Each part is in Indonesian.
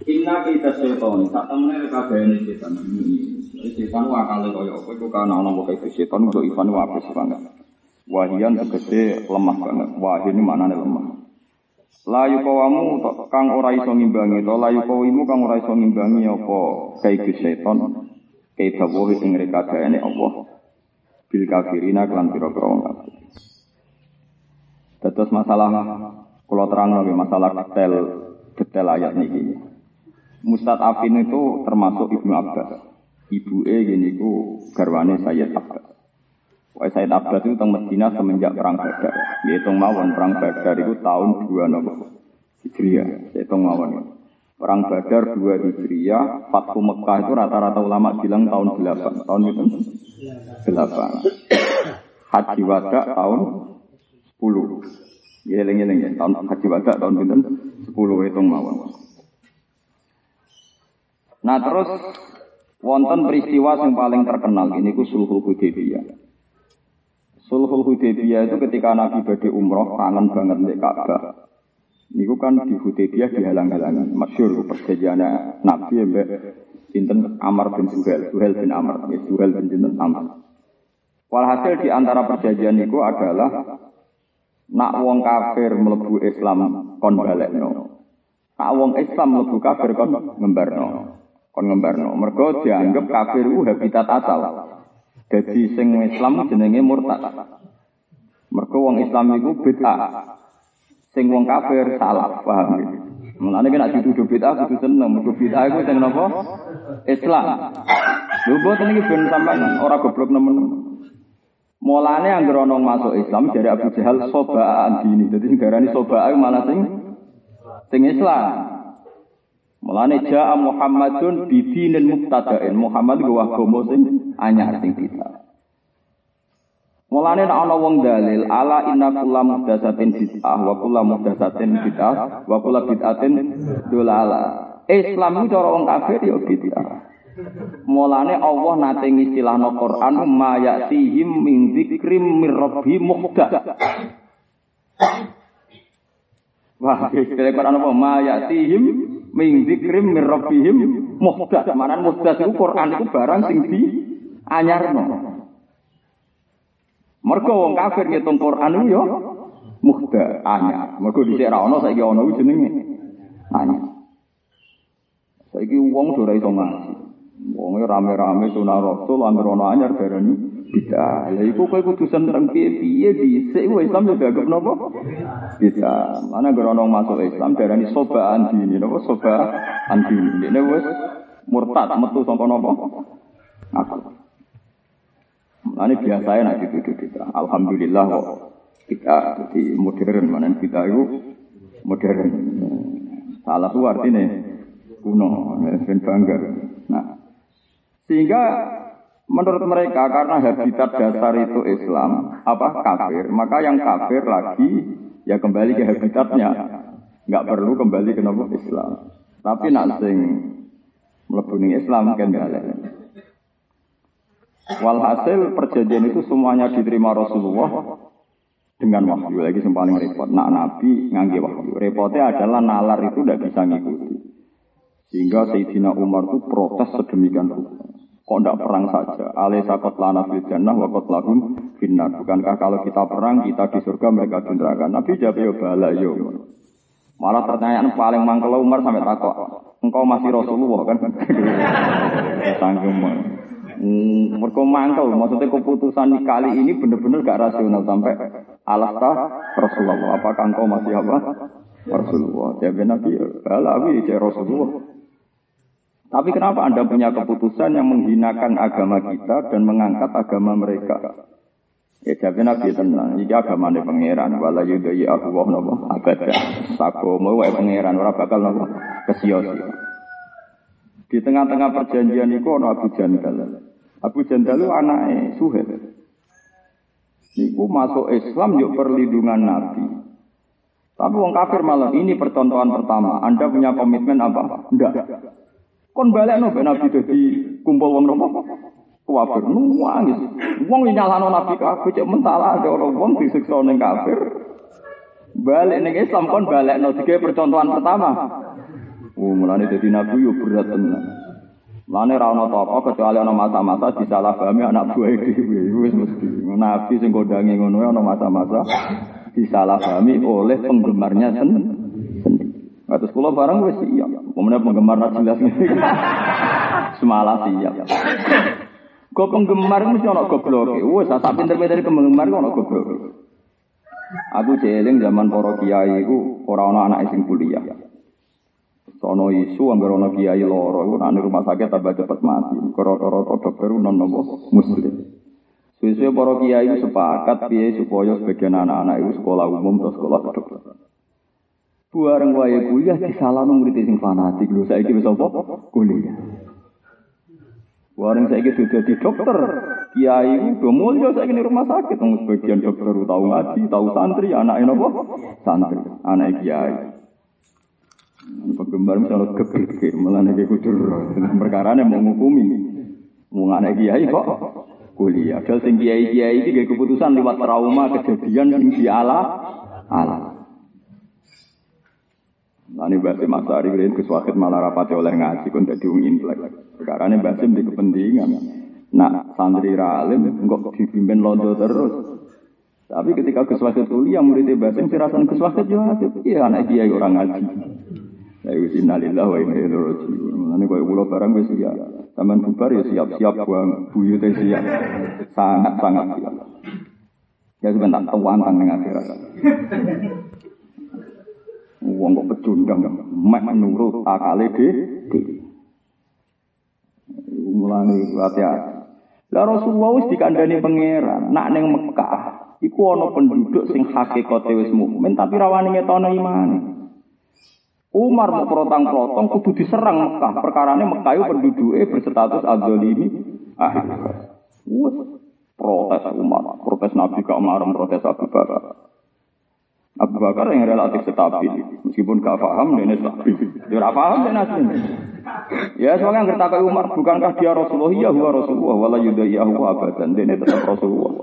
Inna kita setan, tak temen kabehane setan. Setan akale kaya apa iku kana ana kok setan untuk Ivan wapes banget. Wahian tegese lemah banget. Wahin ini maknane lemah. Layu kawamu kang ora iso ngimbangi to layu kawimu kang ora iso ngimbangi apa kae setan. Kae dawuh ing rekadane Allah. Bil kafirina kelan pira-pira wong kafir. Terus masalah kula terangno masalah detail ayat niki. Mustad'afin itu termasuk Ibnu Abbas. Ibuke gini ku garwane Sayyid Abbas. Wah Sayyid Abbas itu teng Madinah semenjak perang Badar. Diitung mawon perang Badar itu tahun 2 Hijriah. Diitung mawon. Perang Badar 2 Hijriah, Fathu Mekah itu rata-rata ulama bilang tahun 8. Tahun itu 8. Haji Wada tahun 10. Ngeleng-ngeleng tahun Haji Wada tahun pinten 10 hitung mawon. Nah terus wonten peristiwa yang paling terkenal ini ku Sulhul Hudaybiyah. Sulhul Hudaybiyah itu ketika Nabi badhe umroh kangen banget nek Ka'bah. Niku kan di Hudaybiyah dihalang-halangi. Masyhur perjanjian Nabi mbek pinten Amr bin Suhail bin Amr, Suhail bin pinten Amr. Walhasil di antara perjanjian niku adalah nak wong kafir mlebu Islam kon balekno. Nak wong Islam mlebu kafir kon ngembarno. Mergo dianggap kafir ku habitat asal. Dadi sing Islam jenenge murtad. Mergo wong Islam iku bid'ah. Sing wong kafir salah, paham iki. Mulane nek dituduh bid'ah kudu seneng, mergo bid'ah iku sing napa? Islam. Lho boten iki ben sampean ora goblok nemen. Mulane anggere ana masuk Islam dari Abu Jahal sobaan dini. Dadi sing darani sobaa malah sing Islam. Mulane ja'a Muhammadun bidinin mubtada'in. Muhammad ku agama sing anyar sing kita. Mulane nek ana wong dalil ala inna kullu muhdatsatin bid'ah wa kullu muhdatsatin bid'ah wa kullu bid'atin dolalah. Islam itu cara wong kafir ya bid'ah. Mulane Allah nate ngistilahno Quran ma ya'tihim min dzikrim mir rabbi muhdath. Wah, istilah Quran apa ma ya'tihim min dzikrim mir rabbihim muhdath. Manan muhdath iku Quran iku barang sing di anyarno. Mergo wong kafir ngitung Quran iku ya muhdath anyar. Mergo dhisik ra ono saiki ono iku jenenge anyar. Saiki wong ora iso ngaji. Wong rame-rame sunah Rasul anggere ono anyar darani bid'ah. Lha iku kowe kudu seneng piye dhisik Islam yo dianggap napa? Bid'ah. Mana anggere ono masuk Islam darani sobaan dini napa sobaan dini. Dene wis murtad metu saka napa? Aku. Mane biasae nek dituduh bid'ah. Alhamdulillah kok bid'ah dadi modern, manen bid'ah iku modern. Salah ku artine kuno, ben bangga. Nah, sehingga menurut mereka karena habitat dasar itu Islam, kafir, maka yang kafir lagi ya kembali ke habitatnya, nggak perlu kembali ke nama Islam. Tapi nak sing mlebu ning Islam kan balik. Walhasil perjanjian itu semuanya diterima Rasulullah dengan wahyu. Lagi yang paling repot, nak Nabi ngangge wahyu. Repotnya adalah nalar itu tidak bisa ngikuti. Sehingga Sayyidina Umar itu protes sedemikian rupa. Kok tidak perang saja? Alaysa qatlana fil jannah wa qatlahum finnar. Bukankah kalau kita perang, kita di surga, mereka di neraka? Nabi jawab, ya bala, ya Umar. Malah pertanyaan paling mangkel Umar sampai takut. Engkau masih Rasulullah kan? Tanggung mereka mangkel. Maksudnya keputusan kali ini benar-benar gak rasional. Sampai alasta Rasulullah. Apakah engkau masih apa? Rasulullah. Jawab Nabi, bala, ya Rasulullah. Tapi kenapa Anda punya keputusan yang menghinakan agama kita dan mengangkat agama mereka? Ya jawab Nabi tenang, ini agama ini pangeran. Wala yudai Allah nama abada. Sakomo wae pangeran, orang bakal nama kesia-sia. Di tengah-tengah perjanjian itu ada Abu Jandal. Abu Jandal itu anaknya Suhail. Niku masuk Islam yuk perlindungan Nabi. Tapi wong kafir malah ini percontohan pertama. Anda punya komitmen apa? Enggak. Kon balekno ben Nabi dadi kumpul wong nopo? Kafir nangis. Wong nyalano Nabi kabeh cek mentala ada orang wong disiksa ning kafir. Balik ning Islam kon balekno digawe percontohan pertama. Mulane dadi nabi yo berat tenan. Mulane ra ono apa kecuali ana masa-masa disalahpahami anak buah dhewe. Wis mesti. Nabi sing kondangi ngono ana masa-masa disalahpahami oleh penggemarnya sendiri. Terus kula barang wis siap. Kemudian penggemar ra jelas ngene. Semalah siap. Kok penggemar mesti ana gobloke. Wis sak pinter-pintere penggemar kok ana gobloke. Aku jeling zaman para kiai iku ora ana anak sing kuliah. Sono isu anggere ana kiai loro iku nang rumah sakit tambah cepet mati. Karo-karo dokter non nopo muslim. Suwe-suwe para kiai sepakat piye supaya sebagian anak-anak iku sekolah umum atau sekolah kedokteran. Bareng wae kuliah disalahno murid sing fanatik lho saiki wis apa? Kuliah. Bareng saiki dadi dokter. Kiai udah mulya saiki ning rumah sakit wong sebagian dokter tau ngaji, tau santri, anake napa? Santri, anake kiai. Penggemar misalnya kebirke, malah nek kudur perkarane mau ngukumi. Wong anak kiai kok kuliah. Dal sing kiai-kiai iki nggih keputusan liwat trauma kejadian sing diala. Nani Basim Asari kalian keswakit malah rapati oleh ngaji kon dadi wong intelek. Perkarane Basim di kepentingan. Nah, santri ralim kok dipimpin londo terus. Tapi ketika keswakit kuliah murid Basim sirasan keswakit yo iya anak kiai orang ngaji. Ya wis innalillahi wa inna ilaihi raji'un. Mulane koyo kula barang wis siap. Taman bubar ya siap-siap buang buyute siap. Sangat-sangat siap. Ya sebentar tuwantang ning akhirat. Wong kok pecundang mek nurut akale dhewe. Mulane hati-hati. Lah Rasulullah wis dikandani pangeran, nak ning Mekah iku ana penduduk sing hakikate wis mukmin tapi rawani ngetono imane. Umar mau protang-protong kudu diserang Mekah. Perkarane Mekah itu penduduke berstatus adzalimi. Protes Umar, protes Nabi ke Umar, protes Abu Bakar. Abu Bakar yang relatif stabil, meskipun gak paham dia stabil. Dia gak paham dia nasib. Ya soalnya ngerti ke Umar, bukankah dia Rasulullah? Ya huwa Rasulullah, wala yudaiyahu abadan. Dia tetap Rasulullah.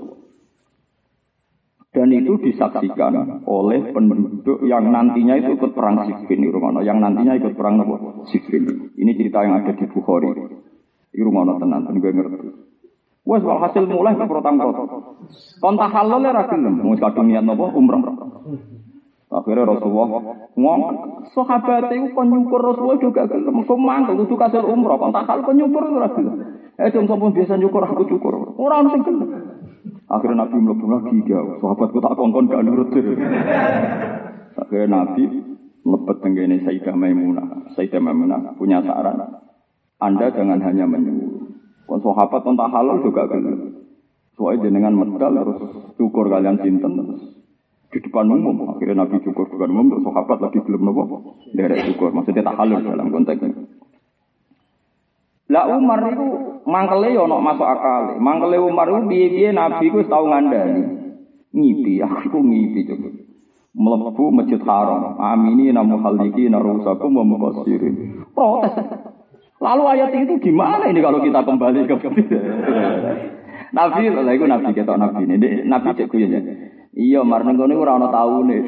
Dan itu disaksikan oleh penduduk yang nantinya itu ikut perang Siffin di Rumah. Yang nantinya ikut perang Siffin. Ini cerita yang ada di Bukhari. Di Rumah tenan, gue ngerti. Wes walhasil mulai ke protang-protang. Kontak halal ya rakyat. Mau kadung niat nopo umrah. Akhirnya Rasulullah ngomong, sahabat itu kon nyukur Rasulullah juga gelem. Kok mangkel kudu kasil umrah, kontak halal kon nyukur ora gelem. Dong sampun biasa nyukur aku cukur. Ora ono sing gelem. Akhirnya Nabi mlebu lagi dia, sahabatku tak kongkon gak nurut. Akhirnya Nabi mlebet tenggene Sayyidah Maimunah. Sayyidah Maimunah punya saran. Anda jangan hanya menyuruh. Kon sahabat kontak halal juga gelem. Soalnya jenengan medal terus cukur kalian sinten terus di depan umum. Akhirnya Nabi cukur depan umum untuk sahabat lagi belum nopo derek cukur. Maksudnya tak halal dalam konteks ini. Lah Umar itu mangkele yo ono masuk akal. Mangkele Umar itu piye-piye Nabi ku tau ngandani. Ngipi, aku ngipi coba. Mlebu Masjid Haram. Amini namu haliki narusakum wa muqassirin. Protes. Lalu ayat itu gimana ini kalau kita kembali ke Nabi, lha iku Nabi ketok Nabi ini. Nabi cek guyon ya. Iya, mar ning ngene ora ana taune.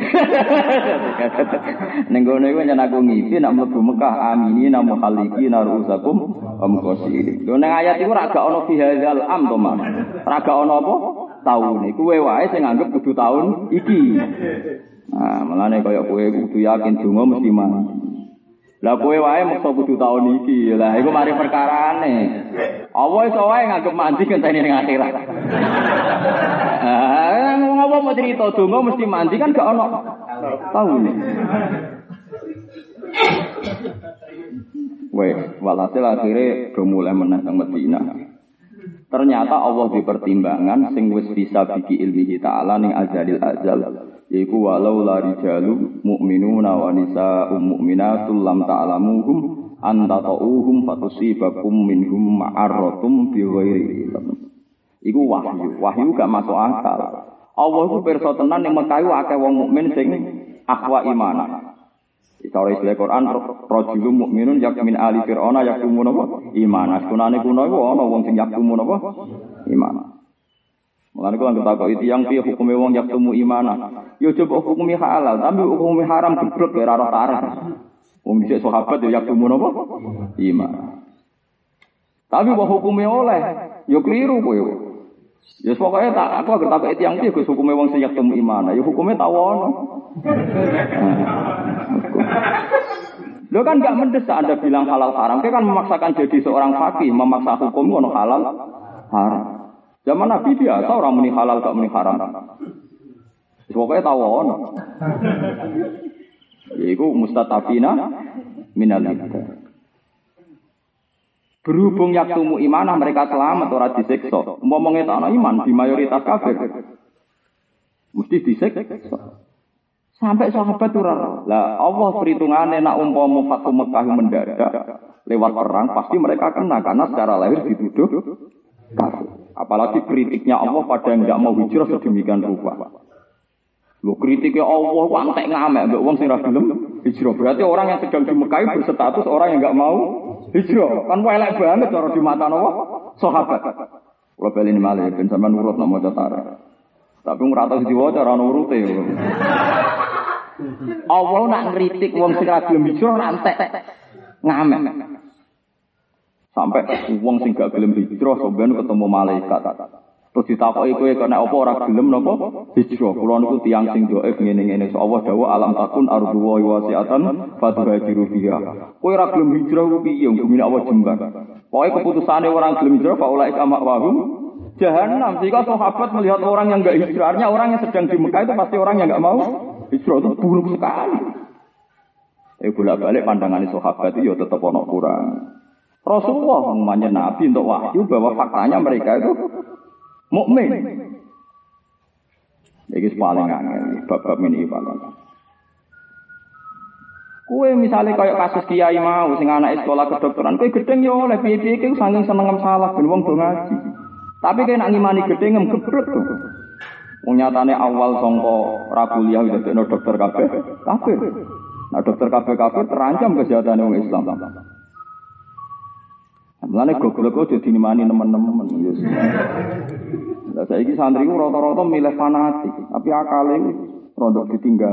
Ning ngene iku yen aku ngipi nek mlebu Mekah amini namu haliki narusakum amqasiri. Lho ning ayat iku ora gak ana bihadzal am to, Mas. Ora gak ana apa? Taune. Kuwe wae sing nganggep kudu taun iki. Nah, mulane kaya kowe kudu yakin donga mesti mati. Lah kowe wae mesti kudu taun iki. Lah iku mari perkarane. Apa iso wae nganggep mandi ngenteni ning akhirat. Ngomong mau cerita donga mesti mandi kan gak ono taune. Weh, walhasil akhirnya do mulai menang Madinah. Ternyata Allah di pertimbangan sing wis bisa biki ilmihi ta'ala ning azalil azal. Yaiku walau la rijalu mu'minuna wa nisa'um mu'minatul lam ta'lamuhum antata'uhum fatusibakum minhum ma'arratum bi ghairi ilm. Iku wahyu. Wahyu gak masuk akal. Allah itu pirsa tenan ning Mekah akeh wong mukmin sing akhwa iman. Cara istilah Quran rajulun mukminun yakmin ali fir'auna yakumun apa? Iman. Sunane kuno iku ana wong sing yakumun apa? Iman. Mulane kula ngerti yang piye hukume wong yaktumu imana. Ya coba hukumi halal, tapi hukumi haram geblek ora ora tarah. Wong dhisik sahabat ya yaktumu napa? Iman. Tapi wa hukume oleh, ya keliru kowe. Ya pokoke tak aku agar tak tiyang iki Gus hukume wong sing yaktumu iman. Ya hukume tawono. Lo kan enggak mendesak Anda bilang halal haram. Kita kan memaksakan jadi seorang fakih, memaksa hukum ono halal haram. Zaman Nabi biasa orang muni halal gak muni haram. Pokoknya tahu ono. Iku mustatafina minal hidayah. Berhubung yaktumu imanah mereka selamat ora disiksa. Umpamane tak ana iman di mayoritas kafir. Mesti disiksa. Sampai sahabat ora. Lah Allah perhitungane nak umpama Fatu Mekah mendadak lewat perang pasti mereka kena karena secara lahir dituduh kafir. Apalagi kritiknya Allah pada yang enggak mau hijrah sedemikian rupa. Lho kritiknya Allah kok antek ngamek mbek wong sing ra gelem hijrah. Berarti orang yang sedang di Mekah berstatus orang yang enggak mau hijrah. Kan elek banget cara di mata Allah sahabat. Kula baleni malih ben sampean nurut nang maca tarikh. Tapi ora tau diwaca ora nurute. Allah nak ngritik wong sing ra gelem hijrah antek ngamek. Sampai wong sing gak gelem hijrah sampeyan ketemu malaikat. Terus ditakoki kowe kena apa ora gelem napa hijrah. Kula niku tiyang sing dhaif ngene-ngene. Allah dawuh alam takun ardu wa wasi'atan fatuhajiru fiha. Kowe ora gelem hijrah ku piye bumi Allah jembar. Pokoke keputusane orang gelem hijrah fa ulaika ma'wahum Jahannam. Jika sahabat melihat orang yang enggak hijrah, artinya orang yang sedang di Mekah itu pasti orang yang enggak mau hijrah itu buruk sekali. Bolak-balik pandangan sahabat itu ya tetap ono kurang. Rasulullah namanya Nabi untuk wahyu bahwa faktanya mereka itu mukmin. Iki paling angel bab-bab ini paling. Kue misalnya kayak kasus kiai mau sing anak sekolah kedokteran, kue gedeng yo oleh piye-piye iki saking seneng salah ben wong do ngaji. Tapi kaya nak ngimani gedeng geblek tuh. Wong nyatane awal sangka ra kuliah dadekno dokter kabeh kafir. Nah dokter kabeh kafir terancam kesehatane wong Islam. Mulane goblok kok dadi ngimani teman-teman. Lah saiki santri ku rata-rata milih fanatik, tapi akale rodok ditinggal.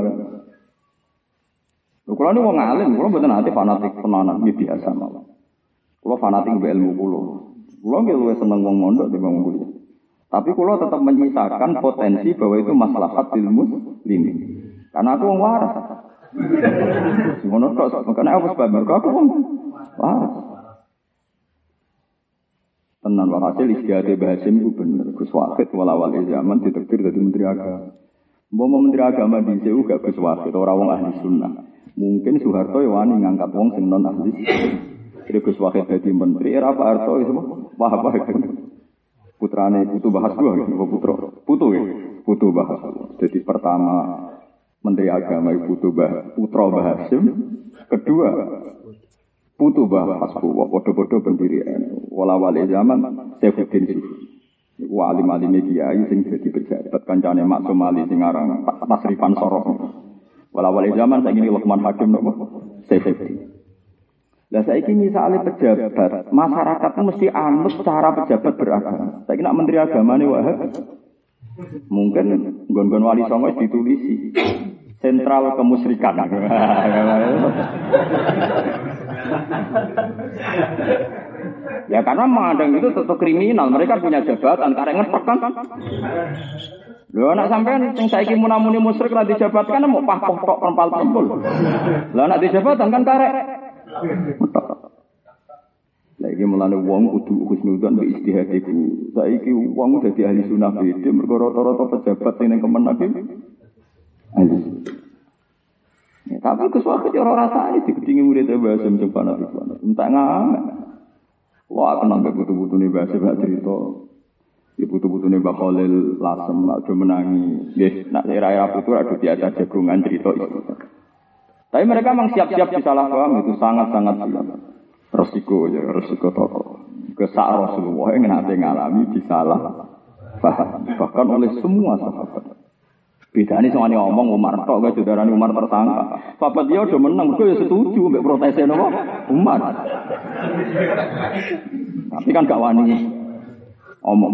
Lho kula niku wong alim, kula mboten ate fanatik tenanan, biasa mawon. Kula fanatik mbek ilmu kula. Kula nggih luwih seneng wong mondok timbang kuliah. Tapi kula tetap menyisakan potensi bahwa itu maslahat ilmu muslimin. Karena aku wong waras. Ngono kok, makane aku sebab mergo aku wong waras. Tenan wae hasil istiadat Bahasim itu bener. Gus Wahid walawal zaman ditektir dadi menteri agama. Mbok menteri agama di CU gak Gus Wahid ora wong ahli sunnah. Mungkin Soeharto ya wani ngangkat wong sing non ahli. Jadi Gus Wahid dadi menteri era Pak Harto itu apa putrane Putu Bahas dua gitu, Putu Bahas. Jadi pertama menteri agama Putra Bahasim, kedua Putu Bahas podo-podo pendirian wala-wali zaman Saifuddin Sufi. Iku alim-alim kiai sing dadi pejabat kancane Maksum Ali sing aran Tasrifan Sorok. Wala-wali zaman saiki Luqman Hakim nopo Saifuddin. Lah saiki misale pejabat, masyarakat mesti anut cara pejabat beragama. Saiki nak menteri agamane Wahab mungkin nggon-nggon wali songo ditulisi sentral kemusyrikan. Ya karena memandang itu tetap kriminal, mereka punya jabatan, karek ngepek kan. Lho anak sampean sing saiki munamuni musyrik ra dijabatkan mau pah-pah tok perempal-perempul. Lah anak dijabatan kan karek lagi mulane wong kudu husnudzon mbek istihadiku. Saiki wong dadi ahli sunah beda mergo rata-rata pejabat sing ning Kemenak iki. Ya, tapi kesuwen ora rasane digedingi murid Bahasim coba nanti. Entek ngamek. Wah kenal mbek butuh-butuhne Bahasim gak cerita. Ya butuh-butuhne Mbak Khalil Lasem aja menangi. Nggih, nak era-era putu adu diajak jagungan cerita itu. Tapi mereka memang siap-siap disalahpaham itu sangat-sangat siap. Resiko toko. Kesak Rasulullah yang nanti ngalami disalah paham. Bahkan oleh semua sahabat. Beda ini soalnya ngomong Umar tok, gak saudaranya Umar tersangka. Sahabat dia udah menang, gue setuju mbek protesnya nopo Umar. Tapi kan gak wani omong.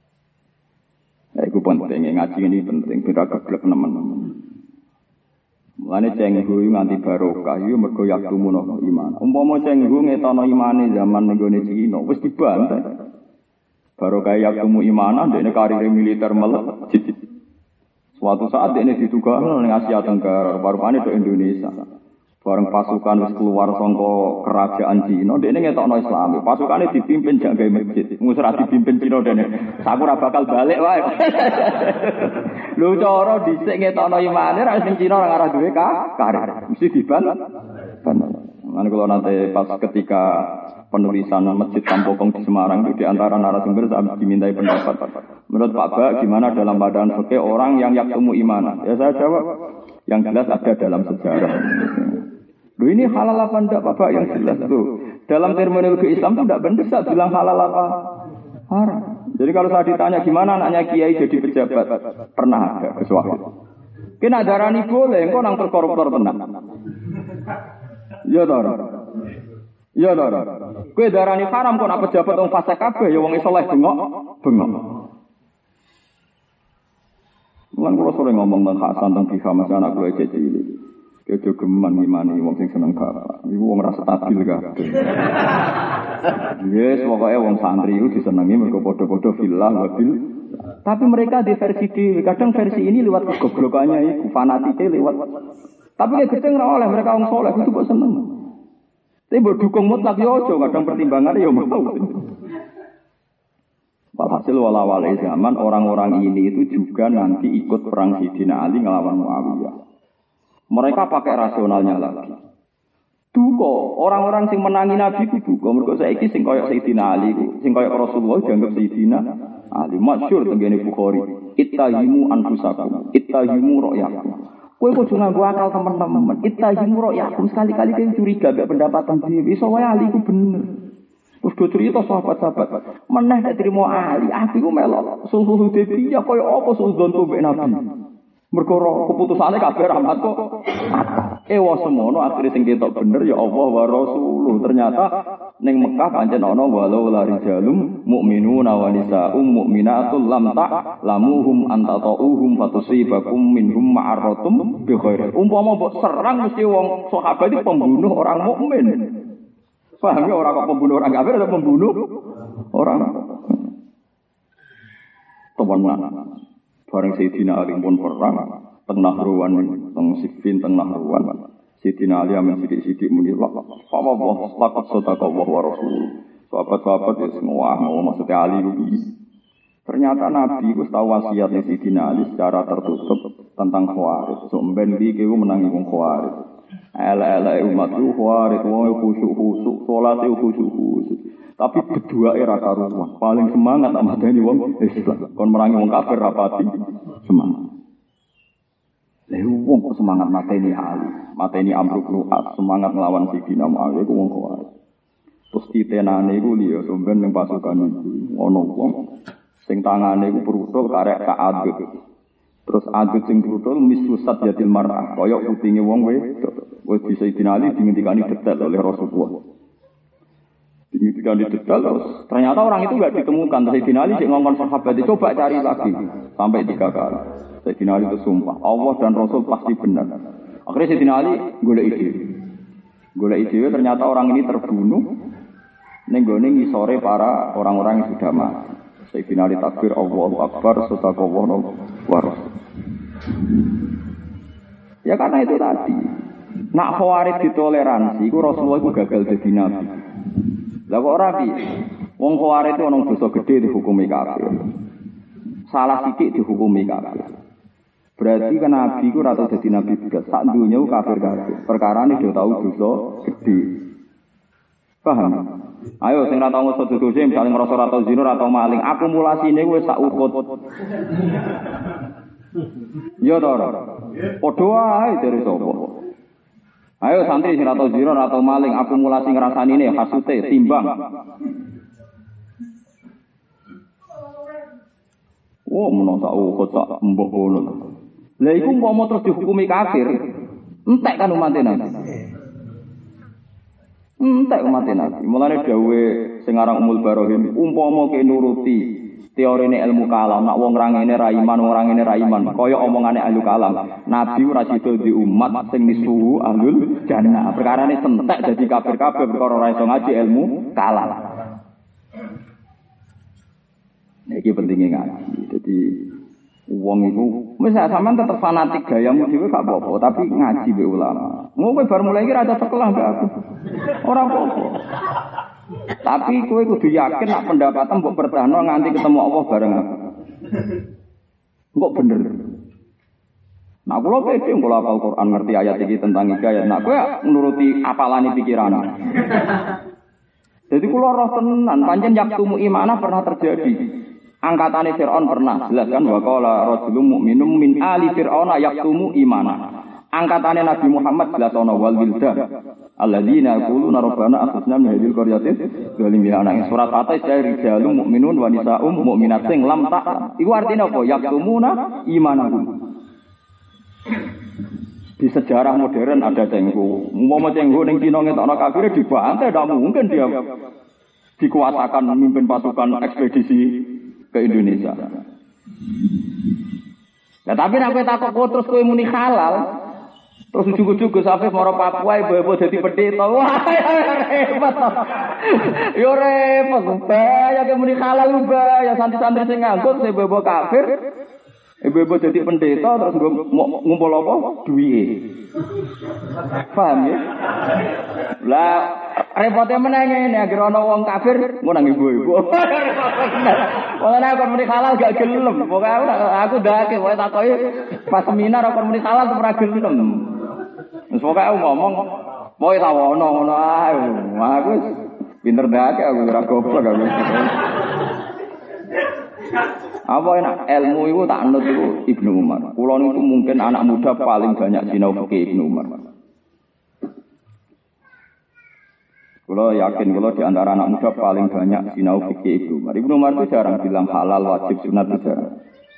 Ya itu penting, ngaji ini penting. Beda geblek teman-teman. Mulane cenggu nganti barokah yo mergo yaktumun iman. Umpama cenggu ngetono imane zaman nenggone Cina wis dibantai. Barokah yaktumu imanan dekne karir militer melejit. Suatu saat dekne ditugakno ning Asia Tenggara, barupane do Indonesia. Bareng pasukan wis keluar saka kerajaan Cina, dekne ngetokno Islam. Pasukane dipimpin jak gawe masjid. Wis ora dipimpin Cina dekne. Saku ora bakal balik wae. Lho cara dhisik ngetokno imane ra sing Cina ora ngarah duwe karir. Mesti diban. Lan kula nate pas ketika penulisan Masjid Kampokong di Semarang itu di antara narasumber saya dimintai pendapat. Menurut Pak Ba, gimana dalam badan fikih orang yang yaktumu iman? Ya saya jawab, yang jelas ada dalam sejarah. Loh ini halal apa enggak Pak Ba yang jelas tuh. Dalam terminologi Islam itu enggak benar saya bilang halal apa haram. Jadi kalau saya ditanya gimana anaknya kiai jadi pejabat, pernah ada kesuatu. Kena darani boleh, engko nang koruptor tenan. Ya toh. Ya toh. Kowe darani haram kok nak pejabat wong fasik kabeh ya wong saleh bengok. Lan kula sore ngomong tentang Hasan tentang Bika Mas anak kula cilik. Kejo geman ngimani wong sing seneng bapak. Iku wong rasa stabil kabeh. Yes, pokoke wong santri iku disenengi mergo padha-padha fillah wa bil. Tapi mereka di versi dhewe, kadang versi ini lewat kegoblokannya iku fanatike lewat. Tapi nek gedeng ora oleh mereka wong saleh itu kok seneng. Tapi mbok dukung mutlak yo aja, kadang pertimbangane yo mau. Walhasil wala-wala zaman orang-orang ini itu juga nanti ikut perang Sayyidina Ali ngelawan Muawiyah. Mereka pakai rasionalnya lagi. Duko, orang-orang sing menangi Nabi ku duko. Mergo saiki sing koyo Sayyidina Ali, sing koyo Rasulullah dianggap Sayyidina Ali. Masyhur tengene Bukhari. Ittahimu anfusakum, ittahimu ra'yakum. Kowe kudu nganggo akal teman-teman. Ittahimu ra'yakum, sekali-kali kowe curiga mek pendapatan dhewe. Iso wae Ali ku bener. Terus do cerita sahabat-sahabat, meneh nek trimo Ali, aku ku melok sulhul Hudaybiyah kaya apa sulhunku mbek Nabi. Mergo keputusane kabeh rahmat kok. Ewa semono akhire sing ketok bener ya Allah wa Rasuluh. Ternyata ning Mekah pancen ana walau la rijalum mukminuna wa nisaa'um mu'minatul lam ta'lamuhum antata'uhum fatusibakum minhum ma'aratum bi khair. Umpama mbok serang mesti wong sahabat iki pembunuh orang mukmin. Paham ya orang kok pembunuh orang kafir atau pembunuh orang teman mana? Bareng Sayyidina Ali pun perang teng Nahruwan teng Siffin teng Nahruwan. Sayyidina Ali amen sidik-sidik muni Allah laqad sadaqa wa rasul. Sahabat-sahabat ya semua mau maksudnya Ali itu. Ternyata Nabi wis tahu wasiatnya Sayyidina Ali secara tertutup tentang Khawarij. So mben iki ku menangi wong Khawarij. Ala umat itu khawarij, khusyuk, sholat itu khusyuk. Tapi berdua era karuan, paling semangat sama ini wong Islam. Kon merangi wong kafir rapati semangat. Lehu wong semangat mateni Ali, mateni Amr bin As, semangat melawan Sayyidina Muawiyah itu wong khawarij. Terus titenane iku liya somben ning pasukan iku ana wong sing tangane iku brutul karek kaadut. Terus adut sing brutul misusat yatil mar'ah, kaya utinge wong wedok. Wis bisa dinali dingendikani detail oleh Rasulullah. Dingendikani detail terus ternyata orang itu enggak ditemukan. Terus dinali sik ngongkon sahabat coba cari lagi sampai 3 kali. Sayyidina Ali itu sumpah, Allah dan Rasul pasti benar. Akhirnya Sayyidina Ali golek ide ternyata orang ini terbunuh ning gone ngisore para orang-orang yang sudah mati. Sayyidina Ali takbir Allahu Akbar sadaqallahu wa rasul. Ya karena itu tadi. Nak Khawarij ditoleransi, iku Rasulullah iku gagal dadi nabi. Lah kok ora piye? Wong Khawarij itu ana dosa gedhe dihukumi kafir. Salah sithik dihukumi kafir. Berarti kan nabi iku ora tau dadi nabi blas. Sak donya kafir-kafir. Perkarane do tau dosa gedhe. Paham? Ayo sing ora tau ngoso dosa misale ngrasa ora tau zina, ora tau maling, akumulasine wis sak ukut. Yo to ora. Padha wae dari sapa. Ayo santri sing ora tau zina, ora tau maling, akumulasi ngrasanine hasute timbang. Oh, menawa tak ukut sak mbok ngono. Lah iku umpama terus dihukumi kafir, entek kan umat Nabi. Entek umat Nabi. Mulane dawuhe sing aran Ummul Barohim, umpama ke nuruti teorine ilmu kalam, nak wong rangene ra iman, wong rangene ra iman, kaya omongane ahli kalam. Nabi ora sida di umat sing disuwu ahlul jannah. Perkarane sentek dadi kafir-kafir perkara ora iso ngaji ilmu kalam. Iki pentingnya ngaji. Jadi wong iku wis sampean tetep fanatik gayamu dhewe gak apa-apa, tapi ngaji be ulama. Ngono bar mulai iki rada sekolah gak aku. Ora apa-apa. Tapi kowe kudu yakin nek pendapatan mbok bertahan nganti ketemu Allah bareng aku. Kok bener. Nah kula pede kula hafal Quran ngerti ayat iki tentang hidayah. Nah kowe nuruti apalane pikiran. Jadi kula roh tenan pancen yaktumu imana pernah terjadi. Angkatane Firaun pernah jelas kan wa qala rajulun mu'minun min ali fir'auna yaktumu imana. Angkatane Nabi Muhammad jelas ana wal wildan alladzina yaquluna rabbana akhrijna min hadhil qaryati zalimin ana surat At-Taubah dari rijalun mu'minun wa nisaa'um mu'minat sing lam tak iku artine apa yaktumuna imanahum. Di sejarah modern ada cengho umpama cengho ning Cina ngetokno kafire dibantai ndak mungkin dia dikuasakan memimpin pasukan ekspedisi ke Indonesia. Nah tapi nek kowe takok terus kowe muni halal terus ujug-ujug Gus Afif maro Papua ibu-ibu dadi pendeta. Wah, repot. Yo repot. Bahaya ke muni halal bahaya santri-santri sing nganggur ibu-ibu kafir. Ibu-ibu dadi pendeta terus ngumpul apa? Duwike. Paham ya? Lah repotnya meneh ngene agar ana wong kafir ngono nang ibu-ibu. Wong ana kon muni halal gak gelem. Pokoke aku ndake wae takoki pas seminar kon muni halal ora gelem. Wis pokoke aku ngomong, "Pokoke ta ngono ae." Aku wis pinter ndake aku ora goblok aku. Apa enak ilmu itu tak anut itu Ibnu Umar. Kula niku mungkin anak muda paling banyak sinau fikih Ibnu Umar. Kula yakin kula di antara anak muda paling banyak sinau fikih Ibnu Umar. Ibnu Umar itu jarang bilang halal, wajib, sunat itu jarang.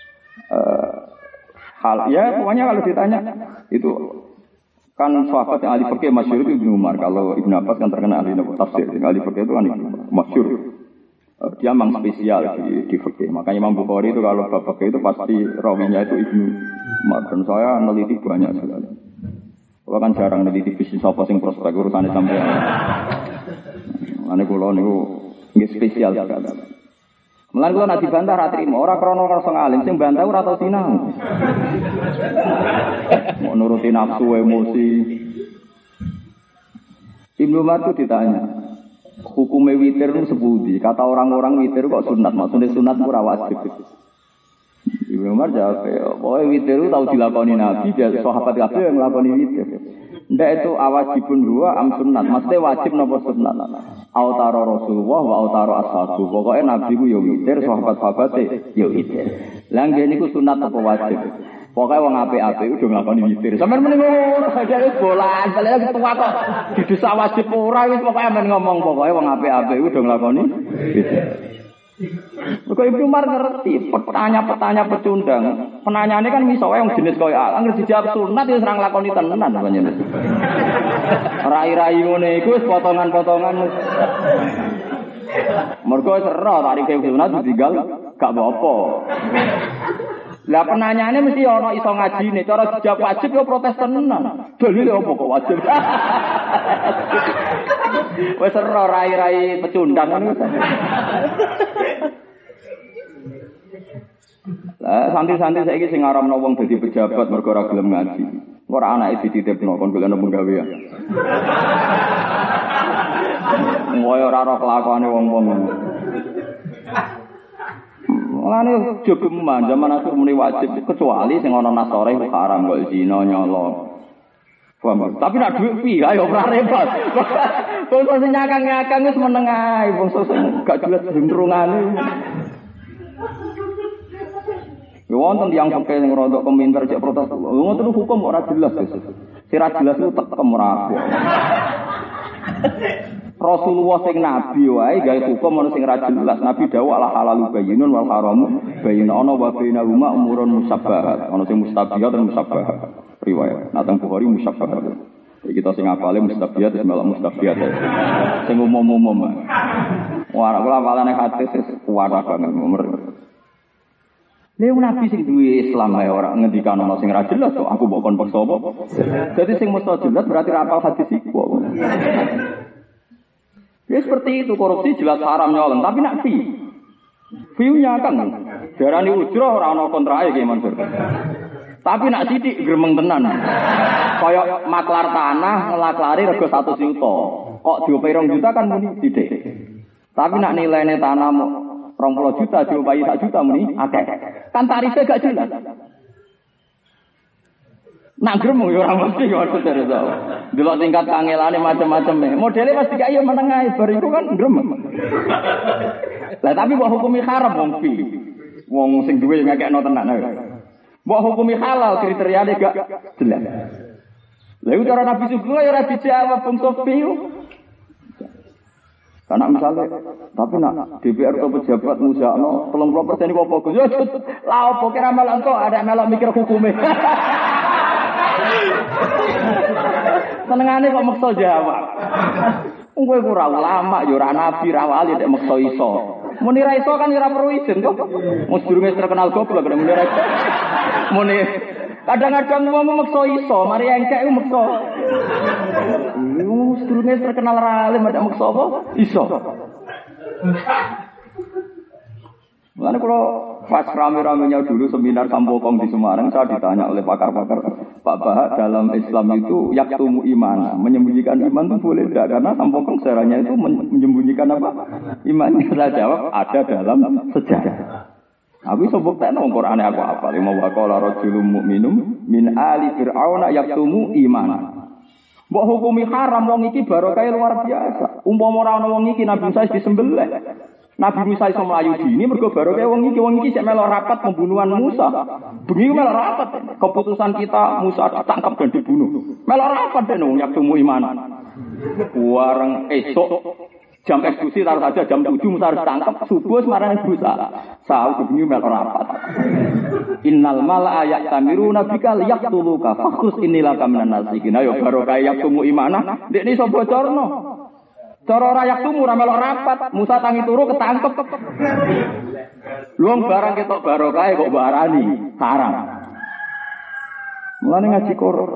Ya pokoknya kalau ditanya itu kan sahabat yang ahli fikih masyhur itu Ibnu Umar. Kalau Ibnu Abbas kan terkenal ahli tafsir. Ahli fikih itu kan masyhur. Dia memang spesial di fikih. Makanya Imam Bukhari itu kalau bab fikih itu pasti rawinya itu Ibnu Umar. Dan saya meneliti banyak sekali. Kalau kan jarang meneliti bisnis apa sing prospek urusannya sampai. Ane kula niku nggih spesial sekali. Mulane kula nek dibantah ra trimo, ora krana rasa ngalim, sing bantah ora tau sinau. Mau nuruti nafsu emosi. Ibnu Umar itu ditanya, hukumnya witir itu sepundi? Kata orang-orang witir kok sunat, maksudnya sunat ora wajib. Ibnu Umar jawab, pokoknya witir itu tahu dilakoni Nabi, dia sahabat kabeh yang nglakoni witir. Ndak itu awajibun huwa am sunnat, maksudnya wajib napa sunnat. Autaro Rasulullah wa autaro ashabu. Pokoknya Nabi ku yo witir, sahabat-sahabate yo witir. Lah ngene niku sunat apa wajib? Pokoknya wong apik-apik udah nglakoni witir. Sampeyan muni ngono, wis bolan, balik ketua kok didesa wajib ora wis pokoke men ngomong pokoke wong apik-apik udah nglakoni witir. Kok Ibnu Umar ngerti pertanyaan pecundang. Penanyaane kan miso wae wong jenis koyo anggere dijawab sunat wis ora nglakoni tenan panjenengan. Rai-rai ngene iku wis potongan-potongan. Mergo wis ero tarike sunat ditinggal gak apa-apa. Lah penanyaane mesti ana iso ngajine, cara dijawab wajib yo protes tenan. Dalile opo kok wajib? Wis ero rai-rai pecundang ngono. Lah santri-santri saiki sing ngaramno wong dadi pejabat mergo ora gelem ngaji. Ora anake dititipno kon golekno penggawean. Ngoyo ora ora kelakuane wong-wong. Mulane jogeman zaman akhir muni wajib kecuali sing ana nasore haram kok zina nyolong. Tapi nek dhuwit piye ayo ora repot. Wong sing nyakang-nyakang wis meneng ae, wong sing gak jelas gendrungane. Yo wonten tiyang fakir sing rodok peminter cek protes. Ngoten hukum ora jelas wis. Sira jelas itu tekem ora. Rasulullah sing nabi wae gawe hukum ana sing ra jelas. Nabi dawuh ala halalu bayyinun wal haramu bayyinun ana wa bainahuma umurun musabbahat. Ana sing mustabihat dan musabbahat. Riwayat. Nah teng Bukhari musabbahat. Iki kita sing apale mustabihat wis melok mustabihat. Sing umum-umum. Wah, kula palane hadis kuat banget umur. Lha nabi sing duwe Islam ae ora ngendikan ana sing ra jelas kok aku mbok kon paksa apa. Dadi sing mesti jelas berarti ra apal hadis iku. Ya seperti itu korupsi jelas haram nyolong tapi nak view-nya kan darani ujrah ora ana kontrake ki Mansur. Tapi nak sithik gremeng tenan. Kaya maklar tanah ngelaklari rego 100 juta. Kok diopai 2 juta kan muni sithik. Tapi nak nilainya tanah 20 juta diopai 1 juta muni akeh. Kan tarifnya gak jelas. Nak gremeng ya ora mesti maksudnya itu. Delok tingkat kangelane macam-macam. Modele pasti gak ya menengah bar iku kan gremeng. Lah tapi mbok hukumi haram wong fi. Wong sing duwe ngekekno tenan ae. Mbok hukumi halal kriteriane gak jelas. Lha iku cara Nabi Sugeng ya ora dijawab wong sofi. Karena misalnya, tapi nak DPR atau pejabat musakno 30% iku apa Gus? Ya lah opo kira melok kok ada melok mikir hukume. Senengane kok maksa jawab. Wong kowe ora ulama, ya ora nabi, ra wali nek maksa iso. Muni ra iso kan ora perlu izin kok. Wong durunge terkenal goblok nek muni ra iso. Muni kadang-kadang wong maksa iso, mari engkek ku maksa. Wong durunge terkenal ra alim nek maksa apa? Iso. Mulane kalau pas rame-ramenya dulu seminar Sampokong di Semarang, saya ditanya oleh pakar-pakar, Pak Bahak dalam Islam itu yaktumu iman, menyembunyikan iman itu boleh tidak? Karena Sampokong sejarahnya itu menyembunyikan apa? Imannya. Saya jawab ada dalam sejarah. Aku sebut tak nong Quran aku apa? Lima waqala rajulun mu'minum min ali fir'auna yaktumu iman. Mbok hukumi haram wong iki barokah luar biasa. Umpama ora ana wong iki Nabi Musa disembelih. Nabi Musa iso mlayu dini mergo barokah wong iki sik melok rapat pembunuhan Musa. Bengi melok rapat. Keputusan kita Musa ditangkap dan dibunuh. Melok rapat den wong yaktumu iman. Wareng esok jam eksekusi taruh saja jam 7 Musa harus tangkap subuh semarang Musa. Sahur bengi melok rapat. Innal mala ya'tamiruna bika yaqtuluka fakhus inilah kaminan nasikin. Ayo barokah yaktumu imanah ndekne iso bocorno. Cara ora yaktumu ora melok rapat, Musa tangi turu ketangkep. Luang barang ketok barokah kok barani haram. Mulane ngaji Quran.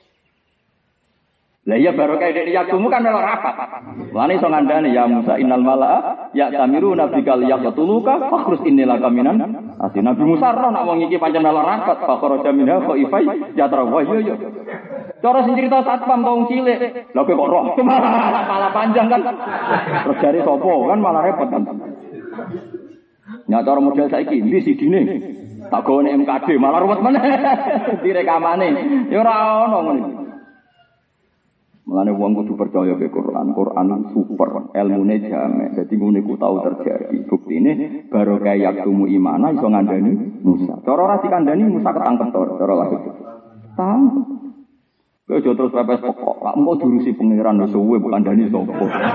Lah iya barokah dek yaktumu kan melok rapat. Mulane iso ngandani ya Musa innal mala'a ya'tamiruna bikal yaqtuluka fakhrus innila kaminan. Asih Nabi Musa ora nak wong iki pancen melok rapat, fakhraja minha khaifai yatra wa yo. Cara sing cerita satpam tong cilik. Lha kok roh malah panjang kan. Terus jare sapa kan malah repot kan. Nya cara model saiki ndi sidine. Tak gawe MKD malah ruwet meneh. Direkamane. Ya ora ono ngono. Mulane wong kudu percaya be Quran. Quran super, ilmune jame. Dadi ngene ku tau terjadi. Buktine barokah yaktumu imana iso ngandani Musa. Cara ora dikandani Musa ketangkep to, cara lahir. Tangkep. Kowe aja terus pepes pokok, lak engko diurusi pangeran wis suwe bukan dani sapa.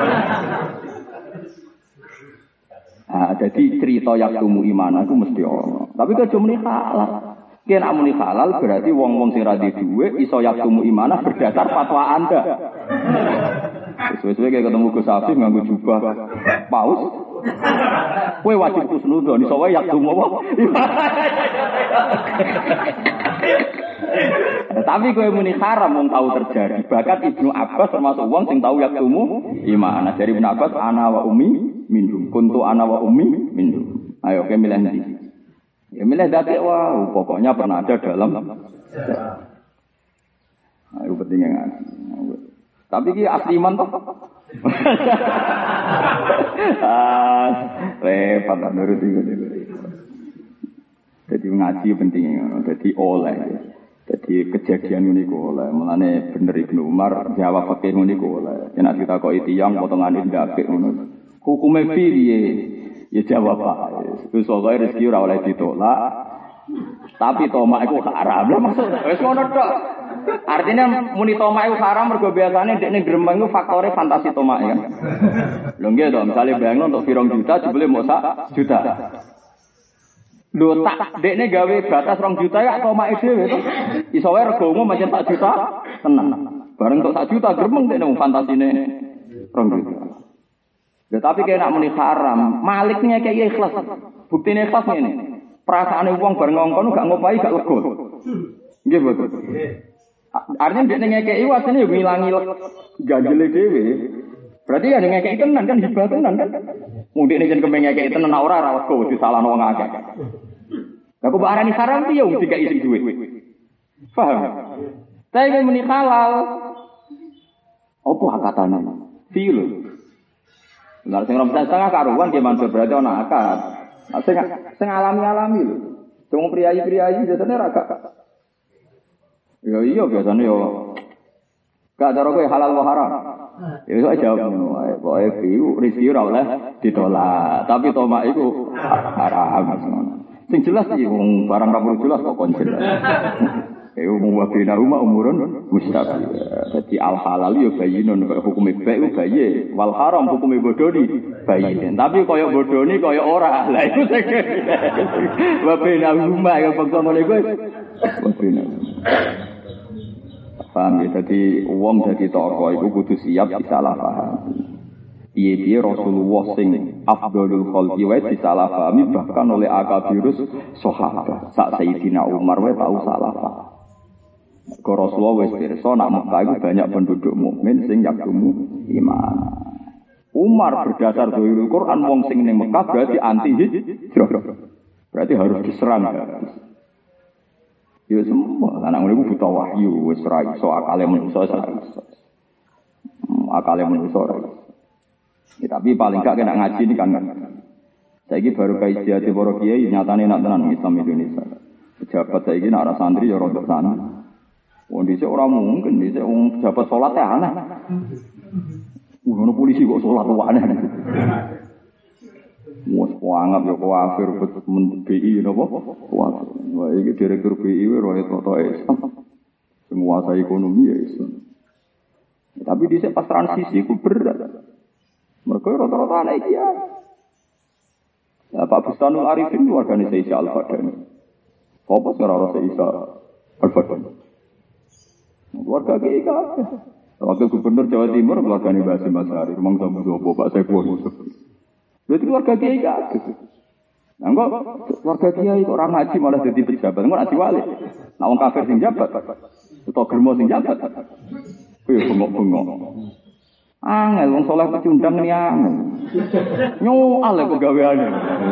Ah, jadi cerita yaktumu iman aku mesti ono. Tapi aja muni halal. Yen nak muni halal berarti wong-wong sing ra duwe dhuwit iso yaktumu imanah berdasar fatwa Anda. Sesuai kayak ketemu Gus Afif nganggo jubah paus. Kowe wajib kusnudon iso wae yaktumu apa? Tapi kowe muni haram wong tahu terjadi. Bahkan Ibnu Abbas termasuk wong sing tahu yaktumu iman. Dari Ibnu Abbas ana wa ummi minhum. Kuntu ana wa ummi minhum. Ayo kowe milih ndi? Ya milih dadi wow, pokoknya pernah ada dalam. Ayo pentingnya ngaji. Tapi ki asli iman toh. Repot nurut iki. Jadi ngaji pentingnya, jadi oleh. Jadi kejadian ini oleh, mulane bener Ibnu Umar jawab fakih ini oleh. Yen kita kok tiyang potongane ndak apik ngono. Hukume piye? Ya jawab Pak. Wis pokoke rezeki ora oleh ditolak. Tapi tomak iku haram. Lah maksud wis ngono tok. Artinya muni tomak iku haram mergo biasane ndekne gremeng iku faktore fantasi tomak ya. Lho nggih to, misale bayangno untuk 2 juta jebule mok sak juta. Lho tak dekne gawe batas 2 juta ya tomake dhewe to. Iso wae regomu pancen 1 juta tenan. Bareng tok 1 juta gremeng dekne fantasine 2 juta. Ya, tapi kena muni haram, maliknya kayak ikhlas. Buktine ikhlas ngene. Perasaane wong bar ngongkon gak ngopahi gak lega. Nggih betul. Artinya dia ngekeki wasine yo ngilangi ganjele dhewe. Berarti ya ngekeki tenan kan hibah tenan kan. Mundine jen kemeng ngekeki tenan ora lega disalahno wong akeh. Lah kok arani haram piye wong dikai sing duwe. Paham? Tapi muni halal. Apa akatane? Fil. Lah sing ora setengah karuan ki mansur berarti ana akad. Sing alami-alami lho. Wong priayi-priayi biasane ra gak. Ya iya biasane yo. Gak cara kowe halal wa haram. Ya iso jawab ngono wae. Pokoke fiu rezeki ora oleh ditolak. Tapi tomak iku haram ngono. Sing jelas iki wong barang ra perlu jelas kok kon jelas. Umum wabina rumah umurun mustaqil. Jadi al halal yo bayinun hukum baik bayi, wal haram hukum bodoni bayin. Tapi koyo bodoni koyo ora. Lah iku sing wabina rumah yo bangsa ngene kuwi. Wabina. Paham ya, jadi wong dadi tokoh iku kudu siap disalah paham. Piye-piye Rasulullah sing afdhalul khalqi wae disalah pahami bahkan oleh akabirus sahabat. Sak Sayyidina Umar wae tau salah paham. Kau Rasulullah wis pirsa nak Mekah itu banyak penduduk mukmin sing yaktumu iman. Umar berdasar dalil Quran wong sing ning Mekah berarti anti hijrah. Berarti harus diserang. Ya semua anak ngono buta wahyu wis ra iso akale manusa ora iso. Akale manusa ora iso. Ya, tapi paling gak kena ngaji ini kan. Saiki baru kajian para kiai nyatane nak tenan Islam Indonesia. Pejabat saiki nak arah santri ya rodok sana. Wong dhisik ora mungkin dhisik wong pejabat salat ya aneh. Ngono polisi kok salat wae aneh. Wes kuanggap yo kafir BI napa? Wah iki direktur BI wae toto Islam. Menguasai ekonomi ya Islam. Tapi dhisik pas transisi ku berat. Mergo rata-rata anak iki ya. Pak Bustanul Arifin wargane Isa Al-Fadani. Apa ora ora Isa Al-Fadani? Keluarga kiai kabeh. Wakil gubernur Jawa Timur keluargane Mbah Hasyim Asy'ari, rumang sambu sapa Pak Saiful Yusuf. Berarti keluarga kiai kabeh. Nah kok keluarga kiai kok ora ngaji malah dadi pejabat, kok ngaji wali. Nah wong kafir sing jabat utawa germo sing jabat. Kuwi bengok-bengok. Angel wong saleh pecundang ni angel. Nyoal pegaweane.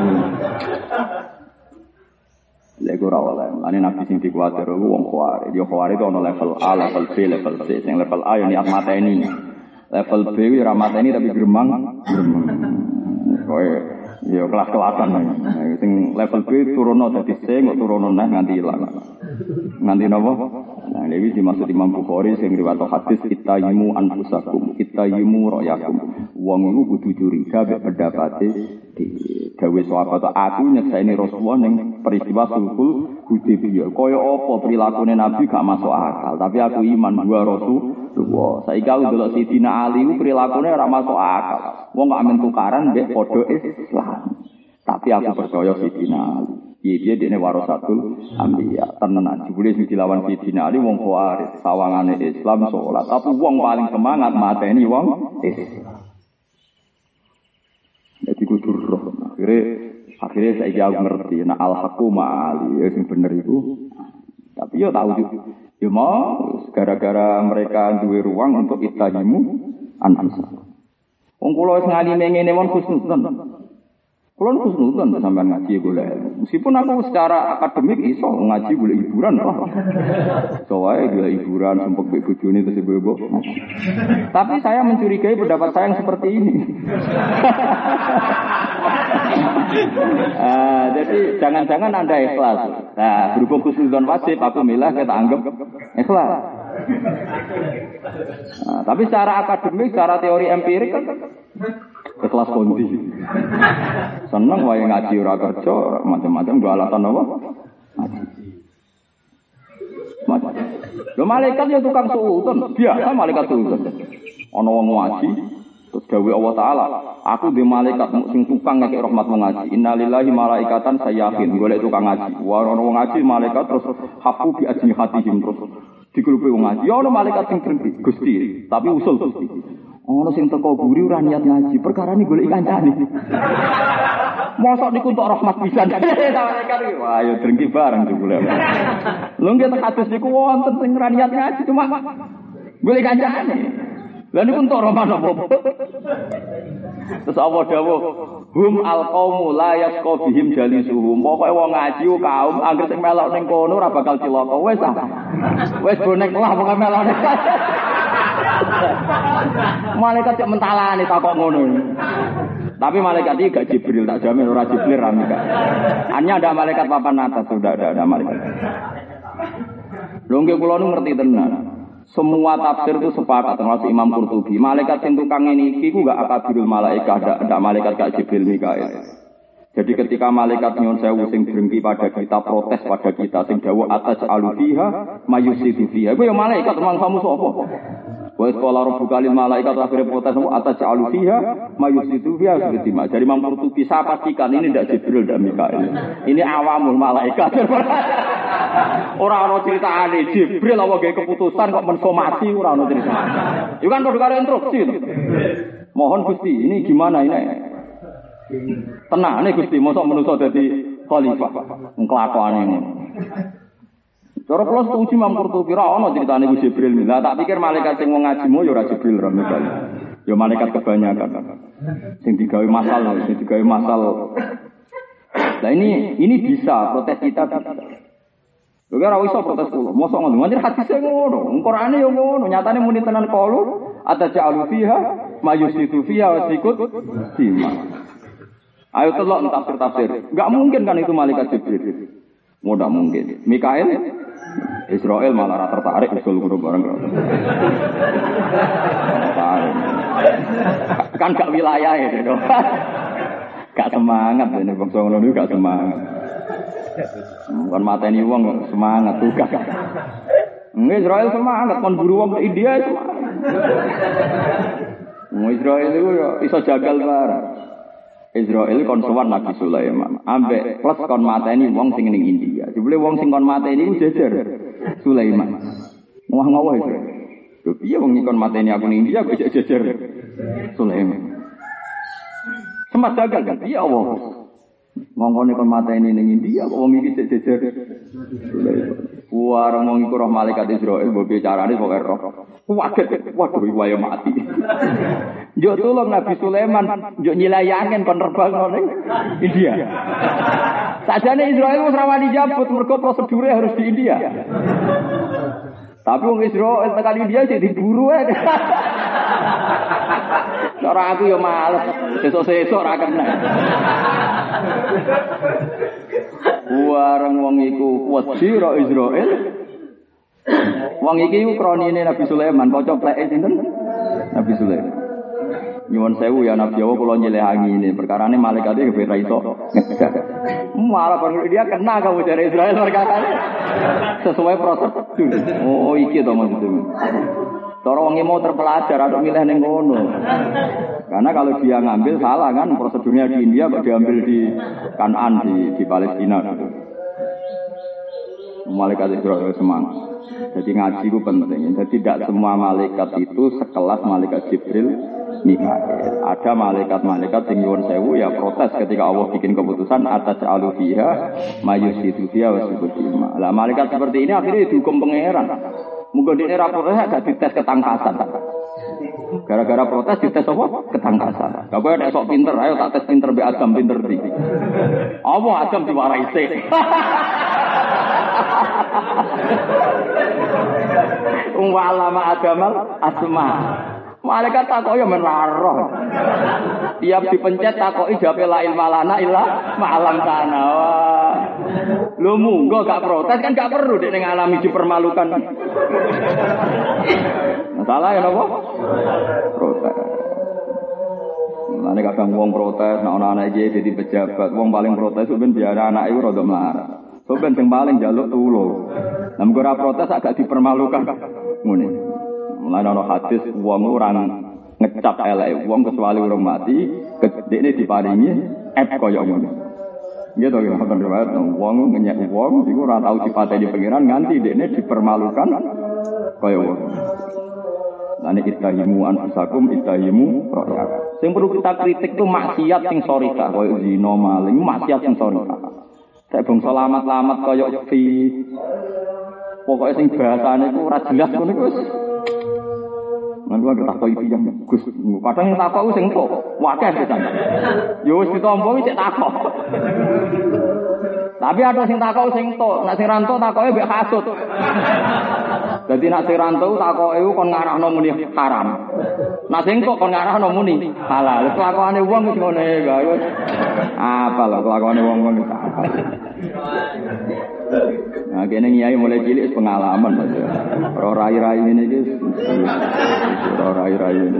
Lek ora oleh, ane nabi sing dikuwatir wong kuwari. Dia kuwari itu ana level A, level B, level C. Sing level A ya niat mateni. Level B ora mateni tapi gremang. Kowe ya kelas-kelasan. Sing level B turono dadi C, kok turono neh nganti ilang. Nganti napa? Nah, iki dimaksud Imam Bukhari sing riwayat hadis ittayimu anfusakum, ittayimu ra'yakum. Wong iku kudu curiga mek pendapate dawuh sahabat aku nyekseni Rasulullah ning peristiwa Sulhul Hudaybiyah. Kaya apa prilakune Nabi gak masuk akal, tapi aku iman dua Rasulullah. Saiki aku delok Sidina Ali ku prilakune ora masuk akal. Wong kok amen tukaran mbek padha Islam. Tapi aku percaya Sidina Ali. Dia dene warasatul anbiya. Tenan jebule sing dilawan Sidina Ali wong Khawarij, sawangane Islam salat. Tapi wong paling semangat mateni wong Islam. Jadi kudu roh. Akhirnya saya jauh ngerti. Nah al-haqqu ma'ali. Ya sing bener itu. Tapi ya tahu juga. Ya mau. Gara-gara mereka duwe ruang untuk ittahimu anfusakum. Wong kula wis ngalime ngene wong khusnudon. Kula khusnudon sampean ngaji golek. Meskipun aku secara akademik iso ngaji golek hiburan. Soale golek hiburan sempet mbek bojone terus ibu-ibu. Tapi saya mencurigai pendapat saya yang seperti ini. Jadi jangan-jangan Anda ikhlas. Nah, berhubung khusnudon wajib, aku milah kita anggap ikhlas. Nah, tapi secara akademik, secara teori empirik kan ikhlas kondi. Seneng wae ngaji ora kerja, macam-macam gak alatan apa? Ngaji. Lho malaikat ya tukang suudon, biasa malaikat suudon. Ana wong ngaji terus dawuh Allah Taala, aku di malaikat sing tukang ngekek rahmat wong ngaji. Innalillahi malaikatan sayyahin, golek tukang ngaji. Ana wong ngaji malaikat terus hafu bi ajnihatihim terus digrupi wong ngaji. Ya ana malaikat sing berhenti, Gusti, tapi usul Gusti. Ono sing teko guri ora niat ngaji, perkara ini golek kancane. Mosok niku entuk rahmat pisan. Wah, ya drengki bareng jebule. Lho nggih hadis niku wonten sing ora niat ngaji cuma golek kancane. Lah niku entuk rahmat apa? Terus Allah dawuh, hum alqaumu la yasqa bihim jalisuhum. Pokoke wong ngaji kaum anggere sing melok ning kono ora bakal cilaka. Wis ah. Wis bonek lah pokoke melok. Malaikat cek mentalane takok ngono. Tapi malaikat iki gak Jibril, tak jamin ora Jibril ra Mika. Hanya ada malaikat papan atas, sudah ada malaikat. Lho nggih kula nu ngerti tenan. Semua tafsir itu sepakat termasuk Imam Qurtubi. Malaikat sing tukang ini iku gak akabirul malaikah, ada malaikat gak Jibril Mikail. Jadi ketika malaikat nyuwun sewu sing drengki pada kita, protes pada kita sing dawuh atas alufiha mayusidu fiha. Iku ya malaikat mangsamu sapa? Wa qala rabbuka lil malaikat akhire protes atas alufiha mayusidu fiha seperti Jadi Imam Qurtubi saya pastikan ini tidak Jibril dan Mikail. Ini awamul malaikat. Ora ana critane Jibril apa gawe keputusan kok mensomasi ora ana cerita. Iku kan padha karo instruksi to. Mohon Gusti, ini gimana ini? Tenane Gusti, mosok manusa dadi khalifah. Nglakuane ngono. Cara kula setuju Imam Qurtubi ora ana critane ku Jibril. Lah tak pikir malaikat sing wong ngajimu ya ora Jibril ra Mikail. Ya malaikat kebanyakan. Sing digawe masal. Nah ini bisa protes kita. Lho ora iso protes kula. Mosok ngono. Manjur hadise ngono. Qur'ane yo ngono. Nyatane muni tenan qalu ataja'alu fiha mayusitu fiha wa sikut sima. Ayo telok tafsir. Enggak mungkin kan itu malaikat Jibril. Mudah mungkin. Mikail Israel malah tertarik usul guru bareng. Kan gak wilayah itu. Gak semangat ini bangsa ngono niku gak semangat. Bukan mateni wong semangat tugas. Israel semangat kon buru wong ke India semangat. Israel itu iso jagal bareng. Israel kon sowan Nabi Sulaiman. Ambek plus kon mateni wong sing ning India. Jebule wong sing kon mateni ku jejer Sulaiman. Ngawah itu. Lho piye wong kon mateni aku ning India kok jejer Sulaiman. Sempat jagal kan? Iya Allah. Ngongkone kon mateni ning India kok wong iki jejer Sulaiman. Warang wong iku roh malaikat Israel mbok bicarane pokoke roh. Waduh wae mati. Yo tolong Nabi Sulaiman yo nyilayangen kon terbang ning India. Sajane Israel wis ra wani jabut mergo prosedure harus di India. Tapi wong Israel tekan India sing diburu ae. Cara aku yo males, sesuk-sesuk ra kena. Warang wong iku wedi ro Israel. Wong iki ku kronine Nabi Sulaiman, kanca pleke sinten? Nabi Sulaiman. Nyuwun sewu ya Nabi Allah kula nyelehangi ini. Perkarane malaikate kepen ra iso. Malah perlu dia kena kamu dari Israel perkarane. Sesuai prosedur. Oh iki to maksudnya. Cara wong mau terpelajar atau milih ning ngono. Karena kalau dia ngambil salah kan prosedurnya di India kok diambil di Kanaan di Palestina gitu. Malaikat Israel semangat. Jadi ngaji itu penting. Jadi tidak semua malaikat itu sekelas malaikat Jibril, Mikail. Ada malaikat-malaikat yang nyuwun sewu ya protes ketika Allah bikin keputusan atas alufiha mayusidu fiha wa subhima. Lah malaikat seperti ini akhirnya dihukum pangeran. Mungkin di era protes agak dites ketangkasan. Gara-gara protes dites apa? Ketangkasan. Gak boleh ada sok pinter, ayo tak tes pinter be Adam pinter di. Apa Adam diwarai sih? Walama Adamal asma. Malaikat takoki men roh. Tiap dipencet takoki jawabe la ilma lana illa ma'alam kana. Lho munggo gak protes kan gak perlu dek ning alami dipermalukan. Masalah ya napa? Protes. Mane kadang wong protes nek ana anak iki dadi pejabat, wong paling protes ben biar anak iku rada melarat. Soben sing paling njaluk tulung. Lah mung ora protes agak dipermalukan. Ngene. Mulane ana hadis wong ora ngecap elek wong kecuali urung mati, dekne diparingi kaya ngono. Nggih to ya ngoten riwayat wong ngenyek wong iku ora tau dipateni pangeran nganti dekne dipermalukan kaya ngono. Lane ittahimu anfusakum ittahimu roya. Sing perlu kita kritik tuh maksiat sing sorika koyo zina maling, maksiat sing sorika. Sak bangsa lamat-lamat koyo fi. Pokoke sing bahasane ku ora jelas ngono iku wis. Mangko tak takoki tiyang Gus. Kadang yang takok sing entuk, wakeh pisan. Ya wis ditampa wis takok. Tapi ada sing takok sing entuk, nek sing ra entuk takoke mbek kasut. Dadi nek sing ra entuk takoke kon ngarahno muni haram. Nek sing entuk kon ngarahno muni halal. Kelakuane wong wis ngene ya wis. Apa lho kelakuane wong-wong iki. Nah, kene nyai mulai cilik pengalaman Mas. Ora rai-rai ngene iki. Ora rai-rai ngene.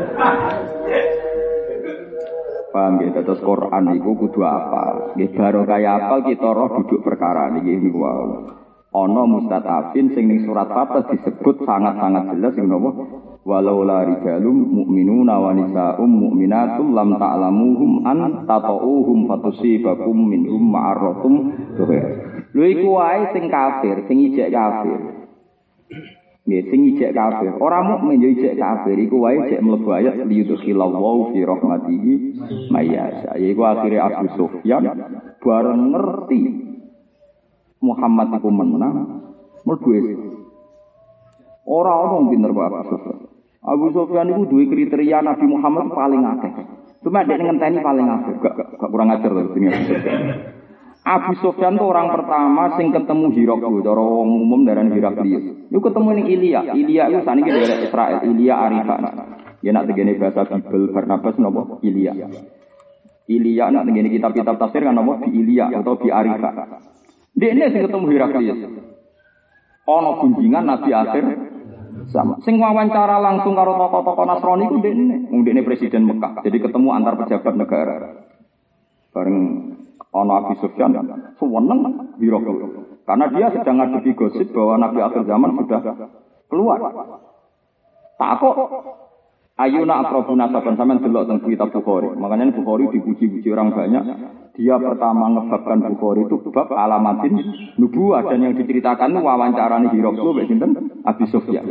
Paham ya, terus Quran itu kudu apa? Nggih baru kaya apal kita roh duduk perkara niki niku wae. Ana mustatafin sing ning surat Fatah disebut sangat-sangat jelas sing napa? Walau la rijalum mu'minuna wa nisaa'um mu'minatul lam ta'lamuhum an tata'uhum fatusibakum minhum ma'arratum. Lho iku wae sing kafir, sing ijek kafir. Nggih, sing ijek kafir. Ora mukmin yo ijek kafir iku wae jek mlebu ayat liyudkhillallahu fi rahmatihi mayyasha. Iku akhire Abu Sufyan bareng ngerti Muhammad iku menang mlebu ora ono pinter kok Abu Sufyan. Abu Sufyan iku duwe kriteria Nabi Muhammad paling akeh. Cuma dia ngenteni paling akeh, gak kurang ajar lho sing Abu Sufyan. Abu Sufyan itu orang pertama sing ketemu Hiraklius, cara wong umum darani Hiraklius. Iku ketemu ning Ilya. Ilya iku saniki daerah Israel, Ilya Arifan. Ya nak tegene bahasa Bible Barnabas napa Ilya. Ilya nak tegene kitab-kitab tafsir kan napa di Ilya atau di Arifan. Dekne sing ketemu Hiraklius. Ana gunjingan Nabi akhir sama. Sing wawancara langsung karo tokoh-tokoh Nasrani ku dekne. Wong dekne presiden Mekah. Jadi ketemu antar pejabat negara. Bareng ana Abu Sufyan seneng Hiraklius. Karena dia sedang ngadepi gosip bahwa Nabi akhir zaman sudah keluar. Takok ayuna aqrabuna saban sampean delok teng kitab Bukhari. Makanya Bukhari dipuji-puji orang banyak. Dia pertama ngebabkan Bukhari itu bab alamatin nubuwah dan yang diceritakan wawancarane Hiraklius mbek sinten? Abu Sufyan.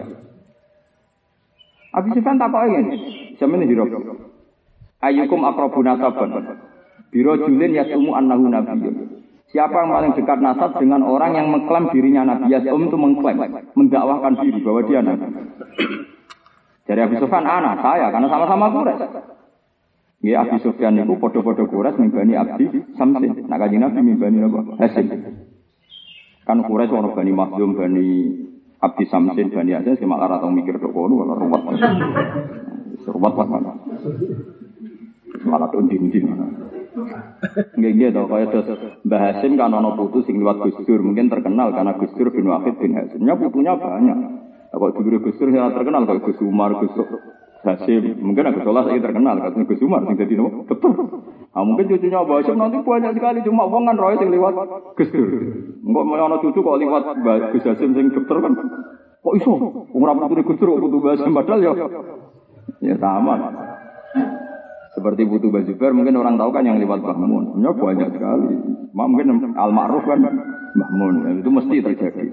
Abu Sufyan takoke ngene. Sampeyan Hiraklius. Ayyukum aqrabuna saban. Biro julin yasumu annahu nabiyyun. Siapa yang paling dekat nasab dengan orang yang mengklaim dirinya nabi? Yasum itu mengklaim, mendakwahkan diri bahwa dia nabi. Dari Abu Sufyan saya karena sama-sama Quraisy. Ya Abu Sufyan itu podo-podo Quraisy mimbani Abdi Samsin. Nak Kanjeng Nabi mimbani apa? Hasim. Kan Quraisy orang Bani Makhzum, Bani Abdi Samsin, Bani Hasim sing malah ora mikir tok kono ora ruwet. Ruwet mana? Malah undin-undin. Nggih to kaya terus Mbah Hasim kan ana putu sing liwat Gus Dur, mungkin terkenal karena Gus Dur bin Wahid bin Hasimnya putunya banyak. Kok dulu Gus Dur yang terkenal kok Gus Umar, Gus Hasim, mungkin Gus Solah saya terkenal karena Gus Umar sing dadi nopo? Betul. Mungkin cucunya Mbah Hasim nanti banyak sekali cuma wong kan roe sing liwat Gus Dur. Engko mau ana cucu kok liwat Gus Hasim sing dokter kan. Kok iso? Wong ora putune Gus Dur kok putu Mbah Hasim padahal ya sama. Seperti Putu Bajuber mungkin orang tahu kan yang lewat Mbah Mun. Ya banyak sekali. Mungkin Al-Ma'ruf kan Mbah Mun. Ya, itu mesti terjadi.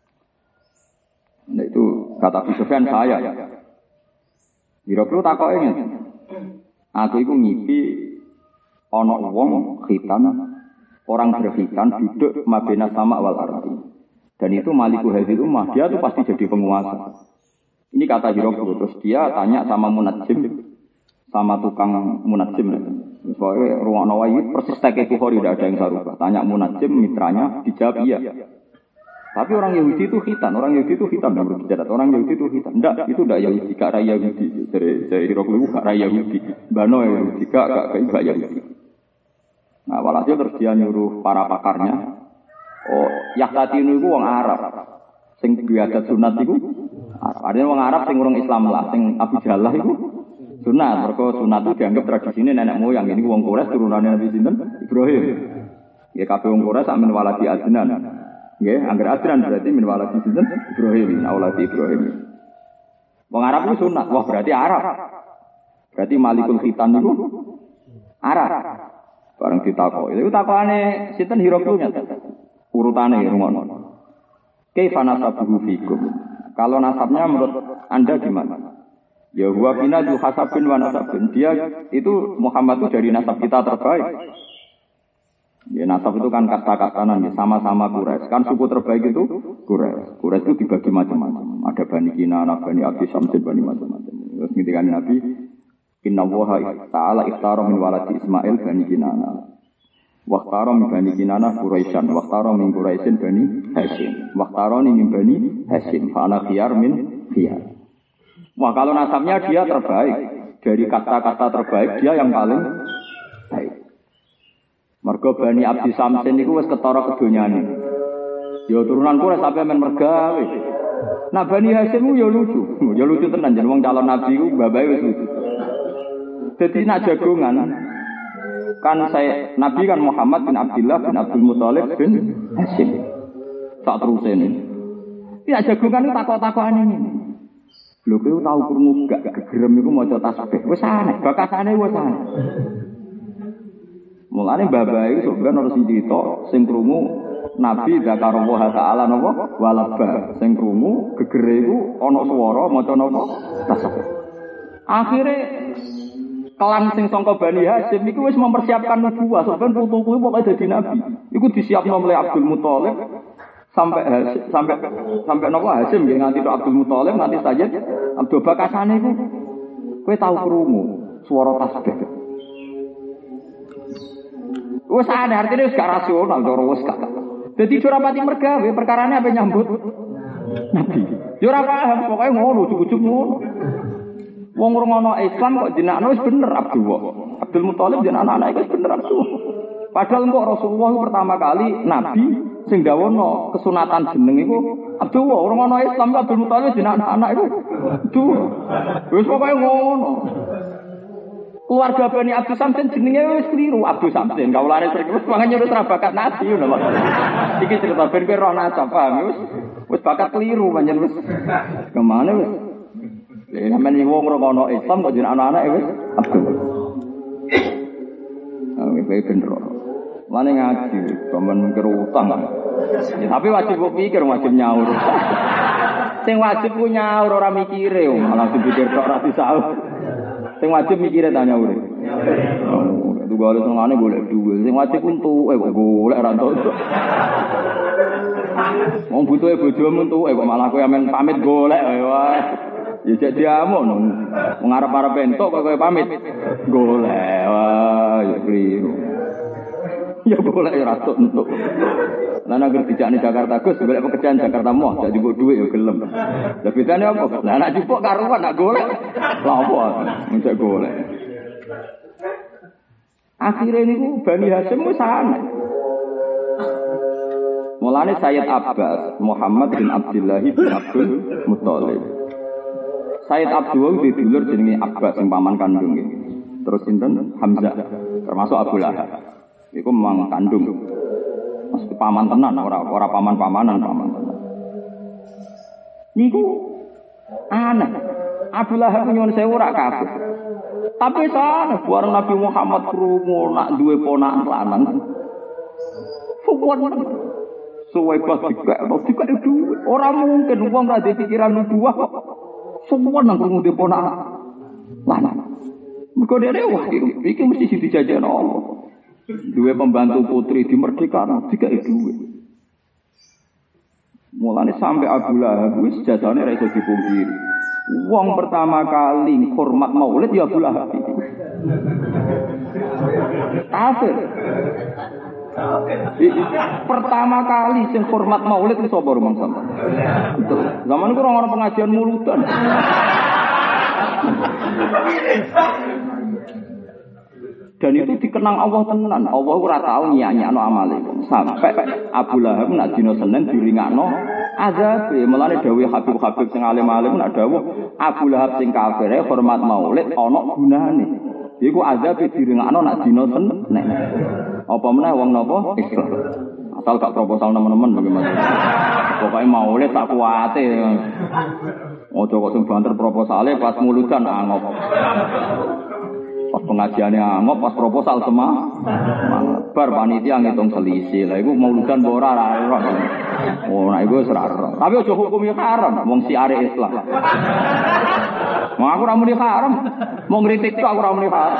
Nah itu kata Abu Sufyan saya. Hiraklius takoke ngene. Aku iku ngipi ana wong khitan, orang berkhitan duduk mabena sama wal ardi. Dan itu Maliku Hadil Ummah, dia tuh pasti jadi penguasa. Ini kata Hiraklius. Terus dia tanya sama Munajjim, sama tukang Munajjim. Soalnya ruang Nawawi persis teke Bukhari tidak ada yang sarubah. Tanya Munajjim mitranya dijawab iya. Tapi orang Yahudi itu khitan, orang Yahudi itu khitan. Enggak, itu enggak Yahudi, gak raya Yahudi. Dari Hiraklius gak raya Yahudi. Bano Yahudi gak Yahudi. Nah, walhasil terus dia nyuruh para pakarnya. Oh, Yahtati itu orang Arab. Sing biadat sunat itu Arab. Ada orang Arab sing urung Islam lah, sing Abu Jallah itu sunat. Mergo sunat itu dianggap tradisi nenek moyang. Ini wong Quraisy turunannya Nabi sinten? Ibrahim. Ya kabeh wong Quraisy amin waladi adnan. Nggih, angger adnan berarti min waladi sinten? Ibrahim, auladi Ibrahim. Wong Arab itu sunat. Wah, berarti Arab. Berarti Malikul Khitan itu Arab. Bareng ditakok. Itu takokane sinten Hiraklius. Urutane rungono. Kaifa nasabuhu fikum? Kalau nasabnya menurut Anda gimana? Ya huwa bina du hasabin wa nasabin. Dia itu Muhammad itu dari nasab kita terbaik. Ya nasab itu kan kasta-kastanan ya, sama-sama Quraisy. Kan suku terbaik itu Quraisy. Quraisy itu dibagi macam-macam. Ada Bani Kinanah, Bani Abdi Samsin, Bani macam-macam. Terus ketika Nabi Inna Allaha ta'ala ikhtara min waladi Ismail Bani Kinanah. Wakhtara min Bani Kinanah Quraisyan. Wakhtara min Quraisyin Bani Hashim. Wakhtarani min Bani Hashim. Fa'ana khiyar min khiyar. Wah kalau nasabnya dia terbaik. Dari kasta-kasta terbaik dia yang paling baik. Mergo Bani Abdi Samsin niku wis ketara kedonyane. Ya turunan Quraisy sampe men mergawe. Nah Bani Hashim ku ya lucu. Ya lucu tenan jeneng wong calon nabi ku babae wis lucu. Dadi nak jagongan kan saya Nabi kan Muhammad bin Abdullah bin Abdul Muthalib bin Hashim. Tak terus ini. Ya jagongan itu takok-takokan ini. Lho kowe tau krungu gak gegerem iku maca tasbih. Wis aneh, bakasane wis aneh. Mulane babae iku sampeyan ora cerita sing krungu Nabi zakarullah taala napa walaba. Sing krungu gegere iku ana swara maca napa tasbih. Akhire kelan sing sangka Bani Hashim iku wis mempersiapkan nubuwah, sampeyan putu kuwi pokoke dadi nabi. Iku disiapno oleh Abdul Muthalib sampai napa Hashim nggih nganti tok Abdul Muthalib nganti Sayyid Abdul Bakasane iku kowe tau krungu swara tasbih. Wis ana artine wis gak rasional cara wis gak. Dadi ora pati mergawe perkarane ape nyambut nabi. Ya ora paham pokoke ngono ujug-ujug ngono. Wong ngono Islam kok jenakno wis bener Abdullah. Abdul Muthalib jeneng anak-anak wis bener Abdullah. Padahal kok Rasulullah pertama kali nabi sing dawono kesunatan jeneng iku Abdullah. Ora ngono Islam kok Abdul Muthalib jeneng anak-anak iku. Duh. Wis pokoke ngono. Keluarga Bani Abdi Samsin jenenge wis kliru Abdi Samsin. Kaulane sing wis mangane wis ra bakat nabi ngono lho. Iki cerita ben roh nasab paham wis bakat kliru pancen wis. Kemana wis? Lha sampeyan wong ngono Islam kok jeneng anak-anak wis Abdul. Kowe bener. Mane ngaji, sampeyan mikir utang. Ya, tapi wajib kok pikir wajib nyaur. Sing wajib ku nyaur ora mikire, malah dipikir tok ora disaur. Sing wajib mikire ta nyaur. Itu gale sengane golek duwe. Sing wajib entuk kok golek ora entuk. Wong butuhe bojomu entuk kok malah kowe amen pamit golek wae. Ya cek diamuk wong arep-arep entuk kok kowe pamit golek wae ya kliru. Ya boleh ya ratuk untuk. Lah nek dijakne Jakarta Gus golek pekerjaan Jakarta moh, jak jupuk dhuwit ya gelem. Lah bedane apa? Lah nek jupuk karuan nak golek. Lah apa? Mencek golek. Akhire niku Bani Hashim wis ana. Mulane Sayyid Abbas Muhammad bin Abdullah bin Abdul Muthalib. Sayyid Abdullah di dulur jenenge Abbas sing paman kandung iki. Terus sinten Hamzah termasuk Abu Lahab. Iku memang kandung. Mesti paman tenan ora paman-pamanan paman tenan. Niku aneh. Abu Lahab nyuwun sewu ora kabeh. Tapi sana bareng Nabi Muhammad krungu nak duwe ponakan lanang. Fuwon suwe pas dikek duwe. Ora mungkin wong ra pikiran nubuwah kok. Semua nang krungu duwe ponakan lanang. Mergo dhewe wah iki mesti dijajahno Allah. Duwe pembantu putri dimerdekakan, dikai duwe. Mulane sampai Abu Lahab wis jasane ra iso dipungkiri. Wong pertama kali hormat Maulid ya Abu Lahab iki. Kafir. Pertama kali sing hormat Maulid wis sapa rumang sampean? Zaman iku ora ana pengajian muludan. Dan itu dikenang Allah tenan. Allah ora tau nyanyi-nyano amale. Sampai Abu Lahab nak dina Senin diringakno azab. Mulane dawuh Habib-habib sing alim-alim nak dawuh Abu Lahab sing kafir hormat Maulid ana gunane. Iku azab diringakno nak dina Senin. Apa meneh wong napa Islam. Asal gak proposal teman-teman bagaimana. Pokoke Maulid tak kuwate. Ojo kok sing banter proposale pas muludan angop. Pas pengajiannya angop, pas proposal bar panitia ngitung selisih. Lah iku mauludan ora ora. Oh, nah iku ora. Tapi aja hukum ya haram wong siare Islam. Mau aku ora muni haram. Mau ngritik tok aku ora muni haram.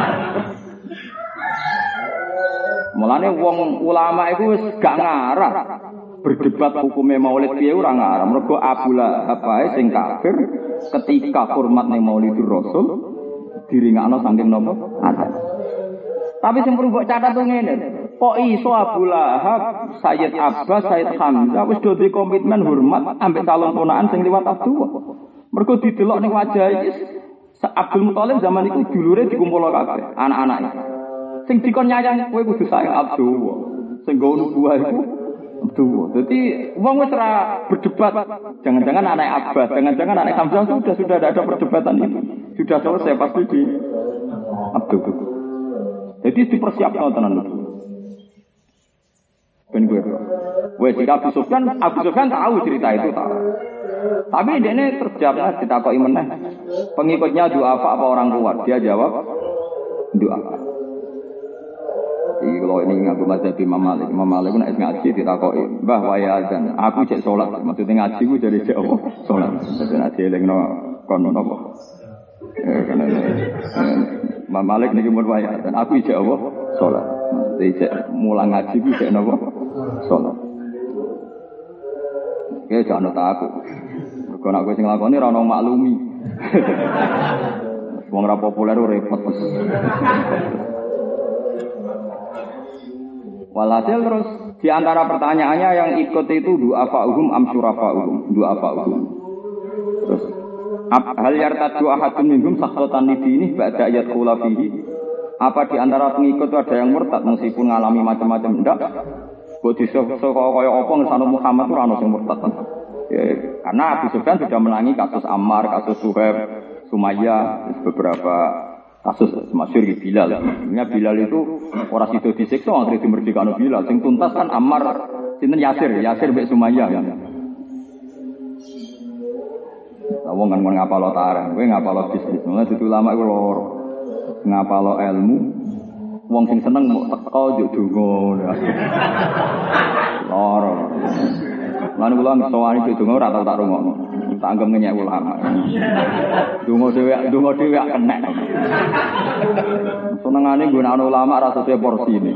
Mulane wong ulama iku wis gak ngarah berdebat hukume maulid piye ora ngarah. Mergo Abu Lahab ae sing kafir ketika hormat ning Maulidur Rasul diringakno saking napa? Ada. Tapi sing perlu mbok catat ngene. Kok iso Abu Lahab, Sayyid Abbas, Sayyid Hamzah wis do komitmen hormat ambek calon ponakan sing liwat Abdullah. Mergo didelok ning wajah iki Abdul Muthalib zaman iku dulure dikumpul kabeh, anak-anake. Sing dikon nyayang kowe kudu sayang Abdullah. Sing nggo nubuah iku Abdullah. Dadi wong wis ora berdebat. Jangan-jangan anak Abbas, jangan-jangan anak Hamzah sudah ada perdebatan itu. Sudah selesai pasti di Abdullah. Jadi dipersiapkan tenan itu. Ben gue. Wes Abu Sufyan tahu cerita itu tahu. Tapi ini terjawab ditakoki meneh. Pengikutnya duafa apa orang kuat? Dia jawab duafa. Iki kalau ini ngaku mazhab Imam Malik. Imam Malik nek ngaji ditakoki, "Mbah waya azan, aku cek salat." Maksudnya ngaji ku dari cek apa? Salat. Dadi nek elingno kono napa? Karena Imam Malik niki mun waya azan, aku cek apa? Salat. Dadi cek mulang ngaji ku cek napa? Salat. Oke, jangan aku. Mergo nek kowe sing lakoni ora ono maklumi. Wong ora populer repot. Walhasil terus di antara pertanyaannya yang ikut itu du'afa'uhum am syurafa'uhum. Du'afa'uhum. Terus hal yartadu ahadun minhum sakhatan lidini ba'da yadkhula fihi. Apa di antara pengikut itu ada yang murtad meskipun ngalami macam-macam ndak? Kok disok-sok kaya apa ngesano Muhammad ora ono sing murtad. Ya, karena Abu Sufyan sudah menangi kasus Ammar, kasus Suhaib, Sumayyah, beberapa kasus masyhur di Bilal. Sebenarnya Bilal itu ora sido disiksa akhire dimerdekakno Bilal. Sing tuntas kan Ammar sinten Yasir mbek Sumayyah kan. Wong kan ngapalo tarang, kowe ngapalo bisnis. Mulane dudu ulama iku loro. Ngapalo ilmu. Wong sing seneng mok teko yo donga. Loro. Lan kula ngesowani donga ora tau tak rungokno. Tak anggap ngenyek ulama. Donga dhewe kenek. Senengane nggunakno ulama ra sesuai porsi ini.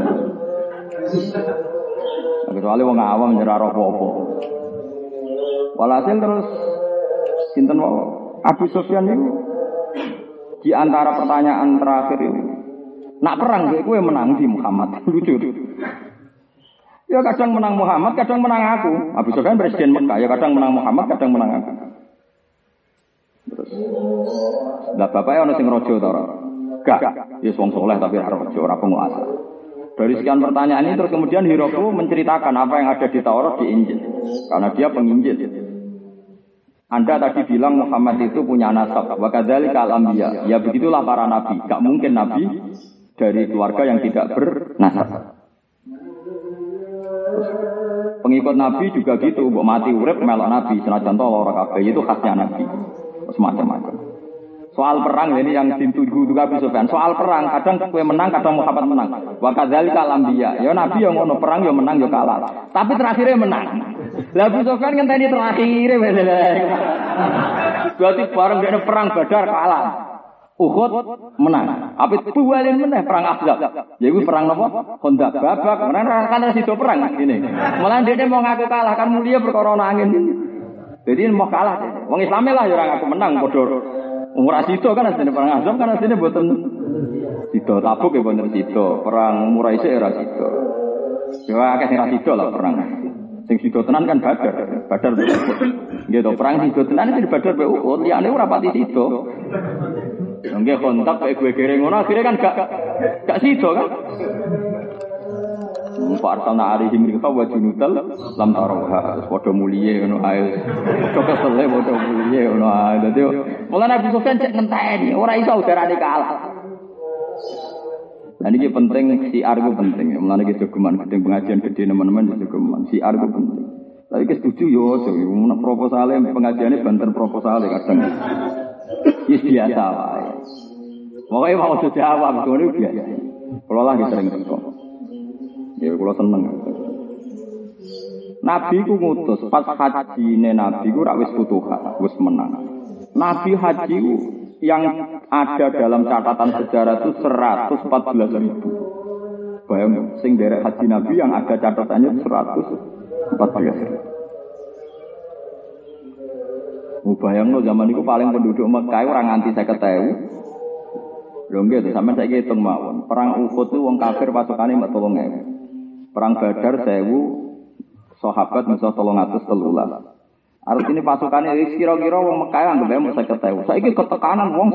Kecuali wong awam nyerah apa-apa. Walhasil terus sinten Abu Sufyan itu di antara pertanyaan terakhir itu nak perang kowe menang di Muhammad. Lucu. Ya kadang menang Muhammad, kadang menang aku. Abu Sufyan presiden Mekah, ya kadang menang Muhammad, kadang menang aku. Terus lah bapaknya ono sing raja ta ora? Gak. Ya wong saleh tapi ora raja, ora penguasa. Dari sekian pertanyaan ini terus kemudian Hiraqlu menceritakan apa yang ada di Taurat di Injil. Karena dia penginjil. Anda tadi bilang Muhammad itu punya nasab. Wa kadzalika al-anbiya. Ya begitulah para nabi. Gak mungkin nabi dari keluarga yang tidak bernasab. Pengikut Nabi juga gitu, mbok mati urip melok Nabi, senajan to lara kabeh itu khasnya Nabi. Semacam-macam. Soal perang ini yang dituju juga Abu Sufyan. Soal perang kadang kowe menang, kadang Muhammad menang. Wa kadzalika al-anbiya. Ya Nabi yang ngono perang ya menang ya kalah. Tapi terakhirnya menang. Lah Abu Sufyan ngenteni terakhire berarti bareng dene perang Badar kalah. Uhud menang. Apit bualin meneh perang Ahzab. Ya iku perang napa? Khandaq babak. Karena kan sido perang ngene. Malah dhekne mau ngaku kalah kan mulia perkara angin. Jadi mau kalah. Wong Islame lah ya ora ngaku menang padha. Ora sido kan asline perang Ahzab kan asline mboten sido. Tabuk ya mboten sido. Perang Quraisy ora sido. Ya akeh sing ra sido lah perang. Sing sido tenan kan Badar. Badar nggih to perang sido tenan iki Badar be Uhud. Liyane ora pati sido. Nggih kontak kaya gue kere ngono akhire kan gak sido kan. Fartana alihim rika wa junutal lam tarawha. Padha muliye ngono ae. Padha kesele padha muliye ngono ae. Dadi mulane Abu Sufyan cek ngenteni ora iso udarane kalah. Lah niki penting siar ku penting. Mulane iki jogeman gedeng pengajian gede teman-teman jogeman siar ku penting. Tapi setuju yo nek proposale pengajiane banter proposale kadang. Yes biasa wae. Pokoke mau jawab ngono biasa. Kula lagi sering teko. Ya kula seneng. Nabi ku ngutus pas hajine Nabi ku rak wis futuhat, wis menang. Nabi haji yang ada dalam catatan sejarah itu 114.000. Bayang sing derek haji Nabi yang ada catatannya 114.000. Bayangno zaman itu paling penduduk Mekah orang nganti 50.000. Lho nggih to sampeyan saiki hitung mawon. Perang Uhud itu wong kafir pasukane mek 3.000. Perang Badar 1.000 sahabat musuh 313. Artinya pasukannya kira-kira wong Mekah anggap ae mung 50.000. Saiki ketekanan wong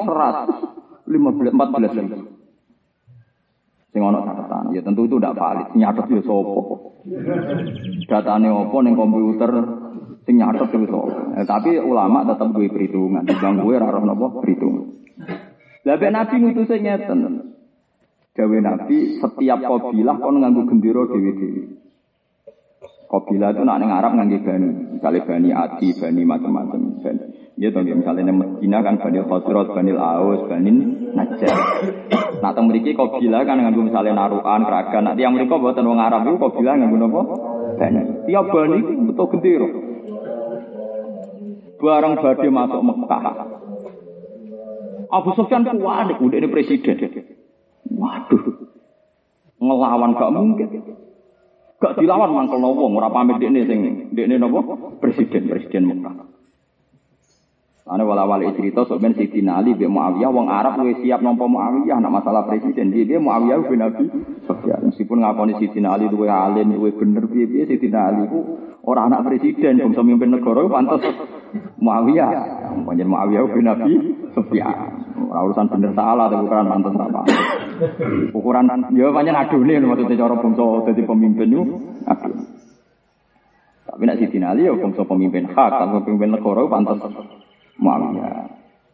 14.000. Sing ana catatan, ya tentu itu tidak valid. Nyatet ya sapa? Datane opo ning komputer sing nyatet itu sapa? Tapi ulama tetap duwe perhitungan. Bang kowe ora roh napa perhitungan. Lah nek Nabi ngutuse ngeten. Dawe Nabi setiap kabilah kon nganggo gendera dhewe-dhewe. Kabilah itu nak ning Arab nganggo bani, misalnya bani Adi, bani macam-macam. Ya to misalnya ning Medina kan bani Khosrot, bani Aus, bani Najjar. Nah teng mriki kabilah kan nganggo misalnya narukan, keragan. Nah tiyang mriku mboten wong Arab iku kabilah nganggo napa? Bani. Tiap bani iku butuh gendera. Barang badhe masuk Mekah. Abu Sufyan kuat udah ini presiden. Waduh. Ngelawan gak mungkin. Gak dilawan mangkel wong ora pamit dekne sing dekne napa? Presiden Mekah. Ane wala-wala cerita sampeyan Sidina Ali mbek Muawiyah wong Arab wis siap nampa Muawiyah nek masalah presiden. Dia Muawiyah bin Abi Sufyan. Meskipun ngakoni Sidina Ali duwe alim, duwe bener piye-piye Sidina Ali ku ora anak presiden, bangsa mimpin negara pantes Muawiyah. Panjen Muawiyah bin Abi Sufyan. Ora urusan bener salah tapi ukuran pantes apa. Ukuran ya pancen adune maksudnya cara bangsa dadi pemimpin yo aduh. Tapi nek Sidina Ali ya bangsa pemimpin hak, kalau pemimpin negara pantes Muawiyah.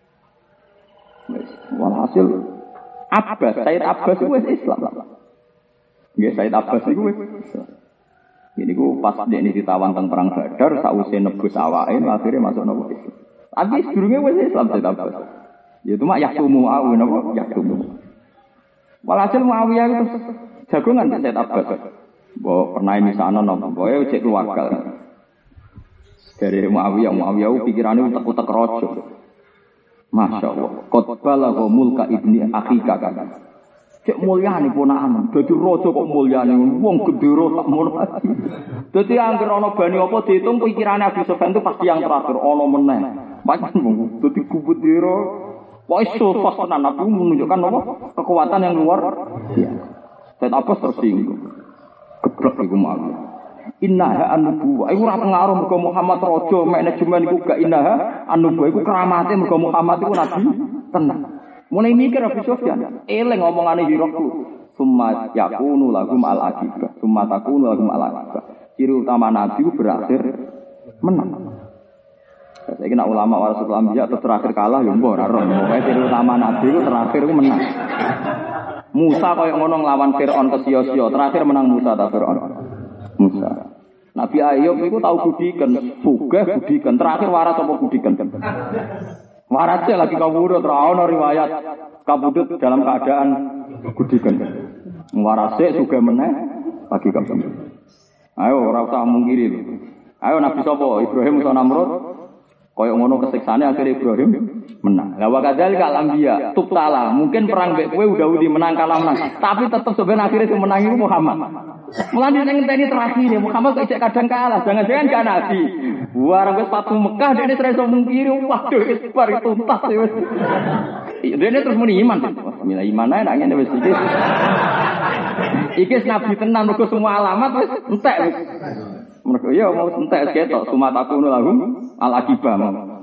Walhasil Said Abbas itu wis Islam. Nggih Said Abbas itu wis Islam. Ini ku pas dia ditawan teng perang Badar sausé nebus awake akhirnya masuk napa Islam. Tapi sedurunge wis Islam Said Abbas. Ya cuma yaktumu au napa yaktumu. Walhasil Muawiyah itu jagongan Said Abbas. Mbok pernah ini sana napa boe cek keluarga. Dari Muawiyah pikirannya utek-utek rojo. Masya Allah. Qotbala wa mulka ibni akhika kan. Cek mulyane ponakan. Dadi rojo kok mulyane wong gendera sak mono. Dadi anggere ana bani apa diitung pikirane Abu Sufyan itu pasti yang terakhir ana meneh. Pancen dadi kubendera. Wis sosok tenan Nabi menunjukkan apa? Kekuatan yang luar biasa. Said Abbas tersinggung. Geblek iku Muawiyah. Innaha an-nubuwah. Iku ora pengaruh mergo Muhammad raja, manajemen iku gak innaha an-nubuwah iku keramate mergo Muhammad iku nabi tenan. Mulai mikir Abu Sufyan, eling omongane Hiraqlu. Summa yakunu lahum al-aqibah. Summa takunu lahum al-aqibah. Ciri utama nabi berakhir menang. Saiki nek ulama warasul anbiya terus terakhir kalah ya mbok ora roh. Pokoke ciri utama nabi iku terakhir iku menang. Musa kaya ngono nglawan Firaun kesia-sia, terakhir menang Musa ta Firaun. Musa. Nabi Ayub itu tahu budikan, sugih budikan. Terakhir waras apa budikan? Warasnya lagi kabudut, rawon riwayat kabudut dalam keadaan budikan. Warasnya sugih meneh lagi kabudut. Ayo ora usah mungkiri. Ayo Nabi sapa? Ibrahim utawa Namrud? Kaya ngono kesiksane akhirnya Ibrahim menang. Lah wa kadzalika al-anbiya tubtala. Mungkin perang mbek kowe udah menang kalah menang, tapi tetep sebenarnya akhirnya sing menang itu Muhammad. Mulane ning ngenteni terakhir ya Muhammad kok kadang kalah, jangan-jangan gak nabi. Warang wis Fatu Mekah dene ora iso mungkiri, waduh wis bar tuntas wis. Dene terus muni iman. Bismillah iman ae nek ngene wis iki. Iki nabi tenan mergo semua alamat wis entek wis. Mergo ya mau entek ketok sumataku lahum al-aqibah.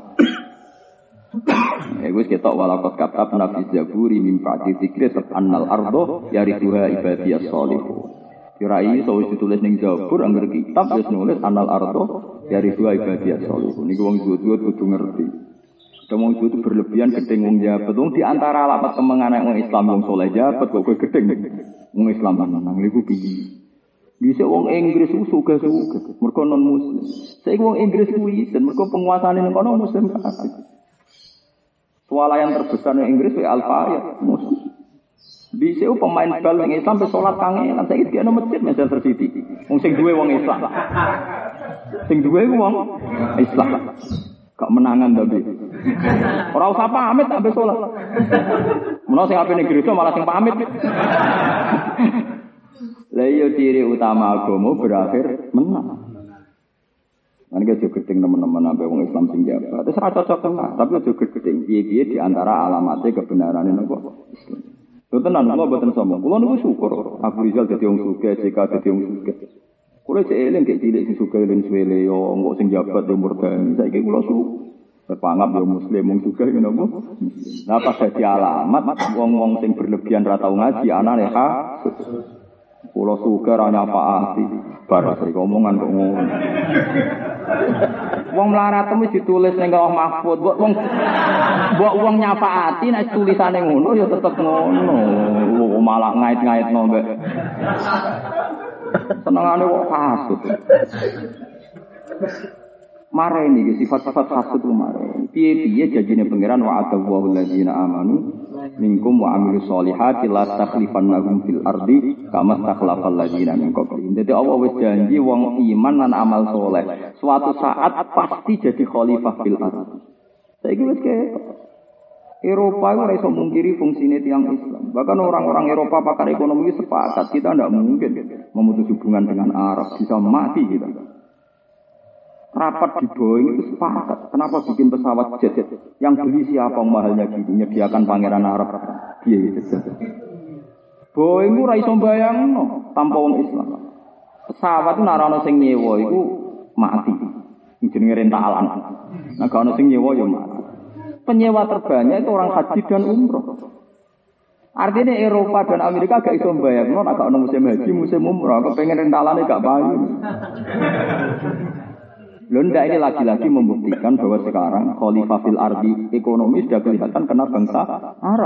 Wis ketok walaqad katabna fi zaburi min ba'di dzikri annal ardo yarithuha ibadiyas shalihun. Kirai so ditulis ning Zabur angger kitab wis nulis annal ardo yarithuha ibadiyas shalihun. Niku wong zuhud kudu ngerti. Wong zuhud berlebihan gedeng wong jabat. Wong di antara alamat kemengane wong Islam wong saleh jabat kok kowe gedeng. Wong Islam nang niku piye? Bisa wong Inggris ku suga-suga mergo non muslim. Saiki wong Inggris kuwi dan mergo penguasane ning kono muslim kabeh. Swalayan terbesar ning Inggris kuwi Al-Fayed muslim. Bisa pemain bal ning Islam pe salat kangelan saiki dia nang masjid Manchester City. Wong sing duwe wong Islam. Sing duwe wong Islam. Gak menangan tapi. Ora usah pamit ambek salat. Menawa sing apik ning gereja malah sing pamit. Lah iya ciri utama agama berakhir menang. Kan aja gedeng teman-teman ambek wong Islam sing jabat. Wis ora cocok tenan, tapi aja gedeng. Piye-piye di antara alamatnya kebenaran napa Islam. Lho tenan kula mboten sombong. Kula niku syukur Abu Rizal dadi wong sugih, JK dadi wong sugih. Kula cek eling gek cilik sing sugih len suwele yo engko sing jabat yo murdan. Saiki kula berpanggap yo muslim wong sugih ngono apa? Lah pas dadi alamat wong-wong sing berlebihan ra tau ngaji anane ha. Kula sugih ra nyapaati. Bar iki omongan kok ngono. Wong melarat wis ditulis ning Lauh Mahfuz, mbok wong nyapaati nek tulisane ngono ya tetep ngono. Malah ngait-ngaitno mbek. Senengane kok kasut. Mare iki sifat-sifat kasut mare. Piye-piye janjine pangeran wa atawu alladzina amanu minkum wa amilus solihati la takhlifannahum fil ardi kama takhlafal ladzina min qablihim. Dadi Allah wis janji wong iman lan amal soleh suatu saat pasti jadi khalifah fil ardi. Saiki wis Eropa itu ora iso mungkiri fungsine tiyang Islam. Bahkan orang-orang Eropa pakar ekonomi sepakat kita tidak mungkin memutus hubungan dengan Arab, bisa mati kita. Rapat di Boeing itu sepakat. Kenapa bikin pesawat jet yang beli siapa mahalnya gini, menyediakan pangeran Arab biaya jet. Boeing itu ora iso bayangno tanpa wong Islam. Pesawat itu ora ono sing nyewa iku mati. Jenenge rentalan. Nah gak ono sing nyewa ya mati. Penyewa terbanyak itu orang haji dan umroh. Artinya Eropa dan Amerika gak iso bayangno nek gak ono musim haji, musim umroh, kepengen rentalane gak payu. Londa ini lagi-lagi membuktikan bahwa sekarang khalifah fil ardi ekonomi sudah kelihatan kena bangsa Arab.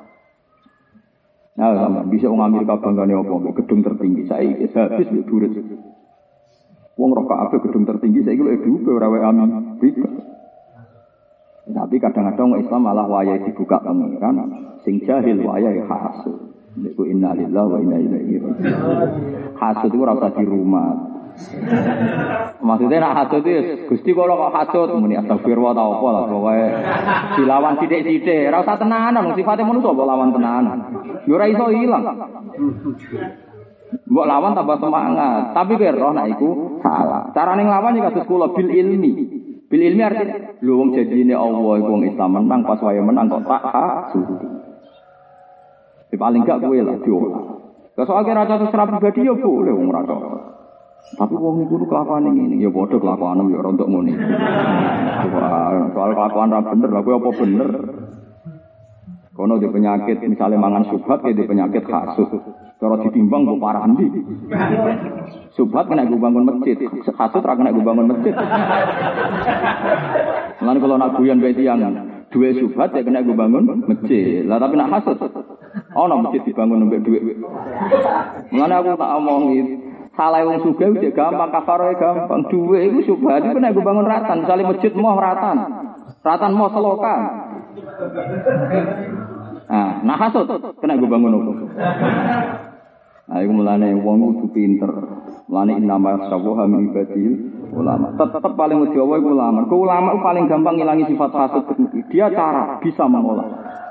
Nah, bisa orang Amerika banggane apa? Gedung tertinggi. Saya habis durit. Wong roh kabeh gedung tertinggi saiki lho dhuwe ora wae Amerika. Tapi kadang-kadang Islam malah wayahe dibuka pangeran, sing jahil wayahe hasud. Niku innalillahi wa inna ilaihi raji'un. Hasud itu ora usah di rumah. Maksudnya nak hasud itu Gusti kalau kok hasud muni astagfirullah ta apa lah pokoke dilawan sithik-sithik ora usah tenanan sifate manusa kok lawan tenanan yo ora iso ilang mbok lawan tambah semangat tapi kowe roh nek iku salah carane nglawan iki kados kula bil ilmi artinya lho wong janjine Allah iku wong Islam menang pas wae menang kok tak hasud paling gak kowe lah diolah soal kira cocok secara pribadi yo boleh wong ora cocok. Tapi wong niku kelakuane ngene, ya padha kelakuane ya ora entuk ngene. Soal kelakuan ra bener, lha kowe apa bener? Kono di penyakit misalnya mangan subhat ya di penyakit hasud. Cara ditimbang kok parah ndi? Subhat kena gue bangun masjid, hasud ra kena gue bangun masjid. Lan kalau nak guyon bae tiyang duwe subhat ya kena gue bangun masjid. Lah tapi nak hasud ono masjid dibangun mbek dhuwit. Mulane aku tak omongi salah wong sugih wis gampang kafaroe gampang dhuwit iku subhat iku nek bangun ratan misale masjid moh ratan moh selokan nah hasud kena bangun opo nah iku mulane wong kudu pinter mulane inama sawaha min ibadil ulama tetep paling wedi iku ulama ulama paling gampang ngilangi sifat hasud dia cara bisa mengolah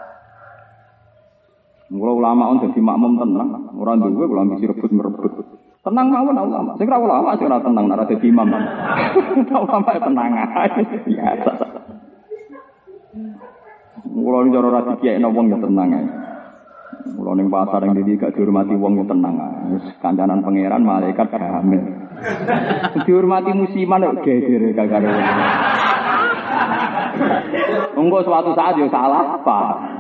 ulama on dadi makmum tenang ora duwe kula mesti rebut tenang mawon ulama. Sing ra ulama sing ora tenang nek dadi imam. Ulama tenang ae. Biasa. Mula ning cara ra dikekno wong ya tenang ae. Mula ning pasar ning ndi gak dihormati wong ya tenang ae. Wis kancanan pangeran malaikat gamen. Dihormati musiman kok geger karo. Engko suatu saat ya salah apa.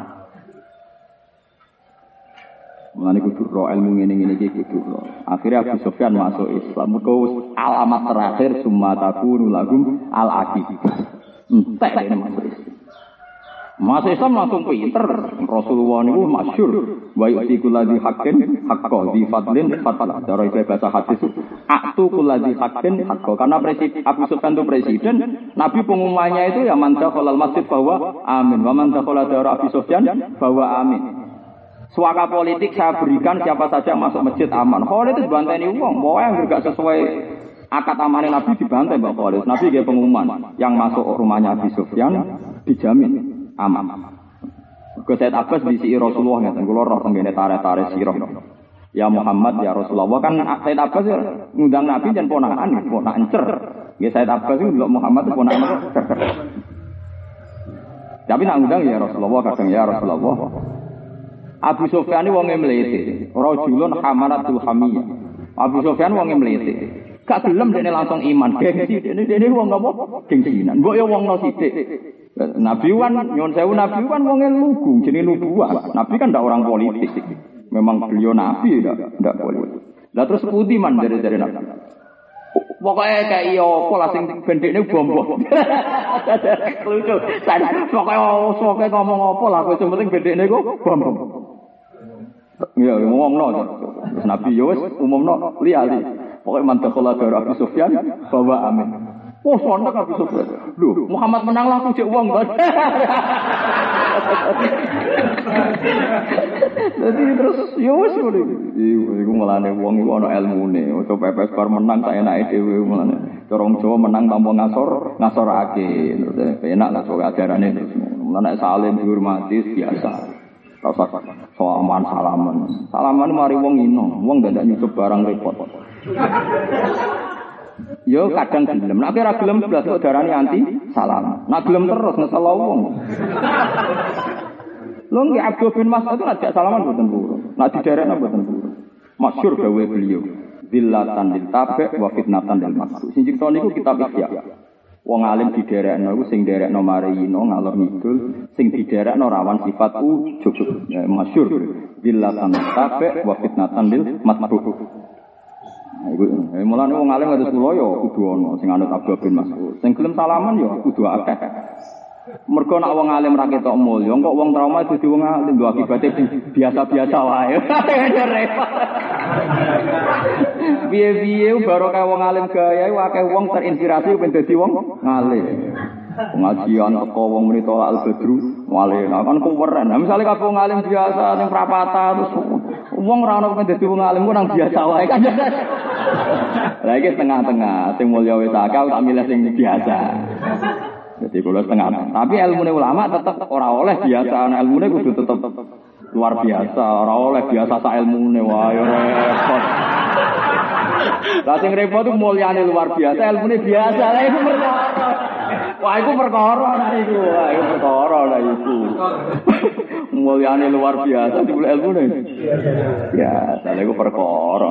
Mulane kudu ro ilmu ngene-ngene iki kudu ro. Akhire Abu Sufyan masuk Islam. Mergo alamat terakhir summa takunu lahum al-aqibah. Entek nek masuk Islam langsung pinter. Rasulullah niku masyhur wa yu'ti kulladzi haqqin haqqo di fadlin fatal. Cara bahasa hadis aktu kulladzi haqqin haqqo. Karena presiden Abu Sufyan itu presiden, Nabi pengumumannya itu ya man dakhalal masjid bahwa amin. Wa man dakhala dara Abu Sufyan bahwa amin. Suaka politik saya berikan siapa saja masuk masjid aman. Khalid itu dibanteni wong, pokoknya yang gak sesuai akad amanah Nabi dibantai Mbak Khalid. Nabi kayak pengumuman yang masuk rumahnya Abi Sufyan dijamin aman. Ke Said Abbas disi Rasulullah ngeten kula roh tenggene tare-tare sira. Ya Muhammad ya Rasulullah kan Said Abbas ngundang Nabi jan ponakan cer. Nggih Said Abbas itu ndelok Muhammad ponakan cer. Tapi nak ngundang ya Rasulullah kadang ya Rasulullah. Abu Sufyan wong mlete, rajulun hamaratul hamiyah. Abu Sufyan wong mlete. Gak gelem dene langsung iman. Gengsi dene wong apa? Gengsinan. Mbok ya wong no sithik. Nabi wan nyon sewu Nabi wan wong lugu jenenge nubuwah. Nabi kan ndak orang politik. Memang beliau nabi ndak politik. Lah terus putih man dari Nabi. Pokoknya kayak iyo pola sing bendekne bom-bom. Lucu. Pokoknya ngomong apa lah sing penting bendekne ku bom-bom. Ya ngomongno. Terus Nabi yo wis umumno liali. Pokoknya mantakola dari Abu Sufyan bawa amin. Oh sontak Abu Sufyan. Loh Muhammad menang lah aku cek uang banget. Jadi terus yowes boleh. Iku melane uang iku ana ilmune. Ojo pepes bar menang tak enake dhewe melane. Corong Jawa menang tanpa ngasorake. Terus enak lah sok ajarane terus. Mulane salim dihormati biasa. Rasa salaman. Salaman mari wong ino. Wong ndak nyucup barang repot. Yo kadang gelem, nek ora gelem blas kok darani anti salam. Nek gelem terus ngesel wong. Lho nggih Abdul bin Mas'ud ngajak salaman mboten purun. Nek diderekno mboten purun. Masyhur gawe beliau. Zillatan lil tabi' wa fitnatan lil maqtu. Sing cipta niku kitab Ihya. Wong alim diderekno iku sing derekno marino ngalor ngidul, sing diderekno rawan sifat ujug. Masyhur zillatan lil tabi' wa fitnatan lil maqtu. Iku mulane wong alim kados kula ya kudu ana sing anut Abdul bin Mas'ud. Sing gelem salaman ya kudu akeh. Mergo nek wong alim ra ketok mulya, kok wong trauma dadi wong alim lho akibate biasa-biasa wae. Piye-piye baru kaya wong alim gaya akeh wong terinspirasi ben dadi wong alim. Pengajian teko wong muni tolak al-badru wale kan kuweren. Nah misale kabeh wong alim biasa ning prapatan terus wong ora ono ben dadi wong alim ku nang biasa wae kan. Lah iki tengah-tengah sing mulya wis akeh tak milih sing biasa. Jadi kula setengah. Tapi ilmune ulama tetep ora oleh biasa, ana ilmune kudu tetep luar biasa, ora oleh biasa sak ilmune wae repot. Lah sing repot ku mulyane luar biasa, ilmune biasa. Lah iku perkara. Wah iku perkara lah iku. Wah iku perkara lah iku. Mulyane luar biasa dibule ilmune. Biasa, lha iku perkara.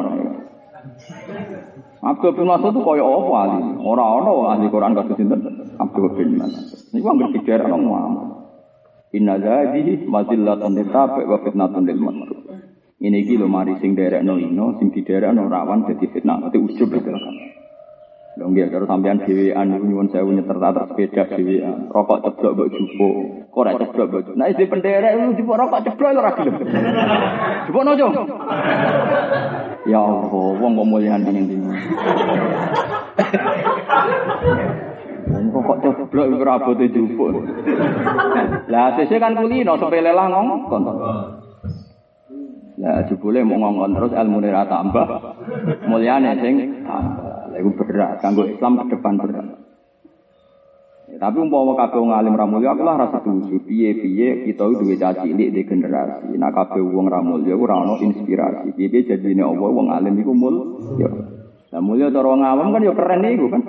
Abdul bin Mas'ud itu kaya apa ahli? Ora ana ahli Quran kados sinten? Abdul bin Mas'ud. Niku anggere pikir ana ngomong. Inna hadhihi mazillatun litabi wa fitnatun lil maqtu. Ini iki lho mari sing derekno ino, sing diderekno rawan dadi fitnah, dadi ujub itu kan. Lho nggih karo sampean dhewean niku nyuwun sewu nyeter atas sepeda dhewean. Rokok ceblok mbok jupuk. Kok ora ceblok mbok. Nek isih penderek lu jupuk rokok ceblok ora gelem. Jupukno, Cung. Ya Allah, wong kok mulyane ndi. Kok ceblok iku ora abote jupuk. Lah sesuk kan kulino sepele lah ngongkon. Lah jebule mau ngongkon terus ilmune ra tambah. Mulyane sing tambah. Lah iku berat kanggo Islam ke depan berat. Ya, tapi umpama kabeh wong alim ra mulya aku lah ra setuju. Piye-piye kita duwe cilik di generasi. Nek kabeh wong ra mulya ora ono inspirasi. Piye jadine apa wong alim iku mulya. Lah mulya cara wong awam kan ya keren niku kan.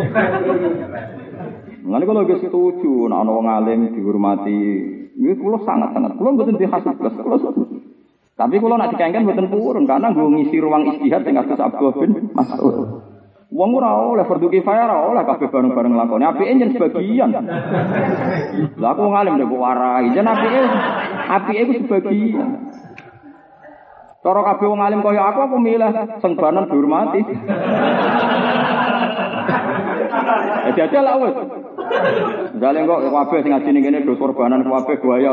Mulane kula wis setuju nek ana wong alim dihormati. Niku kula sangat-sangat. Kula mboten dihasut plus kula setuju. Tapi kula nek dikengken mboten purun karena nggo ngisi ruang istihad sing kados Abdul bin Mas'ud. Wong ora oleh fardu kifayah ora oleh kabeh bareng-bareng nglakoni. Apike yen sebagian. Lah aku ngalim nek warai, yen apike iku sebagian. Cara kabeh wong alim kaya aku milih sengbanan dihormati. Jadi lah wis. Jale kok kabeh sing ngajine kene do korbanan kabeh buaya.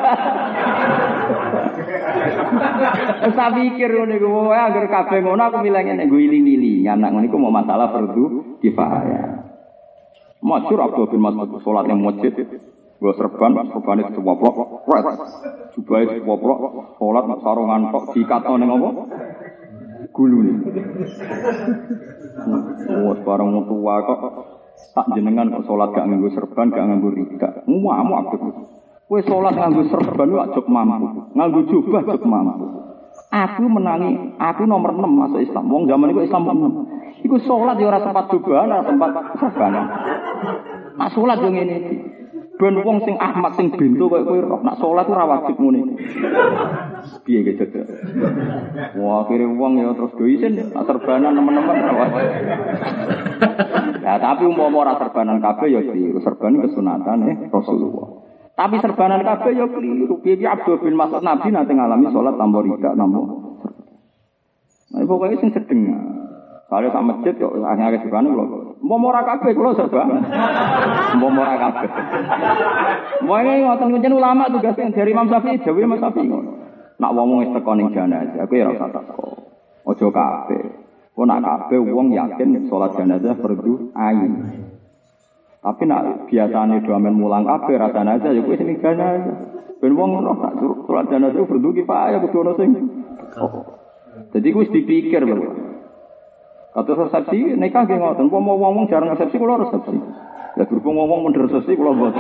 Wis tak pikir ngene ku wae anggere kabeh ngono aku milih ngene nggo iling-iling. Anak ngono iku mau masalah fardu kifayah. Masyhur Abdul bin Mas'ud salat ning masjid. Gua serban itu woplok. Jubahe woplok, salat sarungan tok dikatno ning apa? Gulune. Wes bareng tua kok Tak jenengan kok salat gak nganggo serban, gak nganggo rida. Muamu akeh. Kowe salat nganggo serban kok ajok mampu. Nganggo jubah ajok mampu. Aku menangi, aku nomor 6 masuk Islam. Wong zaman iku Islam 6. Iku salat ya ora sempat jubahan, ora sempat serban. Nak salat yo ngene iki. Ben wong sing Ahmad sing bento koyo kowe roh nak salat ora wajib ngene. Piye ge cedek. Wah, akhire wong ya terus do isin serbanan teman-teman ora wajib. Ya tapi umpama ora serbanan kabeh ya keliru. Serban kesunatan Rasulullah. Tapi serbanan kabeh ya keliru. Piye Abdul bin Mas'ud Nabi nate ngalami salat tanpa rida tanpa. Nah, pokoknya sing sedeng. Kalau sak masjid kok akhirnya serbanan lho. Mau ora kabeh kula serban. Mau ora kabeh. Moe ngoten kuncen ulama tugas dari Imam Syafi'i, dawuh Imam Syafi'i ngono. Nak wong wis teko ning jenazah, kowe ora usah teko. Aja kabeh. Kok nak kabeh wong yakin salat jenazah fardu ain. Tapi nak biasane do amen mulang kabeh ra jenazah ya kowe sing jenazah. Ben wong ora tak suruh salat jenazah fardu kifayah kudu ono sing. Jadi wis dipikir lho. Atau resepsi nikah nggih ngoten. Umpama wong jarang resepsi kula resepsi. Lah berhubung wong mendher resepsi kula mboten.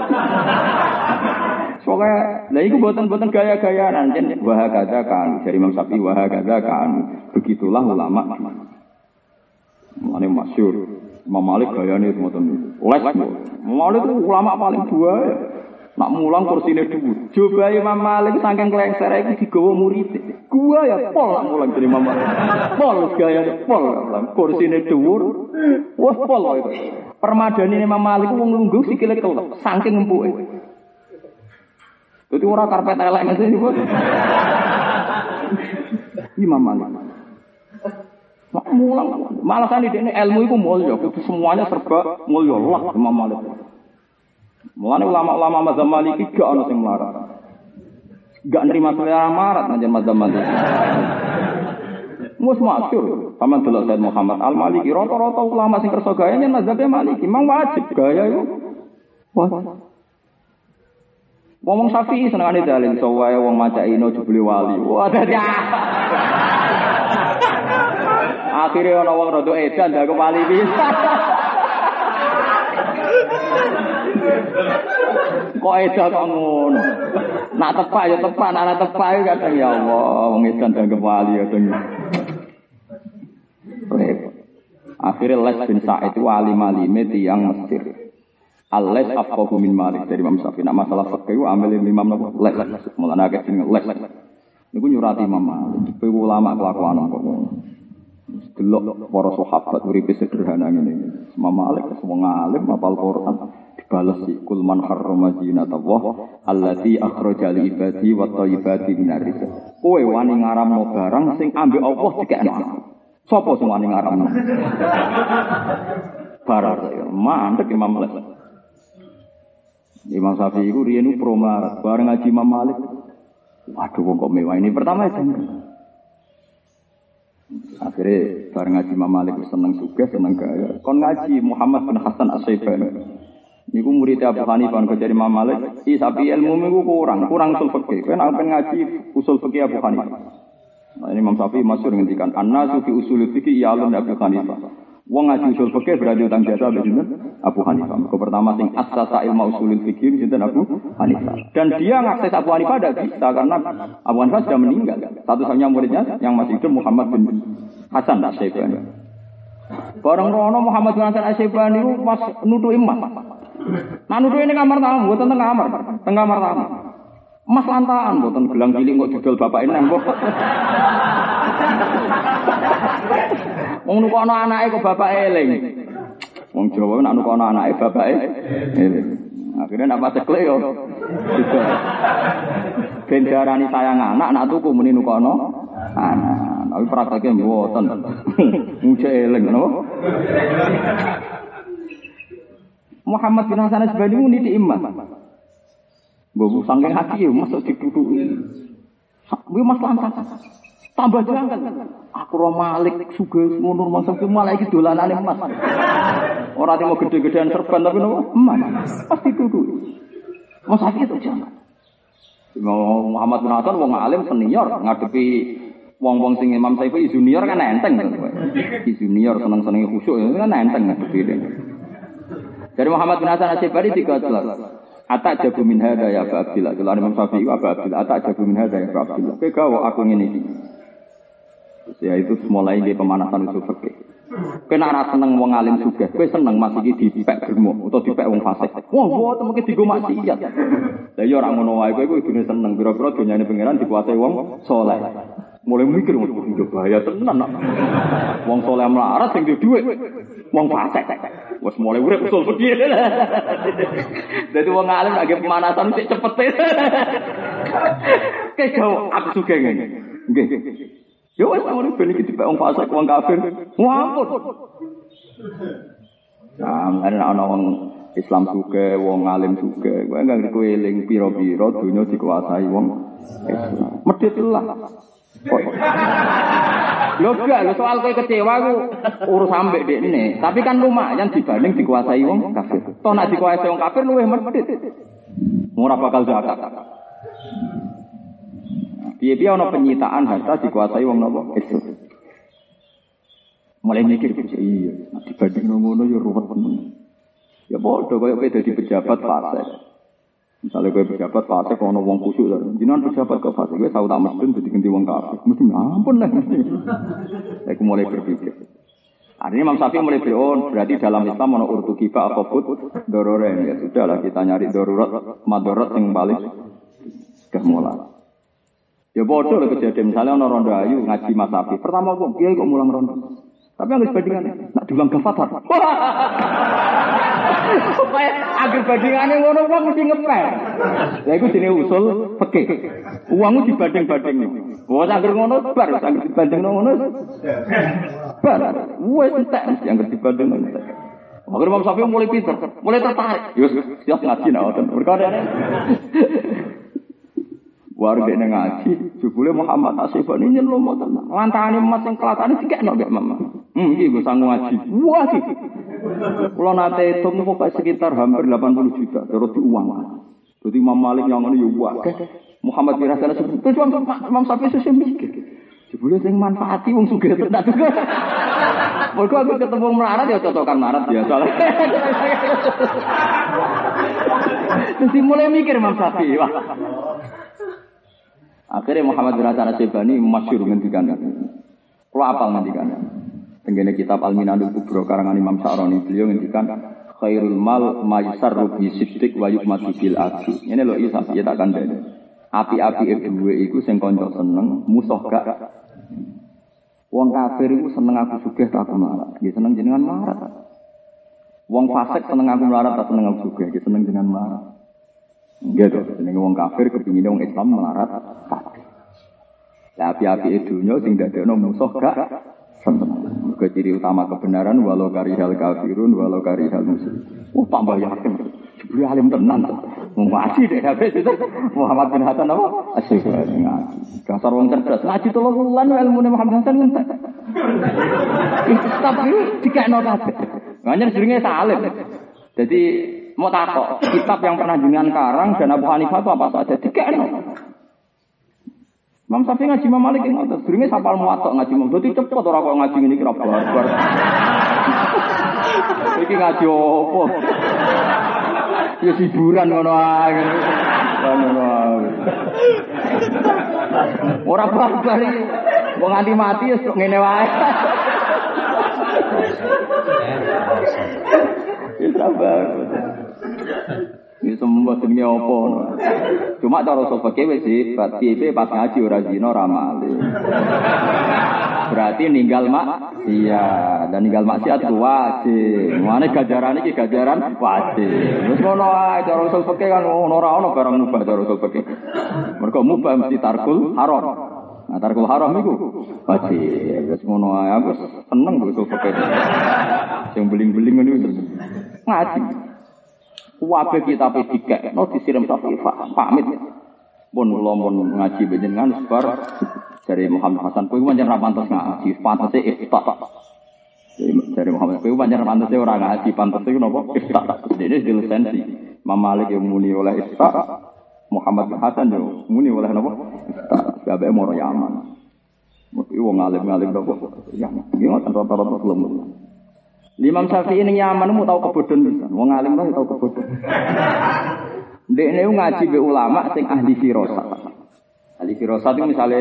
Soale lha iku mboten gaya-gayaan jan wa hakadza kan dari Imam Syafi'i wa hakadza kan. Begitulah ulama. Mane masyhur. Imam Malik gayane ngoten. Les. Malik itu ulama paling dua. Nak mulang kursine dhuwur. Coba Imam Malik saking klengsere iki digawa murid. Gua ya pol nak mulang dari Imam Malik. Pol gaya pol. Kursine dhuwur. Wes pol itu. Permadani Imam Malik wong lungguh sikile kelep saking empuke. Dadi ora karpet elek ngene iki. Imam Malik. Nak mulang malah kan ini ilmu iku mulya, semuanya serba mulya Allah Imam Malik. Mulane ulama-ulama mazhab Maliki gak ono sing melarat. Gak nerima selera marat nang mazhab Maliki. Mus masyhur, sampeyan delok Said Muhammad Al-Maliki, rata-rata ulama sing kersa gaya yen mazhab Maliki, memang wajib gaya iku. Wong Syafi'i senengane dalil sawae wong maca ino jebule wali. Wah dadi. Akhire ana wong rada edan dak wali bisa. Kok edan kok ngono. Nak tepak ya tepak, nak tepak ya kadang ya Allah, wong edan dak wali ya deng. Akhirnya Les bin Sa'id itu alim-alime tiyang Mesir. Al-Les afqahu min Malik dari Imam Syafi'i. Nak masalah fikih ambil Imam napa? Les. Mulane akeh jeneng Les. Niku nyurati Imam Malik. Kowe ulama kelakuan kok. Delok para sahabat uripe sederhana ngene. Imam Malik wong alim hafal Quran dibales kul man harrama zinatallah allati akhraja li ibadi wa thayyibati minar rizq. Kowe wani ngaramno barang sing ambek Allah dikekno. Sapa sing wani ngaramno? Barang mandek Imam Malik. Imam Syafi'i iku riyen promarat bareng ngaji Imam Malik. Waduh kok mewah ini pertama itu. Akhirnya bareng ngaji Imam Malik seneng sugih seneng gaya. Kon ngaji Muhammad bin Hasan As-Syaibani. Niku murid Abu Hanifah kok dari Imam Malik, tapi ilmu niku kurang usul fikih. Kan apen ngaji usul fikih Abu Hanifah. Nah, ini Imam Syafi'i masyhur ngendikan an-nasu fi usul fikih ya'lam Abu Hanifah. Wong ngaji usul fikih berarti utang jasa sinten Abu Hanifah. Kok pertama sing asasa ilmu usul fikih sinten Abu Hanifah. Dan dia ngakses Abu Hanifah tidak bisa karena Abu Hanifah sudah meninggal. Satu-satunya muridnya yang masih hidup Muhammad bin Hasan As-Syaibani. Bareng rono Muhammad bin Hasan As-Syaibani itu pas nutu emas. Nah nutu ini kamar tamu, bukan tengah kamar tamu. Emas lantaan, bukan gelang cilik kok judul bapak ini kok. Wong nukono anake kok bapak eling. Wong Jawa nek nukono anake bapake eling. Akhirnya nak paceklek yo. Ben darani sayang anak, nak tuku muni nukono anak. Tapi prakteke mboten. Muja eling napa? Muhammad bin Hasan As-Syaibani niti emas. Mbok saking hati yo masuk ditutuki. Kuwi mas lantas. Tambah jangkal. Aku ro Malik sugih ngono masuk ke malah iki dolanane emas. Ora timo gede-gedean serban tapi nopo? Emas. Pasti ditutuki. Mas sakit to jangan. Muhammad bin Hasan wong alim senior ngadepi wong-wong sing Imam Syafi'i junior kan enteng. Junior seneng-senenge khusyuk kan enteng ngadepi. Dari Muhammad bin Hasan Asy'ari dikatakan Atak jabu min hadza ya Abu Abdillah. Kalau Imam Syafi'i Abu Abdillah, atak jabu min hadza ya Abu Abdillah. Kowe gawe aku ngene iki. Ya itu mulai di pemanasan usul fikih. Kowe nek seneng wong alim sugih, kowe seneng Mas iki dipek germo utawa dipek wong fasik. Wah, mboten mungkin digo maksiat. Lah ya ora ngono wae kowe kudune seneng pira-pira donyane pangeran dikuasai wong saleh. Mulai mikir wong bahaya tenan. Wong saleh melarat sing duwe dhuwit. Wong fasik. Wes mulai urip usul fikih. Dadi wong alim lagi pemanasan sik cepet. Kau aku sugih ngene. Nggih. Yo wis ngono ben iki dipek wong fasik wong kafir. Wampun. Ana wong Islam sugih, wong alim sugih. Kowe enggak kowe eling pira-pira donya dikuasai wong Islam. Medhitlah. Lho gak, soal kowe kecewa ku urus ambek dekne. Tapi kan lumayan dibanding dikuasai wong kafir. Toh nek dikuasai wong kafir luwih medhit. Ora bakal zakat. Piye-piye ana penyitaan harta dikuasai wong napa? Islam. Mulai mikir iya, dibanding ngono ya ruwet tenan. Ya padha koyo kowe dadi pejabat fasik. Misalnya kowe pejabat fasik ana wong kusuk lho. Jenengan pejabat kok fasik kowe tau tak mesti dadi ganti wong kafir. Mesti ampun lah. Aku mulai berpikir. Artinya Imam Syafi'i mulai berarti dalam Islam ana urtu kifah apa put dororen ya sudahlah kita nyari darurat madarat yang paling gemula. Ya bodoh lah kejadian misalnya ana rondo ayu ngaji Mas Syafi'i. Pertama kok kiai kok mulang rondo. Tapi yang bandingannya nak diulang gafatar. Supaya agar bandingannya ngono wong mesti ngepel. Lah iku jenenge usul fikih. Uangmu dibanding-banding. Wong agar ngono bar, agar dibanding ngono. Bar. Wes entek yang dibanding ngono. Agar Imam Syafi'i mulai pinter, mulai tertarik. Yo siap ngaji nak ngoten. Perkara warga yang ngaji, jubule Muhammad Asy'ari ini lo mau tenang. Lantane emas yang kelatane dikekno gak mama. Iki gue sanggup ngaji. Wah sih. Kalau nate hitung pokoknya sekitar hampir 80 juta terus diuang. Jadi Imam Malik yang ngono yo wae. Muhammad bin Hasan Asy'ari terus Imam Syafi'i sesuk mikir. Jebule sing manfaati wong sugih tenan juga. Mergo aku ketemu melarat ya cocokan melarat biasa. Terus mulai mikir Imam Syafi'i. Akhirnya Muhammad bin Hasan Asy'ari masyhur ngendikan. Kalau apal ngendikan. Tenggene kitab Al-Minanul Kubra karangan Imam Sa'roni beliau ngendikan khairul mal maysarru bi siddiq wa yukmatu bil aqi. Ngene lho isa ya tak kandhani. Api-api duwe iku sing kanca seneng, musuh gak. Wong kafir iku seneng aku sugih tak melarat. Nggih seneng jenengan melarat. Wong fasik seneng aku melarat tak seneng aku sugih, nggih seneng jenengan melarat. Nggih to, jenenge wong kafir kepingine wong Islam melarat kabeh. Lah api-api dunya sing dadekno musuh gak seneng. Mergo ciri utama kebenaran walau karihal kafirun walau karihal musyrik. Tambah yakin. Jebule alim tenan to. Wong ngaji dek habis itu Muhammad bin Hasan apa? Asyik ngaji. Dasar wong cerdas. Ngaji 3 wulan ilmune Muhammad Hasan entek. Tapi dikekno kabeh. Nganyen jenenge salim. Jadi mau takok, kitab yang pernah jenengan karang dan Abu Hanifah itu apa saja dikekno. Imam Syafi'i ngaji Imam Malik yang ngotot, seringnya sapal muatok ngaji Imam. Jadi cepet orang kok ngaji ini kira barbar. Iki ngaji apa? Ya hiburan ngono ae. Ngono ae. Ora barbar iki. Wong nganti mati wis ngene wae. Ya sabar. Ini semua jenenge apa? Cuma cara usul fikih wis hebat. Piye pas ngaji ora zina ora mali. Berarti ninggal maksiat. Dan ninggal maksiat wajib. Mane gajaran iki gajaran wajib. Wis ngono ae cara usul fikih kan ora ono barang mubah cara usul fikih. Mergo mubah mesti tarkul haram. Nah tarkul haram iku wajib. Wis ngono ae aku seneng usul fikih. Sing beling-beling ngono iki. Ngaji. Wabe kita pedikek, no disiram Syafi'i pamit. Pun lompon ngaji benjengan sebar dari Muhammad Hasan. Kowe pancen ra pantes ngaji, pantese ifta. Dari Muhammad kowe pancen pantese ora ngaji, pantese napa ifta. Dene di lisensi. Imam Malik yang muni oleh ifta, Muhammad Hasan yo muni oleh napa ifta. Kabeh moro Yaman. Mesti wong alim-alim napa. Ya, iki ngoten rata-rata kelemu. Imam Syafi'i ning Yaman mu tau kebodhon pisan. Wong alim kok tau kebodhon. Ndekne ngaji be ulama sing ahli firasat. Ahli firasat itu misale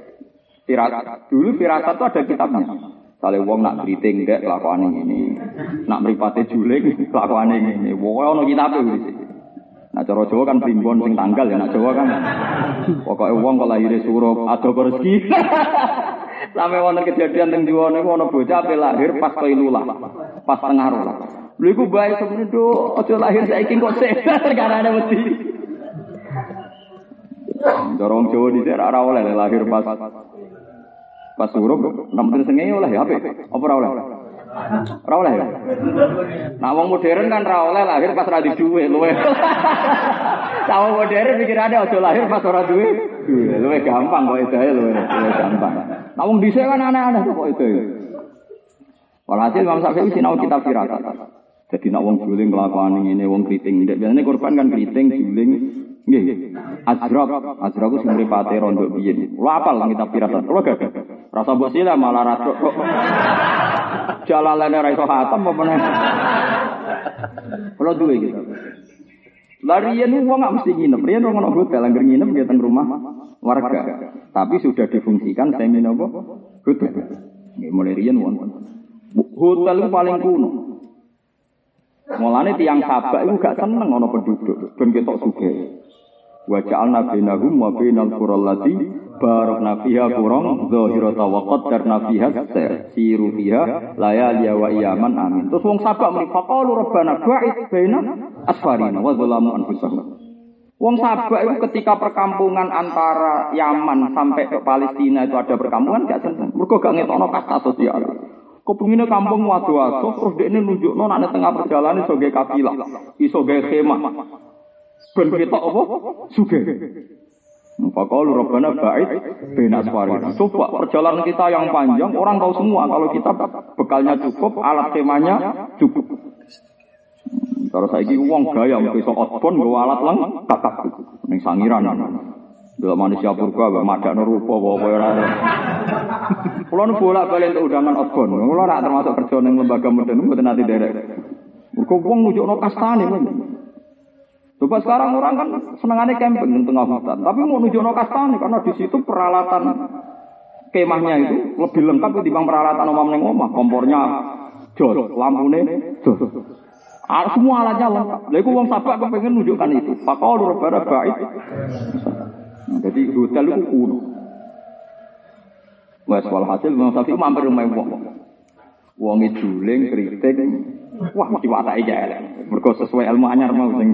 firasat itu ada kitabnya. Misale wong nak kriting ndek kelakuane ngene. Nak mripate juling kelakuane ngene. Pokoke ana kitabe iki. Nah cara Jawa kan primbon sing tanggal ya nak Jawa kan. Pokoke wong kok lahire surup ado rezeki. Sampai wonten kejadian teng Jawa niku ana bocah ape lahir pas Qailulah. Pas tengah rola. Lha iku bae semene do aja lahir saiki kok sik karena ada wedi. Dorong Jawa dhisik ora oleh lahir pas surup, nampen sengenge oleh ya apik. Apa ora oleh? Ora oleh ya. Nah wong modern kan ora oleh lahir pas ra di duwe luwe. Wong modern pikirane aja lahir pas ora duwe. Luwe gampang kok edae luwe gampang. Nah wong dhisik kan aneh-aneh kok edae. Walhasil Imam Syafi'i sinau kitab firasat. Jadi nak wong juling kelakuan ngene wong kriting. Biasane korban kan kriting juling nggih. Azraq ku sing mripate rondo biyen. Kulo apal kitab firasat. Kulo gagah. Rasa mbok sila malah radok kok. Jalalane ra iso khatam apa meneh. Kulo duwe gitu. Larian wong gak mesti nginep. Riyen wong ono hotel angger nginep nggih teng rumah warga. Tapi sudah difungsikan semi napa? Hotel. Nggih mulai riyen wonten. Hotel itu paling kuno. Mulane tiyang Sabak itu gak seneng ana penduduk, ben ketok sugih. Wa ja'alna bainahum wa bainal qur'al lati barakna fiha qur'an zahirata wa qaddarna fiha siru fiha layali wa iyaman amin. Terus wong Sabak muni faqalu rabbana ba'id baina asfarina wa zalamu anfusahum. Wong Sabak itu ketika perkampungan antara Yaman sampai ke Palestina itu ada perkampungan gak seneng. Mergo gak ngetokno kasta sosial. Kepengine kampung wado-wado terus dekne nunjukno nek tengah perjalanan iso gawe kafilah, iso gawe khemah. Ben ketok apa? Sugih. Faqalu rabbana ba'id baina asfarina. Coba perjalanan kita yang panjang, orang tahu semua kalau kita bekalnya cukup, alat khemahnya cukup. Kalau saiki wong gaya iso outbound nggo alat lengkap ning sangiran. Delok manusia purba mbak madakno rupa apa ora. Kulo nu bolak-balik untuk undangan outbound. Kulo ora termasuk kerja ning lembaga modern mboten nate derek. Mergo wong nunjukno kastane. Coba sekarang orang kan senengane camping ning tengah hutan, tapi mau nunjukno kastane karena di situ peralatan kemahnya itu lebih lengkap ketimbang peralatan omah ning omah. Kompornya jos, lampune jos. Semua alatnya lengkap. Lha iku wong Sabak kepengin nunjukkan itu. Faqalu rabbana ba'id. Jadi hotel itu kuno. Wes walhasil Imam Syafi'i mampir rumah wong. Wong juling kritik. Wah mesti watake elek. Mergo sesuai ilmu anyar mau sing.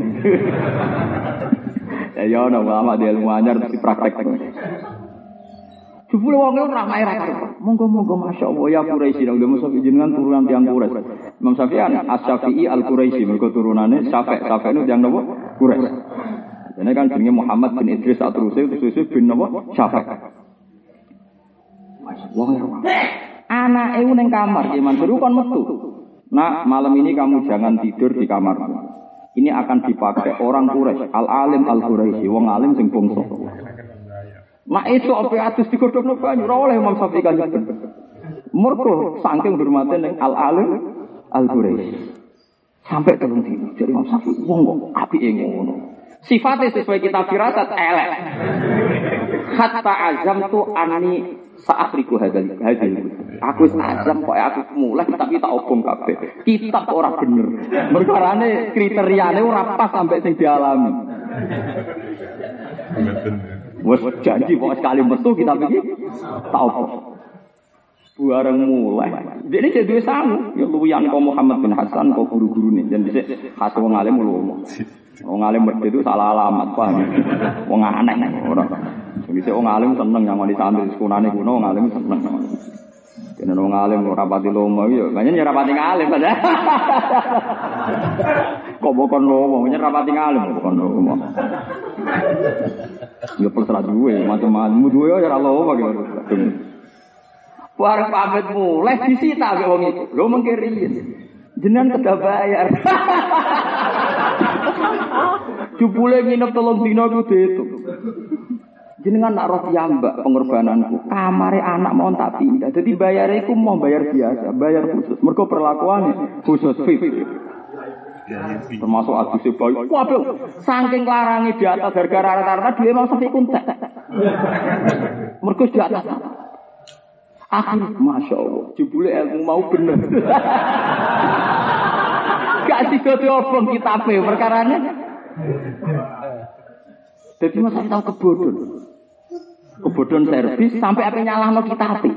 Ya ono ulama di ilmu anyar mesti praktek. Jebule wong ora maira karo. Monggo-monggo masyaallah ya Quraisy nang Imam Syafi'i jenengan turunan tiyang Quraisy. Imam Syafi'i As-Syafi'i Al-Quraisy mergo turunane Syafi'. Syafi' itu tiyang napa? Quraisy. Ini kan jenenge Muhammad bin Idris At-Turusi Tususi bin napa? Syafi'. Wong anake ning kamar Ki Mansur kon metu. Nah, malam ini kamu jangan tidur di kamarmu. Ini akan dipakai orang Quraisy, al-alim al-Quraisy, wong alim sing bangsa. Mak esuk ape atus digodhogno banyu ora oleh Imam Syafi'i kan. Mergo saking hormate ning al-alim al-Quraisy. Sampai telung dino. Jadi Imam Syafi'i wong kok apike ngono. Sifatnya sesuai kitab firasat elek. Hatta azam tu ani sa'akhriku hadal. Aku azam kok aku mulai tapi tak obong kabeh. Kitab ora bener. Merkarane kriteriane ora pas sampai sing dialami. Wes janji kok sekali metu kitab iki tak obong. Bareng mulai. Dene jadi sangu, ya luwian kok Muhammad bin Hasan kok guru-gurune dan dhisik khas wong alim lho. Wong alim mesti itu salah alamat, paham. Wong aneh ora. Dhisik wong alim seneng nyamani santri sekunane kuno wong alim seneng. Dene wong alim ora pati lomo ya, banyak ora pati ngalim padha. Kok bokon lomo, banyak ora pati ngalim bokon lomo. Ya terserah duwe, macam-macam duwe ya ora lomo gitu. Warung pamit mulai disita ambek wong iku. Lho mengke riyen. Jenengan kedah bayar. Jupule nginep 3 dina ku diitung. Jenengan nak roh piyambak pengorbananku, kamare anak mau tak pindah. Jadi bayare iku mau bayar biasa, bayar khusus. Mergo perlakuane khusus VIP. Termasuk aduse bayi. Waduh, saking larangi di atas harga rata-rata dhewe mau sampai kuntek. Mergo di atas. Akhir Masya Allah, jebule ilmu mau bener. Gak sidote obong kitabe perkarane. Jadi masa tahu kebodhon servis sampai apa nyalahno kitabe.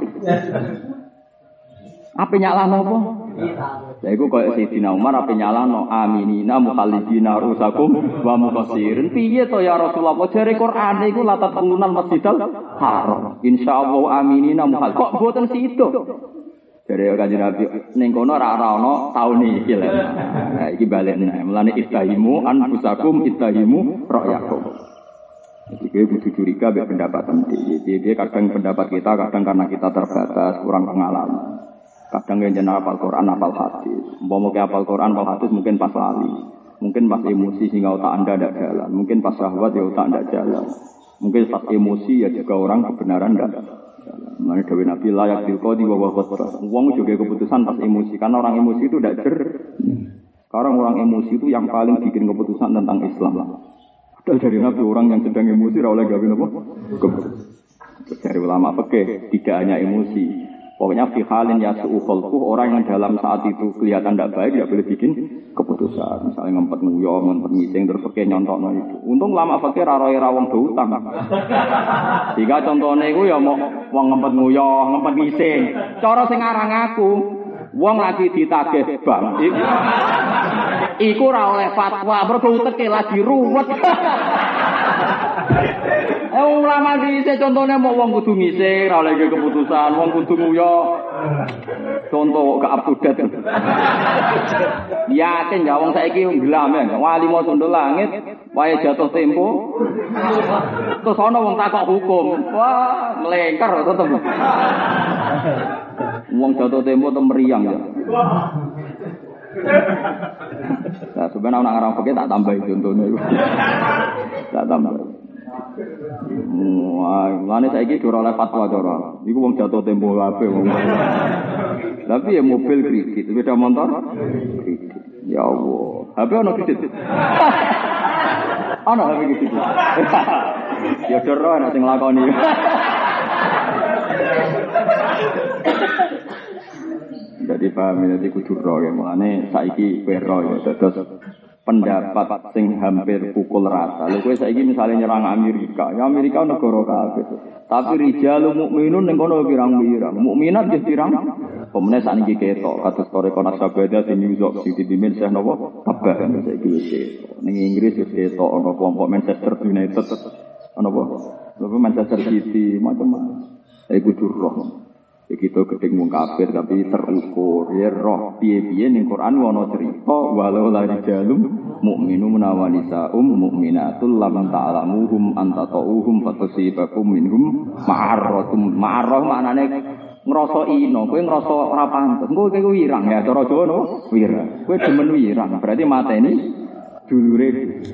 Apa nyalahno apa? Lha iku koyo Sayyidina Umar apa nyalahno aminina mukhallidina rusakum wa muqassirin. Piye to ya Rasulullah jare Quran iku latat penggunaan Masjidil Haram. Insyaallah aminina mukhal. Kok boten sido? Jare Kanjeng Nabi ning kono ora ana taun iki lho. Nah iki balekne. Mulane istahimu anfusakum istahimu ra'yakum. Jadi dia butuh curiga biar pendapat nanti. Dia kadang pendapat kita, kadang karena kita terbatas, kurang pengalaman. Kadang yang jenar hafal Quran, hafal hadis. Mau hafal Quran, hafal hadis mungkin pas lali. Mungkin pas emosi sehingga otak anda tidak jalan. Mungkin pas syahwat ya otak tidak jalan. Mungkin pas emosi ya juga orang kebenaran tidak jalan. Mana Dewi Nabi layak dilqadi wa huwa qadras. Wong juga keputusan pas emosi. Karena orang emosi itu tidak Sekarang orang emosi itu yang paling bikin keputusan tentang Islam. Dari Nabi orang yang sedang emosi oleh gawe apa? Dari ulama fikih tidak hanya emosi. Pokoknya fi halin yasu'u khalquh, orang yang dalam saat itu kelihatan tidak baik tidak boleh bikin keputusan. Misalnya ngempet nguyah, ngempet ngising terus fikih nyontokno itu. Untung ulama fikih ra roe ra wong do utang. Jika contohnya iku ya mau wong ngempet nguyah, ngempet ngising. Cara sing aran aku wong lagi ditagih bank. Iku ora oleh fatwa, mergo uteke lagi ruwet. Ulama dhisik contone mau wong kudu ngising, ora oleh keputusan, wong kudu nguyah. Contoh gak up to date. Yakin ya wong saiki nggelam ya, wali mau sundul langit, wae jatuh tempo. Terus ana wong takok hukum. Wah, melengker tetep. Wong jatuh tempo tem meriang ya. Nah, sebenarnya orang Arab pakai tak tambah contohnya itu, tak tambah. Wah, mana saya ini curang oleh fatwa curang. Iku wong jatuh tempo apa? Tapi ya mobil kredit, sepeda motor kredit. Ya Allah, HP ono kredit. Ono HP kredit. Ya curang, nanti ngelakoni. Jadi paham jadi kudu ro ya mulane saiki kowe ro ya terus pendapat sing hampir pukul rata. Lha kowe saiki misale nyerang Amerika, ya Amerika negara kafir. Tapi rijalul mukminun ning kono pirang-pirang. Mukminat nggih pirang. Pemene sakniki ketok kados tore kono sabada sing nyusuk sing dipimpin Syekh napa Tabah saiki wis ketok. Ning Inggris wis ketok ana kelompok Manchester United ana apa? Lha Manchester City macam-macam. Saiki kudu ro. Begitu gedeng wong kafir tapi terukur ya roh piye-piye ning Quran ana cerita walau la rijalum mukminun wanisa mukminatul lam ta'lamuhum antatauhum fatusibakum minhum ma'arratum ma'arrah maknane ngrasa ino kowe ngrasa ora pantes engko kowe wirang ya cara Jawa no wirang kowe demen wirang berarti mateni dulure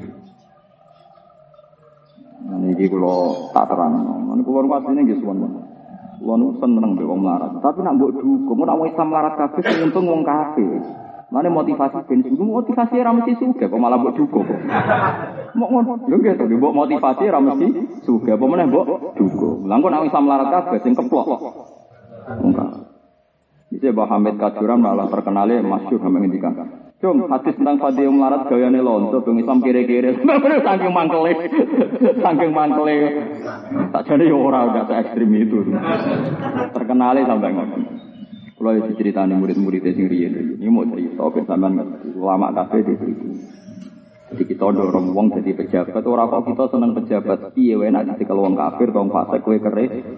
niki kula tak terangno niku kula pasine nggih suwun. Kulo nu seneng mbek wong melarat, tapi nak mbok dukung, nak wong Islam melarat kabeh sing untung wong kafir. Mane motivasi ben sing motivasi ra mesti sugih, kok malah mbok dukung. Mok ngono, lho nggih to, mbok motivasi ra mesti sugih, apa meneh mbok dukung. Lah kok nak Islam melarat kabeh sing keplok. Enggak. Bisa Mbah Hamid Kajuran malah terkenale masyhur sampe ngendikan. Cung, hadis tentang fadhil melarat gayane lonto, bang Islam kire-kire. Saking mangkele. Tak jane yo ora gak se ekstrem itu. Terkenale sampai ngono. Kulo diceritani murid-murid sing riyen. Ini mau cerita ben sampean ulama kabeh itu. Jadi kita dorong wong jadi pejabat, ora kok kita seneng pejabat. Piye wae nek dadi wong kafir, wong fasik kowe kere.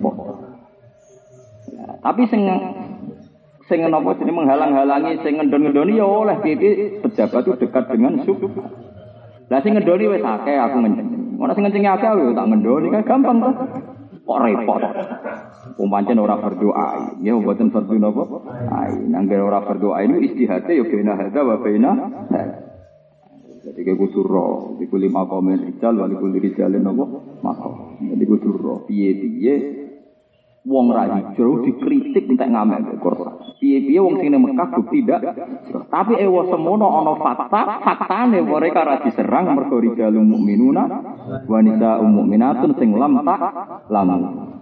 Tapi sing napa jenenge menghalang-halangi sing ngendon-ngendoni ya oleh piye pejabat itu dekat dengan sub. Lah sing ngendoni wis akeh aku ngenceng. Ora sing ngencenge akeh yo tak ngendoni kan gampang to. Kok repot. Pancen ora berdoa. Ya mboten fardu napa? Ai nangger ora berdoa ini istihate yo bena hadza wa bena. Jadi kudu ro, iku 5 komen rijal wali kudu rijalin napa mako. Jadi kudu ro piye-piye wong ra hijrah dikritik entek ngamek Quran. Piye-piye wong sing nang Mekah bukti ndak. Tapi ewa semono ana faktane mereka ra diserang mergo rijalul mukminuna wa nisaa'ul mukminatun sing lam tak lamun.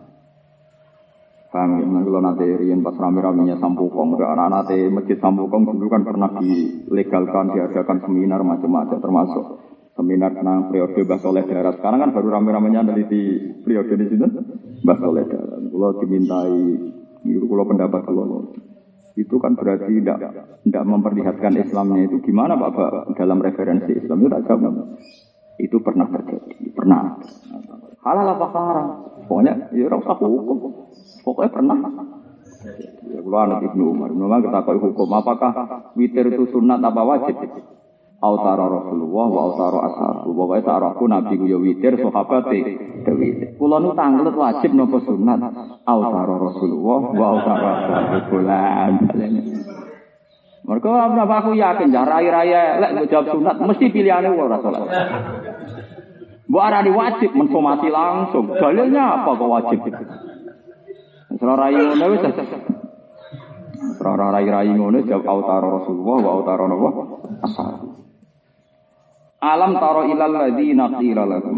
Paham ya, kalau nanti rian pas rame-ramenya Sampukong, nanti masjid Sampukong dulu kan pernah dilegalkan, diadakan seminar macam-macam, termasuk seminar tentang periode Mbah Soleh Darat. Sekarang kan baru rame-ramenya meneliti periode di sini, Mbah Soleh Darat. Kalau dimintai, kalau pendapat kalau itu kan berarti tidak memperlihatkan Islamnya itu gimana Pak dalam referensi Islam itu tak jawab. Itu pernah terjadi, pernah. Halal apa haram? Pokoknya ya ora usah hukum. Pokoknya pernah. Ya kula anak Ibnu Umar ketahui hukum apakah witir itu sunat apa wajib? Autara Rasulullah wa autara ashabu. Pokoknya sarahku Nabi ku ya witir, sahabat e witir. Kula nu tanglet wajib napa sunat? Autara Rasulullah wa autara ashabu. Bulan. Mergo apa aku yakin rai-rai elek jawab sunat mesti pilihane ora salat. Mbok arani wajib mensomasi langsung. Dalilnya apa kok wajib? Ora rai ngono wis. Ora rai ngono jawab autara Rasulullah wa autara nabi ashab. Alam taro ilal ladzina qila lahum.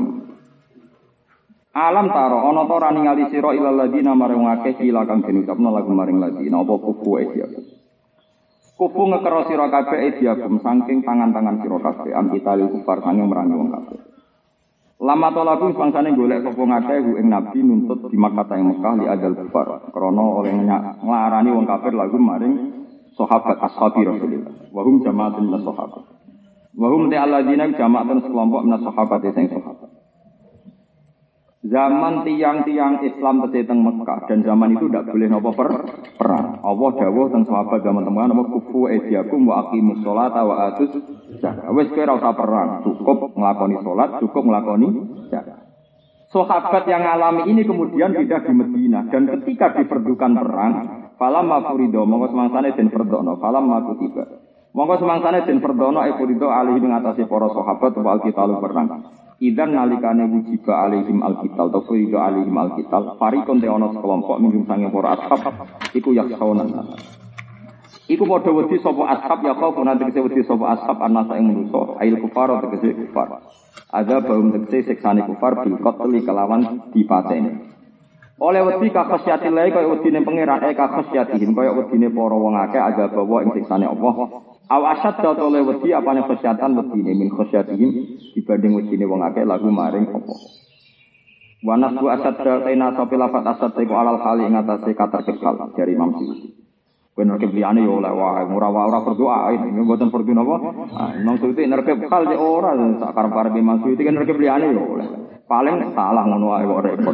Alam taro ana ta ora ningali sira ilal ladzina marang akeh kila kang den ucapno lagu maring ladzina apa kufu ya. Kufu ngekero sira kabeh diagem saking tangan-tangan sira kabeh am kita kufar sanging merangi wong kabeh. Lama tolaku bangsane golek sapa ngakeh ing nabi nuntut di Makkah ing Mekah li adal kufar krana oleh nglarani wong kafir lagu maring sahabat ashabi Rasulullah wa hum jamaatun min sahabat wa hum ta'alladina jamaatun sekelompok min sahabat sing sahabat. Zaman tiang-tiang Islam tesih teng Mekah dan zaman itu tidak boleh napa perang. Allah dawuh teng sahabat zaman teman napa kufu ediakum wa aqimus sholata wa atuz zakat. Wis kowe ora usah perang, cukup nglakoni salat, cukup nglakoni zakat. Sahabat yang alami ini kemudian pindah di Madinah dan ketika diperlukan perang, falamma furido monggo semangsane den perdono, falamma kutiba. Monggo semangsane den perdono furido alih ing atase para sahabat wal qitalu perang. Idan nalikane wujiba alaihim alqital ta furido alaihim alqital farikon te ana sekelompok minggum sange para ashab iku yakhawna. Iku padha wedi sapa ashab ya kau nanti kese wedi sapa ashab anasa ing manusa ail kufar tegese kufar. Ada baum tegese siksane kufar bil qatli kelawan dipateni. Oleh wedi ka khasyati lae kaya wedine pangeran ka khasyatihim kaya wedine para wong akeh ada bawa ing siksane Allah. Aw asad oleh wedi apane khasyatan wedine min khasyatihim dibanding wedine wong akeh lagu maring apa. Wa nasbu asad taina sapi lafat asad iku alal khali ing atase kata kekal dari Imam Suyuti. Bener kebliane yo oleh wae ora berdoa ini mboten perdu napa. Imam Suyuti nerke kekal yo ora sak karep-karep Imam Suyuti kan nerke kebliane yo oleh. Paling salah ngono wae kok repot.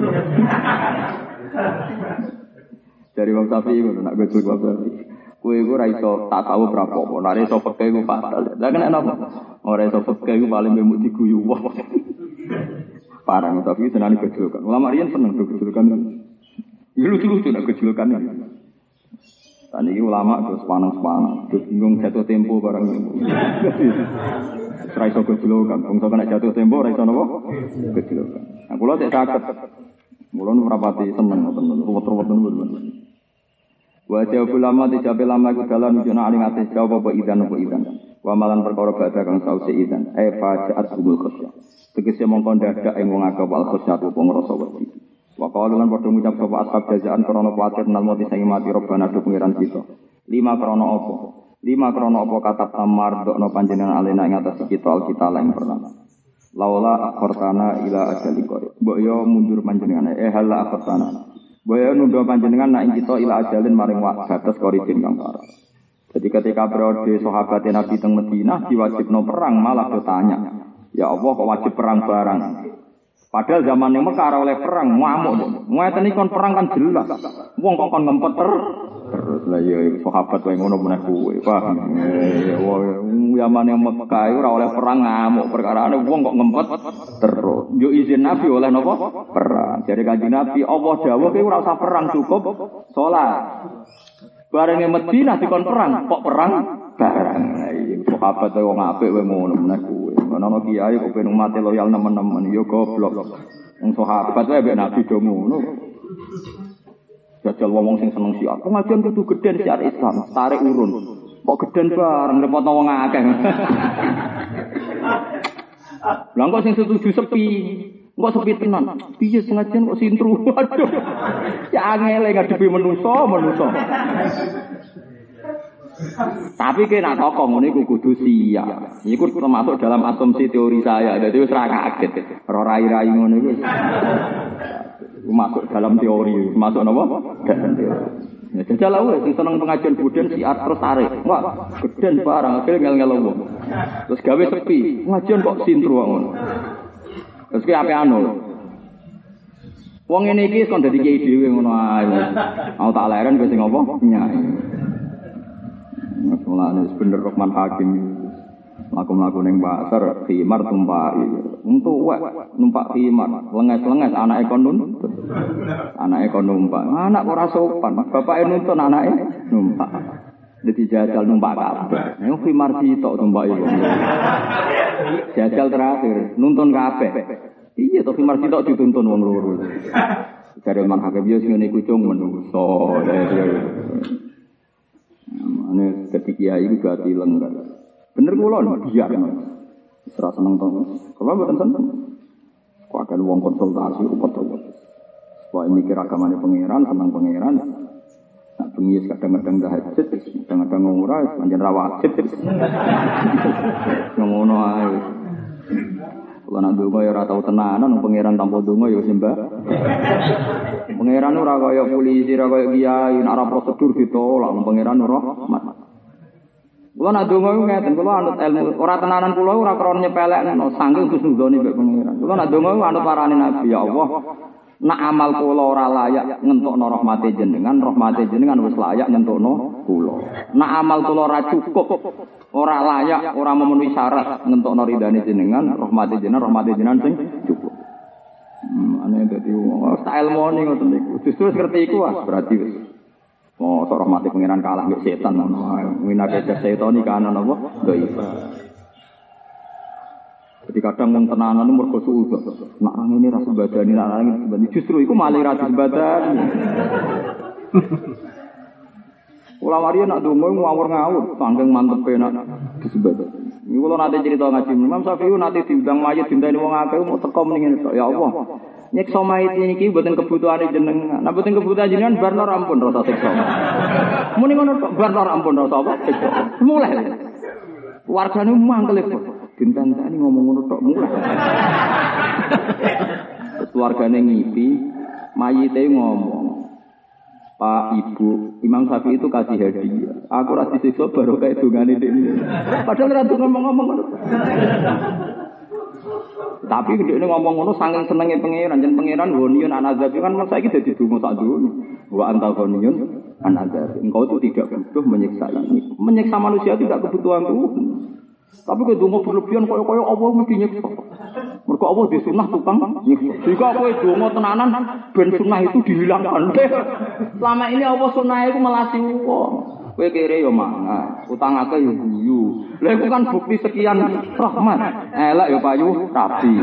Dari Imam Syafi'i ngono nak gojol bapak. Kowe iku ora iso tasawuf rapopo, nek iso fikih iku fatal. Lah kena napa? Ora iso fikih iku paling mbek diguyu wah. Parang tapi senane gojolokan. Ulama riyen seneng gojolokan. Lucu-lucu nek gojolokan. Tadi iki ulama terus panas-panas, terus bingung jatuh tempo barang itu. Ora iso gojolokan, wong kena jatuh tempo ora iso napa? Gojolokan. Nah, kula cek saged. Mula nu rapati seneng ngoten, ruwet-ruwet ngoten. Wa jawab ulama dijawab lama iku dalan nunjukna aling ate jawab apa idan. Wa malan perkara badha kang sause idan. Fajaat humul khasyah. Tegese mongkon dadak ing wong akeh wal khasyah apa ngrasa wedi. Wa qalu lan padha ngucap sapa ashab jazaan krana kuwatir nal mati sing mati robana do pengiran kita. 5 krana apa? 5 krana apa katab tamar dokno panjenengan alena ing atas kita alkitab yang pertama. Laula akhortana ila ajali qarib. Mbok yo mundur panjenengan hala akhortana. Boyo nundo panjenengan nak kita ila ajalin maring batas koribin kang parah. Jadi ketika periode sahabat Nabi teng Madinah diwajibno perang malah bertanya, ya Allah kok wajib perang barang? Padahal zaman yang Mekah oleh perang ngamuk. Ngeten iki kon perang kan jelas. Wong kok kon ngempet terus lah ya sahabat wae ngono meneh kuwe. Paham. Zaman yang Mekah ora oleh perang ngamuk perkarane wong kok ngempet terus. Yo izin Nabi oleh napa? Perang. Jadi Kanjeng Nabi Allah dawuh kowe ora usah perang cukup salat. Bareng Madinah dikon perang, kok perang? barang. Sahabat wong apik wae ngono meneh kuwe. Ana kiai kok ben umat loyal nemen-nemen ya goblok. Wong sahabat wae mbek Nabi do ngono. Jajal wong sing seneng Syiah. Pengajian kudu gedhen syiar Islam, tarik urun. Kok gedhen bareng repotno wong akeh. Lah kok sing setuju sepi. Kok sepi tenan. Piye pengajian kok sintru. Waduh. Ya angel ngadepi manusa. Tapi kena tokoh ngono iku kudu siap. Iku termasuk dalam asumsi teori saya. Dadi wis ra kaget. Ora rai-rai ngono iku. Masuk dalam teori, masuk napa? Dalam teori. Ya jajal wae sing seneng pengajian budhen siar terus tarik. Wah, gedhen barang akhir ngel-ngel wong. Terus gawe sepi, pengajian kok sintru ngono. Terus ki ape anu. Wong ngene iki kon dadi kiai dhewe ngono ae. Aku tak leren kowe sing apa? Nyai. Masalahnya bener Rahman Hakim laku-laku ning pasar khimar tumpaki untuk numpak khimar lenges-lenges anake kon nuntut anake kon numpak anak ora sopan bapake nuntun anake numpak dadi jajal numpak kabeh nek khimar sitok tumpaki jajal terakhir nuntun kabeh iya to khimar sitok dituntun wong loro jare Rahman Hakim yo sing ngene kucung menungso ane dadi kiai iku gati lengkap. Bener kula biar ora seneng to. Kula mboten seneng. Kok akan wong konsultasi upet-upet. Wae mikir agamane pangeran, seneng pangeran. Nak bengi kadang-kadang tahajud, kadang-kadang ora pancen ra wajib. Ngono ae. Kula nak ndonga ya ora tau tenanan pangeran tanpa ndonga ya sembah. Pangeran ora kaya polisi, ora kaya kiai, nek ora prosedur ditolak pangeran ora rahmat. Kula nak donga iku ngeten, kula anut ilmu. Ora tenanan kula ora krana nyepelekno, saking husnudzone mbek pangeran. Kula nak donga iku anut parane Nabi, ya Allah. Nak amal kula ora layak ngentokno rahmate jenengan wis layak ngentokno kula. Nak amal kula ora cukup, ora layak, ora memenuhi syarat ngentokno ridane jenengan, rahmate jenengan sing cukup. Ane dadi sak ilmone ngoten niku. Justru ngerti iku berarti wis oh, sok rahmati pengiran kalah mbek setan ngono. Minake setan iki ana napa? Dhaif. Jadi kadang wong tenanan mergo suudzon. Nak ngene ra sembadani, nak ngene sembadani. Justru iku malah ra sembadani. Ulama riyen nak donga ngawur-ngawur, sangking mantepe nak disembadani. Iki kula nate cerita ngaji Imam Syafi'i nate diundang mayit dinteni wong akeh mau teko mendingin ya Allah. Nyekso mayit niki mboten kebutuhane jenengan. Nek mboten kebutuhan jenengan bar ora ampun rasa siksa. Muni ngono tok bar ora ampun rasa apa siksa. Mulai. Wargane mangkel kok. Dinten-teni ngomong ngono tok mulai. Wargane ngipi, mayite ngomong. Pak Ibu, Imam Syafi'i itu kasih hadiah. Aku ra disiksa baru kayak dongane dene. Padahal ra ngomong-ngomong ngono. Tapi gedene ngomong ngono saking senenge pangeran, jan pangeran ghaniyun an azab kan saiki dadi donga sak dunya. Wa anta ghaniyun an azab. Engkau itu tidak butuh menyiksa ini. Menyiksa manusia tidak kebutuhan Tuhan. Tapi kowe donga berlebihan koyo-koyo Allah mesti nyiksa. Mergo Allah di sunah tukang nyiksa. Jika kowe donga tenanan ben sunah itu dihilangkan. Selama ini Allah sunah itu melasi wong. Kowe kere yo mangan, utang akeh yo guyu. Lha iku kan bukti sekian rahmat. Elek yo payu rabi.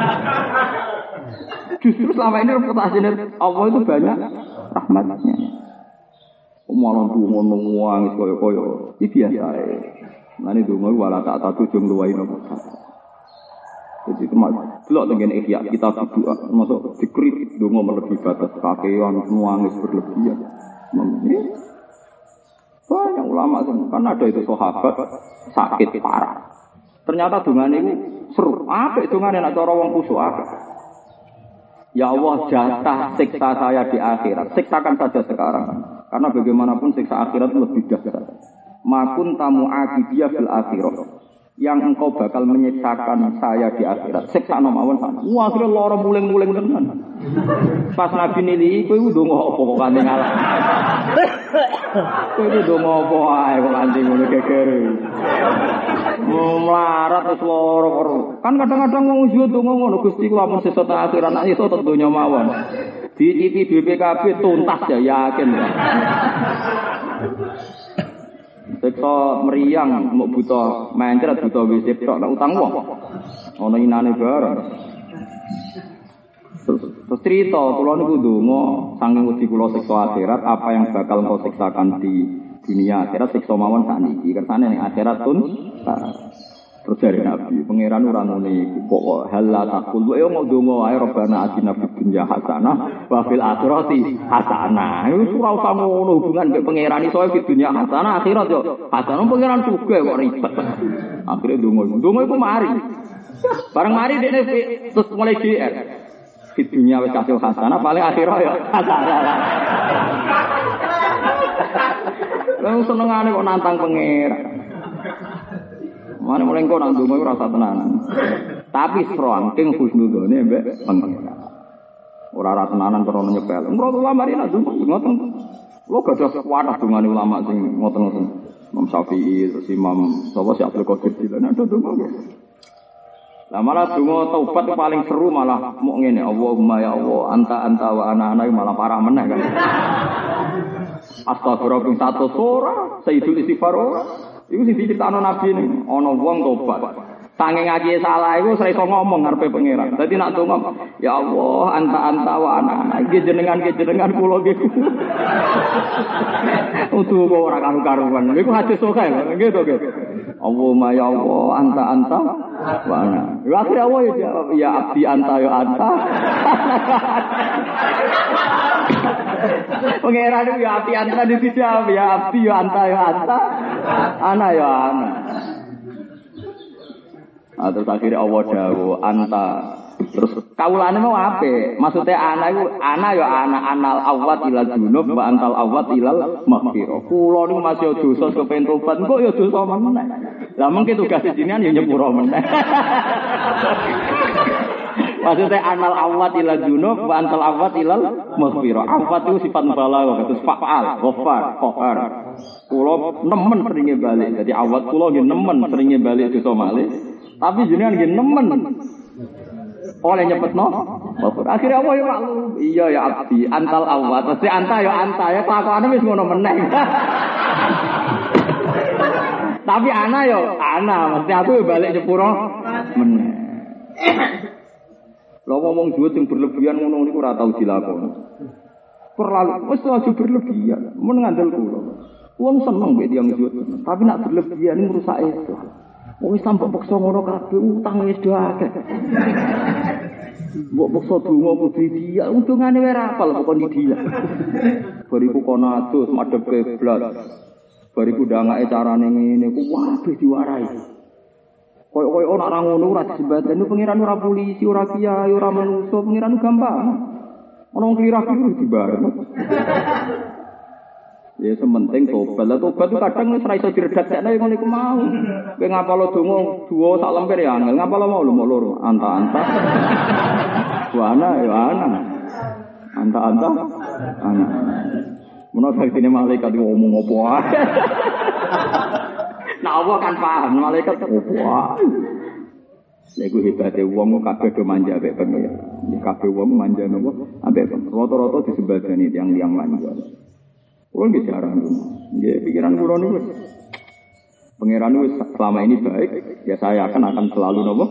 Justru selama ini reputasinya Allah itu banyak rahmatnya. Malah ngono wangis koyo-koyo. Iki biasa ae. Nane donga wala tak tujung luwai nopo. Jadi kemak delok tengene ihya kita berdoa masuk dikrit donga melebihi batas kakean nuangis berlebihan. Banyak ulama kan ada itu sahabat sakit parah. Ternyata dongane itu seru. Apik dongane nek cara wong kusuk akeh. Ya Allah jatah siksa saya di akhirat. Siksakan saja sekarang. Karena bagaimanapun siksa akhirat lebih dahsyat. Makun tamu akibiyah fil akhirat. Yang engkau bakal menyiksakan saya di akhirat. Siksa mawon sana. Wah, akhirnya lara muling-muling tenan. Pas Nabi nili kowe ndonga apa kok kanthi ngalah. Kowe ndonga apa ae kok kanthi ngono gegere. Melarat wis lara karo. Kan kadang-kadang wong yo ndonga ngono Gusti kula ampun sesuk akhirat nek iso tek donya mawon. Dicipi BPKB tuntas ya yakin. Siksa meriang mau buta mencret buta WC tok nek utang wong. Ana inane bareng. Terus cerita kula niku ndonga saking wedi kula siksa akhirat apa yang bakal kau siksakan di dunia akhirat siksa mawon sakniki kersane ning akhirat pun terus dari Nabi pangeran ora ngene kok halal takul yo mau ndonga ae robana atina fid dunya hasanah wa fil akhirati hasanah iku ora usah ngono hubungan mek pangeran iso fid dunya hasanah akhirat yo hasanah pangeran sugih kok ribet akhire ndonga iku mari bareng mari dekne terus mulai GR fid dunya wis hasil hasanah paling akhirat yo hasanah lalu senengane kok nantang pangeran mana mulai kau nang dungo rasa tenanan, tapi serangking husnudone mbek pangeran. Ora rasa tenanan krono nyepel. Menurut ulama ini nak dungo ngoten. Lo gak ada wadah dungane ulama sing ngoten-ngoten. Imam Syafi'i, terus Imam sapa si Abdul Qadir Jilani ada dungo. Lah malah dungo taubat paling seru malah mau ngene, Allahumma ya Allah, anta wa ana malah parah meneh kan. Astagfirullah satu surah, Sayyidul Istighfar. Iku sing dicritakno Nabi ini, ana wong tobat. Saking ngaji salah iku ora iso ngomong ngarepe pangeran. Dadi nak donga, ya Allah, anta wa ana. Iki jenengan kula nggih. Utuh kok ora karu-karuan. Iku hadis sokae lho, nggih to nggih. Allahumma ya Allah, anta wa ana. Yo akhire Allah ya jawab, ya abdi anta ya anta. Pangeran itu ya abdi anta dijawab, ya abdi ya anta ya anta. Ana ya ana. Terus akhirnya Allah dawuh anta. Terus kaulane mau apik? Maksudnya ana iku ana ya ana anal awwat ilal junub wa antal awwat ilal maghfirah. Kula niku masih dosa kepen tobat, kok ya dosa meneh. Lah mengke tugas jenengan ya nyepuro meneh. Maksudnya anal awwat ilal junub wa antal awwat ilal maghfirah. Awwat itu sifat mubalaghah, terus fa'al, ghafar, qahar. Kula nemen seringe balik. Jadi awat kula nggih nemen seringe balik dosa malih. Tapi jenengan nggih nemen oleh nyepetno. Akhirnya apa ya maklum? Iya ya abdi, antal awat. Mesti anta ya kelakuane wis ngono meneh. Tapi ana mesti aku balik nyepuro meneh. Lha ngomong duit sing berlebihan ngono niku ora tau dilakoni. Terlalu wis aja berlebihan, men ngandel kula. Wong seneng mbek tiyang duit, tapi nak berlebihan ngrusak itu. Wong Islam kok paksa ngono kabeh utang wis do akeh. Mbok paksa donga kudu dia, untungane wae ra apal kok kon dia. Bariku kono adus madhep kiblat. Bariku ndangake carane ngene ku wae diwarai. Koyo ora ra ngono ora disebatan pengiran ora polisi, ora kiai, ora manusa, pengiran gampang. Ana wong kira-kira dibareng. Ya sementing tobat. Lah tobat itu kadang wis ora iso diredakne ngono iku mau. Kowe ngapalo donga duwa sak lemper ya angel, ngapalo mau lho mok loro. Anta. Wana ya ana. Anta. Ana. Menawa saktine malaikat ngomong apa wae. Nah Allah kan paham malaikat opo wae. Lha iku hebate wong kabeh do manja mek pengen. Kabeh wong manja nopo ambek rata-rata disebadani tiyang-tiyang manja. Kulo nggih jarang. Nggih pikiran kula niku pangeran wis selama ini baik, ya saya akan selalu nopo.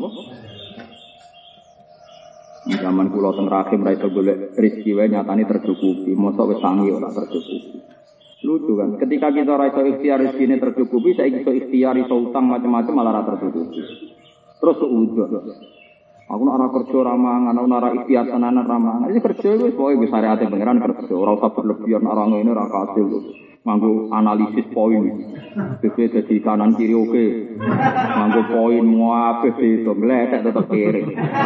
Zaman kula teng rahim ra iso golek rezeki wae nyatane tercukupi, mosok wis sangi ora tercukupi. Lucu kan, ketika kita ora iso ikhtiar rezekine tercukupi, saiki iso ikhtiar iso utang macam-macam malah ora tercukupi. Terus ujuk. Aku nek ora kerja ora mangan, ora ikhtiar tenanan ora mangan. Iki kerja wis pokoke wis syariate pangeran kerja, ora usah berlebihan ora ngene ora kasil. Nganggo analisis poin. Dhewe dadi kanan kiri oke. Nganggo poin muapeh itu meletek tetep kiri.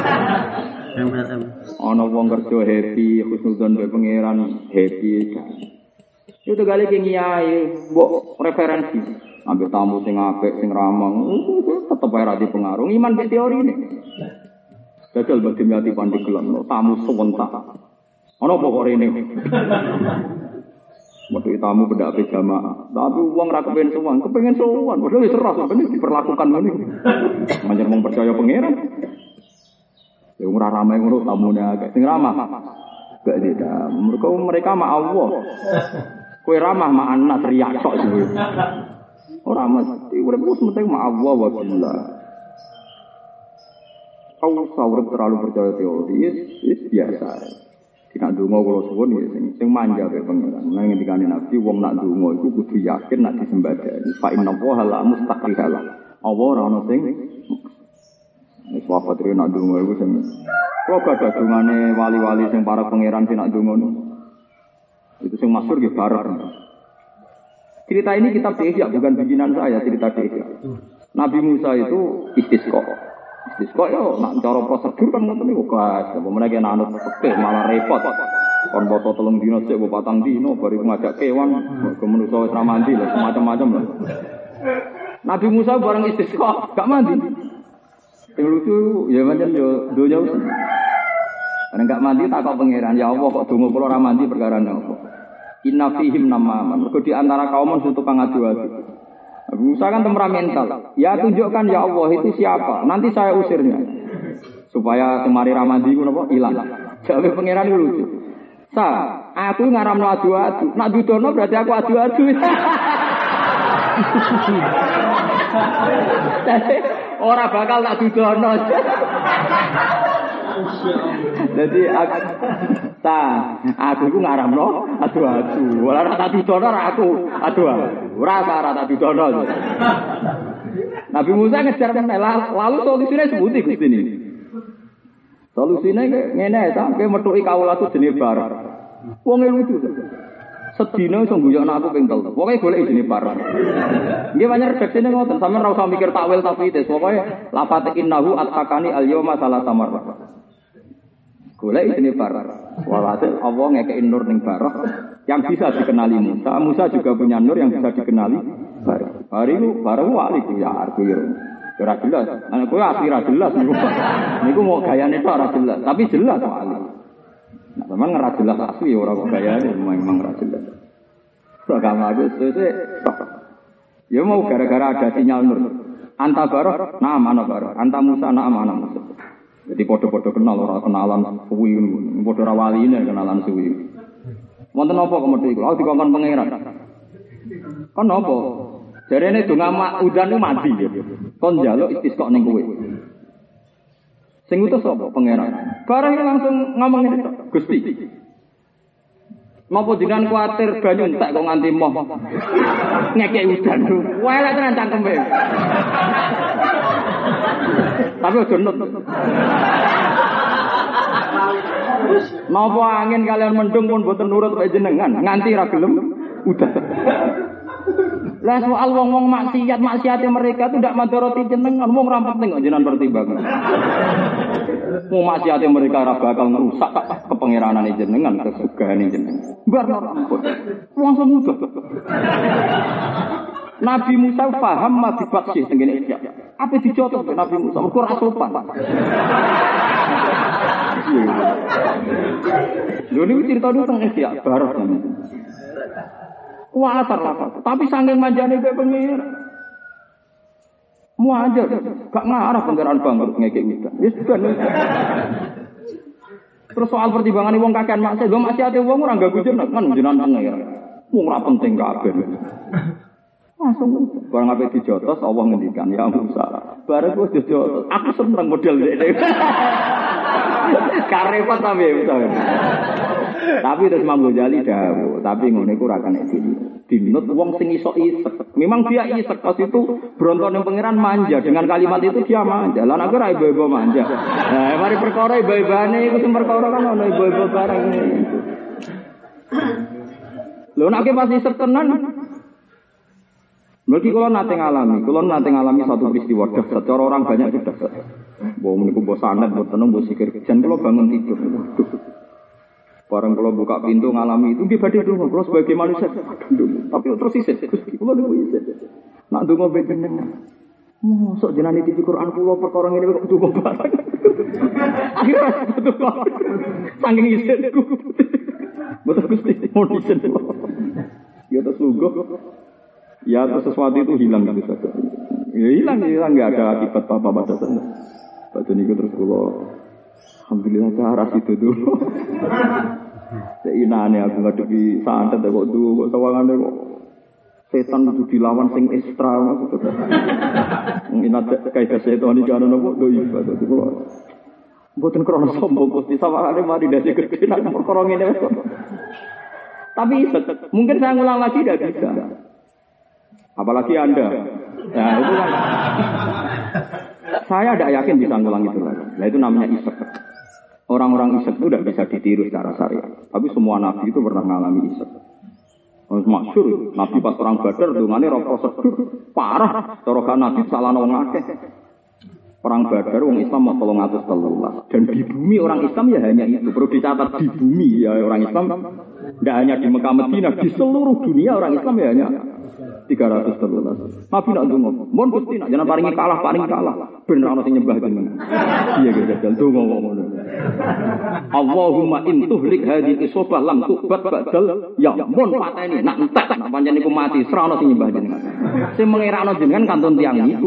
Ana wong kerja happy, khusnudzon be pangeran happy. Itu kali ki ngiyai mbok referensi. Ambil tamu sing apik, sing ramah, tetep ae ra dipengaruh. Iman be teori ini. Jajal bagi nyati pandeglan, tamu sewentak. Ana apa kok rene? Modhe tamu pendak jamaah. Tapi wong ra kepengin sowan, kepengin sowan. Padahal wis seras ben diperlakukan ngene. Manjen mung percaya pangeran. Ya ora ramai ngono tamune akeh. Sing ramah. Gak ada. Mereka mak Allah. Kowe ramah mak anak riak tok. Ora mesti urip ku penting ma'allah wa billah. Kau urip terlalu percaya teori, biasa. Tidak ndonga kula suwun ya sing manja kaya pengiran. Nang ngendikane Nabi wong nak ndonga iku kudu yakin nak disembadani. Fa inna wa la mustaqrihala. Allah ora ono sing wis wafat rene nak ndonga iku sing kok gadah dongane wali-wali sing para pengiran sing nak ndonga. Itu yang masyhur nggih bareng. Cerita ini kitab Ihya bukan bikinan saya, cerita Ihya. Nabi Musa itu istisqa. Istisqa yo nak cara prosedur kan ngoten niku guys. Apa meneh kena anut fikih malah repot. Kon poso 3 dina sik 4 dina bari ngajak kewan, mergo manusa wis ra mandi lho, macam-macam lho. Nabi Musa bareng istisqa, gak mandi. Yang lucu ya pancen yo donya wis. Nek gak mandi takok pangeran, ya Allah kok donga kula ora mandi perkara napa? Inna fihim namaman. Mergo di antara kaum sing tukang adu-adu. Nabi Musa kan temperamental. Ya tunjukkan ya Allah itu siapa. Nanti saya usirnya. Supaya semari ramadi ku napa ilang. Jawe pangeran itu lucu. Aku ngaramno adu-adu. Nak dudono berarti aku adu-adu. Ora bakal tak dudono. Jadi aku ku ngaramno adu-adu. Ora tak dudono aku adu-adu. Ora tak dudono. Nabi Musa ngejar menela, lalu solusinya sebuti Gusti ini. Solusinya ngene sampe metuki kawula tu jenenge bar. Wong lucu. Sedina iso guyokno aku ping 3. Pokoke golek jenenge bar. Nggih banyak redaksine ngoten, sampeyan ora usah mikir takwil tafsir. Pokoke lafat innahu atqani al-yauma salasah marrah. Golek jenenge bar. Walhasil Allah ngekeki nur ning barah yang bisa dikenali Musa. Musa juga punya nur yang bisa dikenali barah. Hari itu barang wali ku ya arku ya. Ora jelas. Nek kowe asli ra jelas niku. Niku mau gayane tok ora jelas, tapi jelas wali. Nah, memang ora jelas asli ora kok gayane memang ora jelas. Agama aku sesuk. Ya mau gara-gara ada sinyal nur. Anta barah, nah mana barah. Anta Musa, nah mana Musa. Jadi podo-podo kenal orang kenalan suwi, podo rawali ini kenalan suwi. Wonten apa kemudian itu? Aku dikongkon pangeran. Kan apa? Jadi ini donga udan itu mati. Kon jaluk istisqa ning kowe. Sing utus apa pangeran? Barang langsung ngomong ini, Gusti. Napa jenengan kuwatir banyu entek kok nganti moh. Ngekek udan. Wae lek tenan cangkeme. Tapi ojo nut. Napa angin kalian mendung pun boten nurut wae jenengan, nganti ra gelem udah. Lah soal wong-wong maksiate mereka itu ndak madharati jenengan, wong ra penting kok jenengan pertimbangan. Wong maksiate mereka ora bakal ngrusak kepengeranane jenengan, kesugahane jenengan. Bar ampun. Langsung udah. Nabi Musa paham mati baksih tengene iki. Apa dicotot Nabi Musa? Mergo ora sopan. Lho niku cerita niku teng iki ya, baros tenan. Kuatar lah, tapi saking manjane kowe pengen. Mu aja, gak ngarah pengeran bangkrut ngekek udah. Wis ben. Terus soal pertimbangan wong kakean maksiat, lho maksiate wong ora ganggu jenengan kan jenengan pengen. Wong ora penting kabeh. Langsung barang apa dijotos Allah ngendikan ya Musa. Bareng wis dijotos, aku seneng model dhek. Karepot sampe Musa. Tapi terus Imam Ghazali dawuh, tapi ngono iku ora kena dinut wong sing iso isek. Memang dia isek pas itu brontone pangeran manja dengan kalimat itu dia manja. Lah nek ora ibu-ibu manja. Nah, mari perkara ibu-ibane iku sing perkara kan ono ibu-ibu bareng. Lho nek pas isek tenan Mergi kalau nate ngalami satu peristiwa dahsyat. Cara orang banyak itu dahsyat. Bawa meniku bawa sanad, bawa tenung, bawa sikir. Jangan kalau bangun tidur. Barang kalau buka pintu ngalami itu, dia badai dulu. Kalau sebagai manusia, tapi terus iset. Kalau dulu iset. Nak dungo bejeneng. Sok jenani di Quran pulau perkara ini kok dungo barang. Akhirnya betul. Saking iset. Betul Gusti, mau iset. Ya terus lugu. Ya sesuatu itu hilang gitu saja. Ya hilang nggak ada akibat apa pada sana. Pada niku terus kula alhamdulillah cara situ dulu. Seinane aku ngadepi santet kok tuh kok sawangane kok setan kudu dilawan sing ekstra maksudnya. Inat kaidah setan iki ana napa do ibadah kula. Mboten krono sombong Gusti sawangane mari dadi gede nek perkara ngene wis. Tapi mungkin saya ngulang lagi tidak bisa. Apalagi Anda. Nah, itu kan. Saya tidak yakin bisa ngulang itu lagi. Nah, itu namanya isek. Orang-orang isek itu tidak bisa ditiru secara syariat. Tapi semua nabi itu pernah mengalami isek. Masyhur, nabi pas perang Badar dungane ora prosedur parah. Cara nabi salah wong akeh. Perang Badar wong Islam 313 dan di bumi orang Islam ya hanya itu. Perlu dicatat di bumi ya orang Islam tidak hanya di Mekah Madinah, di seluruh dunia orang Islam ya hanya 313. Nabi nak donga, mon Gusti nak jangan paringi kalah. Ben ana sing nyembah jenengan. Iya gitu, donga ngono. Allahumma in tuhlik hadhihi isabah lam tuqbat ba'dal ya mon pateni nak entek nak pancen iku mati ora ana sing nyembah jenengan. Sing mengerakno jenengan kantun tiyang niku.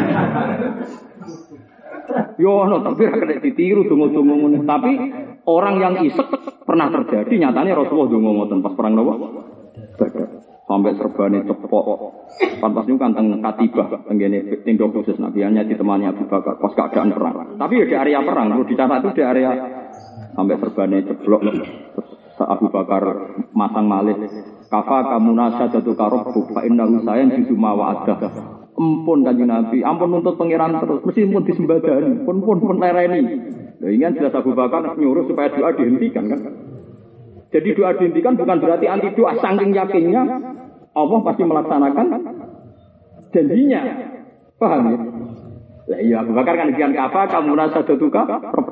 Yo ono tapi ora kena ditiru donga-donga ngono. Tapi orang yang isek pernah terjadi nyatanya Rasulullah donga ngoten pas perang napa? Sampai serbane cepok. Pantas niku kan teng Katibah tenggene tindok khusus Nabi hanya ditemani Abu Bakar pas keadaan perang. Tapi ya di area perang, perlu dicatat itu di area sampai serbane ceblok. Abu Bakar masang malih. Kafa kamunasa jatuh karobuk fa innahu sayan jisuma wa adah. Ampun Kanjeng Nabi, ampun nuntut pangeran terus, mesti pun disembadani, pun lereni. Lah ingin jelas Abu Bakar nyuruh supaya doa dihentikan kan. Jadi doa dihentikan bukan berarti anti doa, saking yakinnya Allah pasti melaksanakan janjinya. Paham ya? Lah iya Abu Bakar kan dian kafa kamu nasa duka.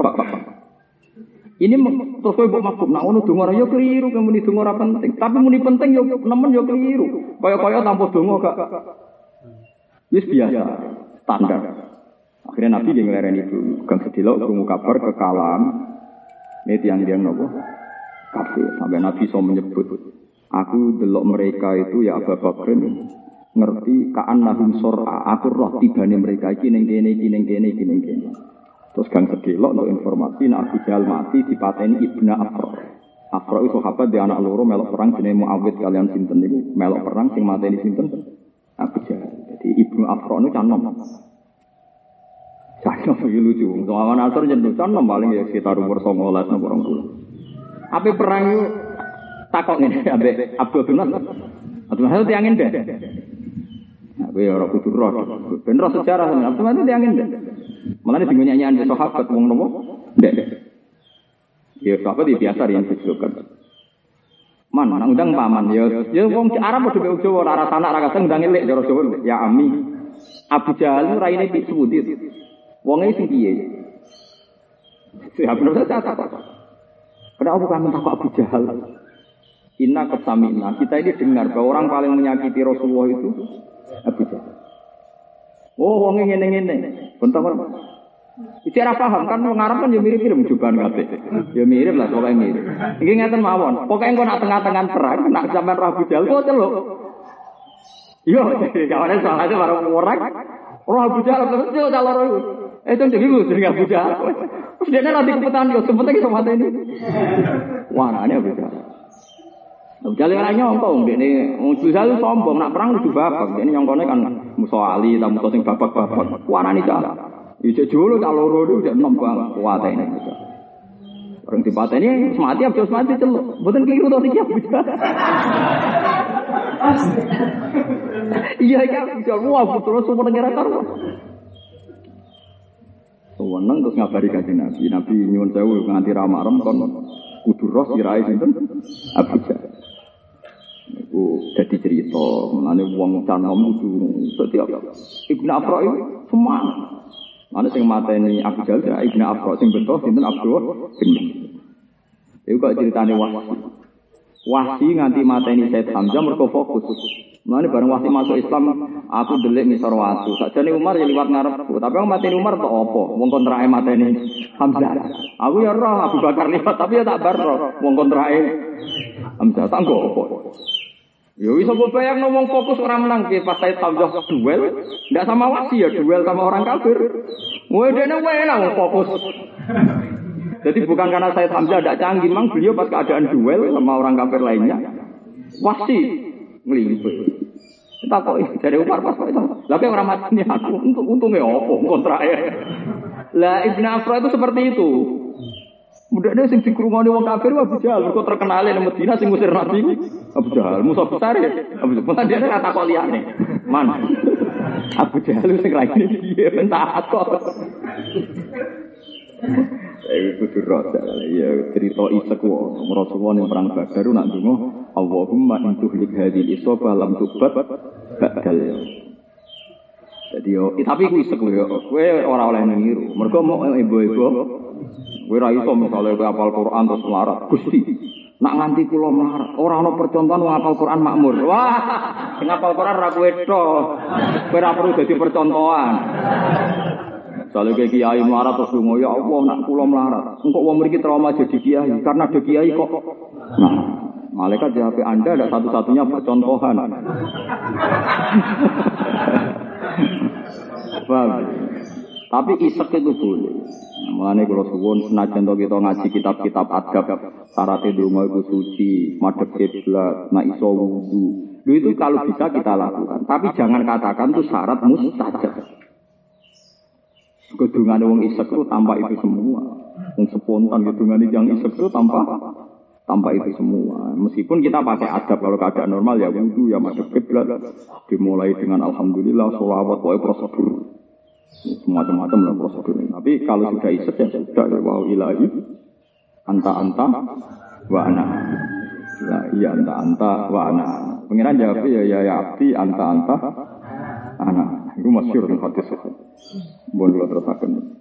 Ini terus kowe mbok maksud nak ngono donga yo keliru, muni donga ora penting. Tapi muni penting yo nemen yo keliru. Kaya-kaya tanpa donga gak wis biasa, standar. Akhirnya Nabi yang ngelereni itu, gang sedilok krungu kabar kekalahan. Ini tiang-tiang nopo kafir. Sampai Nabi so menyebut, aku delok mereka itu ya Abu Bakar ngerti ka'annahum sur'a. Aku roh tibane mereka iki ning kene. Terus gang sedilok untuk informasi nek Abu Jahal mati dipateni Ibnu Afra. Afra itu sahabat di anak loro melok perang jenenge Muawiyah kalian sinten niku melok perang sing mateni sinten? Abu Jahal. Jadi Ibnu Afra itu canom. Canom itu lucu. Soalan asar jeneng canom paling ya sekitar umur 19 napa 20. Ape perang itu takok ngene ambek Abdul bin Nas. Abdul Nas itu tiang ndek. Nah, kowe ora kudu roh. Ben roh sejarah Abdul Nas itu tiang ndek. Mulane sing nyanyian sahabat wong nopo? Ndek. Ya sahabat biasa yang dijulukan. Man, nang undang paman ya wong Arab padha karo Jawa ora sanak ora kadang ndang elek cara Jawa ya ami. Abu Jahal raine pitsudit. Wonge sing piye? Siapa bener saya takut. Kenapa kamu takut Abu Jahal? Inna kesamina. Kita ini dengar bahwa orang paling menyakiti Rasulullah itu Abu Jahal. Oh, wonge ngene-ngene. Bentar. Bicara paham kan wong Arab kan ya mirip-mirip jubahan kabeh. Ya mirip lah pokoke mirip. Iki ngeten mawon. Pokoke engko nak tengah-tengah perang nak sampean Abu Jahal kok celuk. Yo, kawane soalnya baru orang. Roh Abu Jahal terus celuk ta loro iku. Itu jenenge Abu Jahal. Terus dene nanti kepetan yo sempet iki sama ini. Wah, ini Abu Jahal. Abu Jahal ora nyongkong dene wong Jahal sombong nak perang kudu babak. Dene nyongkone kan musuh ali ta musuh sing babak-babak. Warani ta. Iki jolo tak loro itu udah nembang kuatene. Orang dipateni mati habis mati celuk. Mboten keliru to iki. Iya ya bisa wah terus semua negara karo. Sewenang terus ngabari Kanjeng Nabi. Nabi nyuwun sewu nganti ramarem kon kudu roh sirahe sinten Abu Jahal. Iku dadi cerita menane wong canom kudu setiap Ibnu Afra itu semangat. Mana sing mateni Abu Jahal ya Ibnu Afra sing beto sinten Abdul bin. Iku kok ceritane Wahsi nganti mateni Said Hamzah mergo fokus. Mulane bareng Wahsi masuk Islam aku delik ngisor watu. Sakjane Umar ya liwat ngarepku, tapi wong mateni Umar tok apa? Wong kontrake mateni Hamzah. Aku ya roh Abu Bakar liwat tapi ya tak bar roh wong kontrake Hamzah tak nggo apa. Ya wis kok bayang ngomong fokus ora menang ki pas Said Hamzah duel, ndak sama Wahsi ya duel sama orang kafir. Woi dene enak fokus. Jadi bukan karena Said Hamzah tidak canggih, memang beliau pas keadaan duel sama orang kafir lainnya, Wahsi ngelimpe. Tak kok dari Umar pas itu. Lah kok ora mati aku untungnya opo kontrake. Lah Ibnu Afra itu seperti itu. Mudane sing dikrungoni wong kafir Abu Jahal kok terkenal nang Madinah sing ngusir Nabi Abu Jahal musuh besar ya. Abu Jahal dia kata kok liyane. Man. Abu Jahal sing raine piye entak kok. Iku kudu rasa ya cerita isek wae. Rasulullah ning perang Badar nak ndonga Allahumma intuhlik hadhil isabah lam tubat badal. Jadi yo tapi ku isek lho kowe ora oleh niru. Mergo mau ibu-ibu kowe ra iso misale kowe hafal Quran terus melarat. Gusti, nak nganti kula melarat, ora ana percontohan wong hafal Quran makmur. Wah, sing hafal Quran ra kowe tok. Kowe ora perlu dadi percontohan. Kalau kayak kiai melarat terus ngomong ya Allah nak kula melarat. Engkau wong mriki trauma jadi kiai karena ada kiai kok. Nah, malaikat di HP Anda ada satu-satunya percontohan. Paham? Tapi isek itu boleh. Mulane kula suwun senajan to kita ngaji kitab-kitab adab, syarat ndonga iku suci, madhep kiblat, nek iso wudu. Itu kalau bisa kita lakukan. Tapi jangan katakan itu syarat mustajab. Kedungan wong isek itu tanpa itu semua. Wong spontan kedungan yang isek itu tanpa itu semua. Meskipun kita pakai adab kalau keadaan normal ya wudu ya madhep kiblat. Dimulai dengan alhamdulillah sholawat wae prosedur. Semacam-macam lah prosedur. Tapi kalau sudah isek ya sudah ya wa ilahi anta wa ana. La iya anta wa ana. Pengiran jawab ya abdi anta ana. Itu masyhur ning hadis. Bon kula terusaken.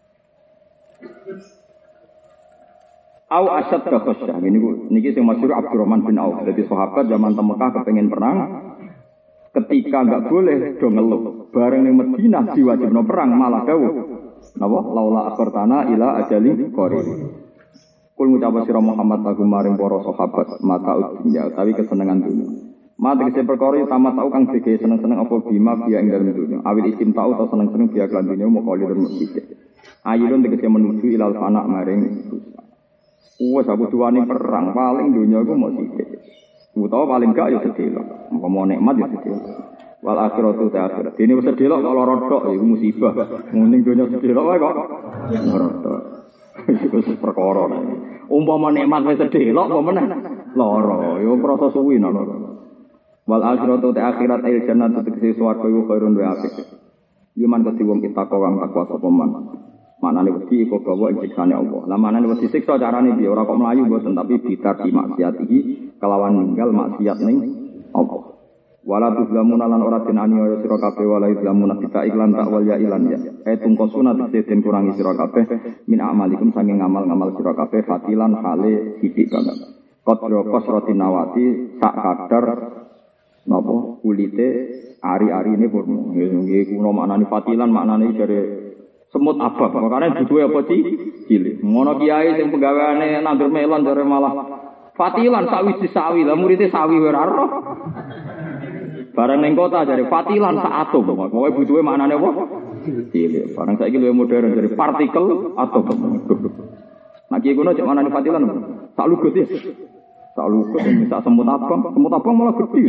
Au asyad ka khasyah. Niki sing masyhur Abdurrahman bin Auf. Dadi sahabat zaman teng Mekah kepengin perang. Ketika enggak boleh do ngeluh. Bareng ning Madinah diwajibno perang malah dawuh. Napa? Laula akhirtana ila ajali qarib. Kul ngucap sira Muhammad lagu maring para sahabat mata dunya tapi kesenengan dunya. Mate kese perkara tamat tau kang dhewe seneng-seneng apa bima biya ing dalem dunya. Awil istim tau atau seneng-seneng biya lan dunya mokali dan mesti. Ayun tegese menuju ilal fana maring wis aku duwane perang paling dunya iku mok sithik. Utawa paling gak ya sedelok. Mau nikmat ya sedelok. Wal akhiratu ta akhirat. Dene wis sedelok kok lara tok iku musibah. Muning dunya sedelok wae kok lara tok. Iku perkara. Umpama nikmat wis sedelok kok meneh lara. Ya krasa suwi lara. Wal akhiratu ta akhirat il jannatu tegese swarga iku khairun wa apik. Yuman kedhi wong kita kawang takwa sapa man. Manane wedi iku gawa ing siksane Allah. Lah manane wedi siksa carane piye ora kok mlayu mboten tapi bitar di maksiat iki kelawan ninggal maksiat ning Allah. Wala tuzlamuna lan ora den aniaya sira kabeh wala tuzlamuna kita iklan tak wal ya ilan ya. Tungkosuna den kurangi sira kabeh min amalikum saking ngamal-ngamal sira kabeh fatilan hale sithik banget. Qadra qasratin nawati sak kadar napa kulite ari-ari ini purno nggih kuno maknane fatilan maknane dari semut abang makane duduhe apa cilik ngono kiai sing penggaweane nandur melon jare malah fatilan sawiji sawi lah muridé sawi ora roh bareng ning kota jare fatilan sak atom pokoke butuhe maknane apa cilik bareng saiki luwih modern jare partikel atom nek iki kuno cek maknane fatilan sak lugut ya sak lugut sak semut abang malah gedhi.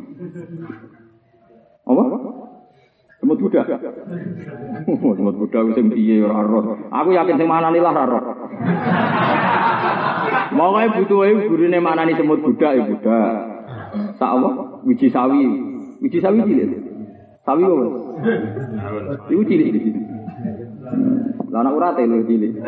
Apa? Semut budak. Semut budak sing piye ora roh. Aku yakin sing manani lah ora roh. Mokoke butuhe gurine manani semut budak ya budak. Sak apa? Wiji sawi. Wiji sawi cilik. Sawi apa? Iku cilik iki. Lah anak urate lho cilik.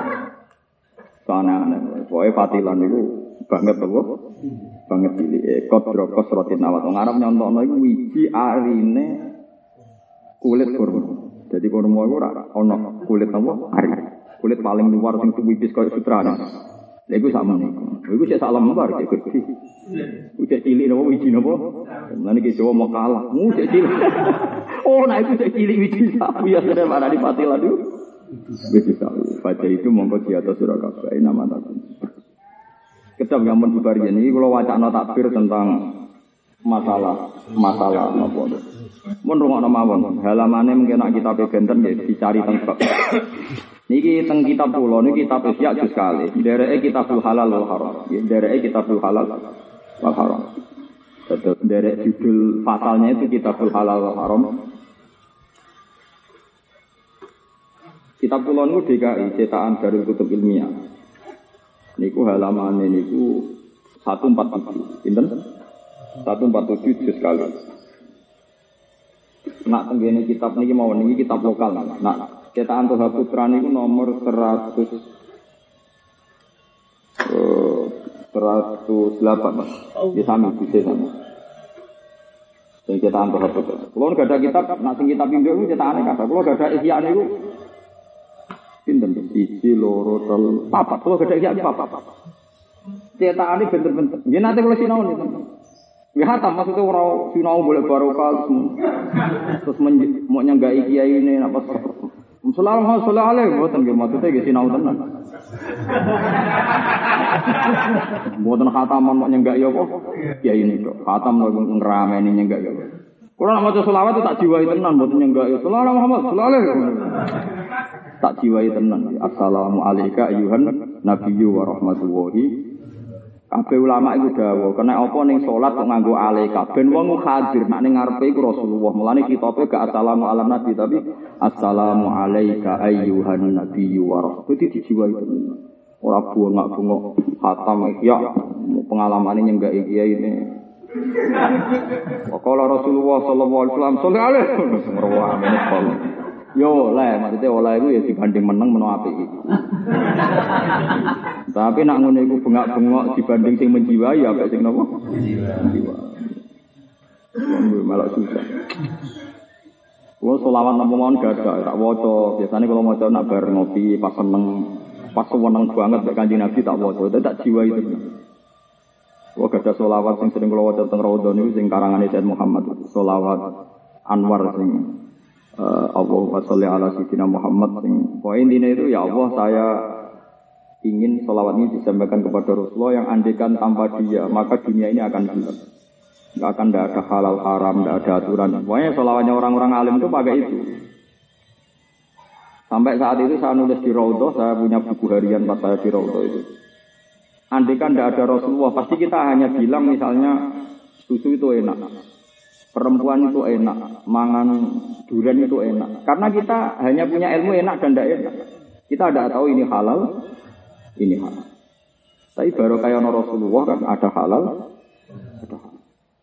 Sana pokoke fatilan niku banget apa? Banget cilik kodro kosrotin awat wong Arab nyontokno iku wiji arine kulit kurma. Jadi kurma iku ora ana kulit apa? Ari. Kulit paling luar sing wipis koyo sutrane. Lha iku sakmene iku. Iku sik sak lembar iki gedhi. Ucek cilik napa wiji napa? Lan iki Jawa mau kalah. Cek cilik. Oh, nah iku cek cilik wiji sapi ya sare ana di patilan iku. Wiji sapi. Baca itu mongko di atas surah kabeh nama takon. Kitab Yamun Bukhari ini kalau wacana takbir tentang masalah apa itu. Mun rungokno mawon, halamane mungkin nak kitab benten ya dicari teng bab. Niki teng kitab kula niki kitab Ihya juz kali. Dereke kitabul halal wal haram. Dereke kitabul halal wal haram. Terus dari judul pasalnya itu Kitabul Halal wal Haram. Kitab kula niku DKI cetakan Darul Kutub Ilmiah. Niku halaman niku 147. Pinten? 147 juz kali. Nak tenggene kitab niki mawon niki kitab lokal. Nak cetakan Toha Putra niku nomor 108 Mas. Di sami bisa sama. Sing cetakan Toha Putra. Kulo gak ada kitab, nak sing kitab Indo niku cetakane kathah. Kulo gak ada Ihya niku pinten 1 2 3 4. Kulo gak ada Ihya 4. Cetakane bener-bener. Nggih nate kulo sinau niku. Ya hatam maksudnya ora sinau boleh barokah terus mau nyanggai kiai ini apa sallallahu alaihi mboten nggih maksudnya nggih sinau tenan. Mboten khataman mau nyanggai apa kiai ini kok. Khatam ngrameni nyanggai ya. Kulo nek maca selawat tak jiwai tenan mboten nyanggai. Sallallahu Muhammad sallallahu alaihi tak jiwai tenan. Assalamu alayka ayyuhan nabiyyu wa rahmatullahi. Kabeh ulama iku dawuh, kena apa ning salat kok nganggo alaika ben wong hadir nek ning ngarepe iku Rasulullah. Mulane kitabe gak assalamu ala nabi tapi assalamu alayka ayyuhan nabiyyu wa rahmatullahi dijiwai tenan. Ora bungak-bungok khatam ya pengalamane nyenggak kiai ini. Qala Rasulullah sallallahu alaihi wasallam sallallahu alaihi wasallam. Yo oleh, maksudnya oleh itu ya dibanding menang apik iki. Tapi nak ngono iku bengak-bengok dibanding sing menjiwai ya apik sing napa? Menjiwai. Malah susah. Kulo selawat napa mawon gadah tak waca. Biasane kalau maca nak bar ngopi pas seneng, pas seneng banget mek Kanjeng Nabi tak waca, tak jiwai tenan. Kulo gadah selawat sing sering kulo waca teng Raudhah niku sing karangane Sayyid Muhammad. Selawat Anwar sing Allahumma sholli ala sayyidina Muhammad. Poin ini itu ya Allah saya ingin selawat ini disampaikan kepada Rasulullah yang andekan tanpa dia maka dunia ini akan gelap. Enggak akan ada halal haram, enggak ada aturan. Pokoknya selawatnya orang-orang alim itu pakai itu. Sampai saat itu saya nulis di Raudhah, saya punya buku harian pas saya di Raudhah itu. Andekan enggak ada Rasulullah, pasti kita hanya bilang misalnya susu itu enak. Perempuan itu enak, mangan durian itu enak. Karena kita hanya punya ilmu enak dan tidak enak. Kita tidak tahu ini halal, ini halal. Tapi baru kayak Rasulullah kan ada halal, ada halal.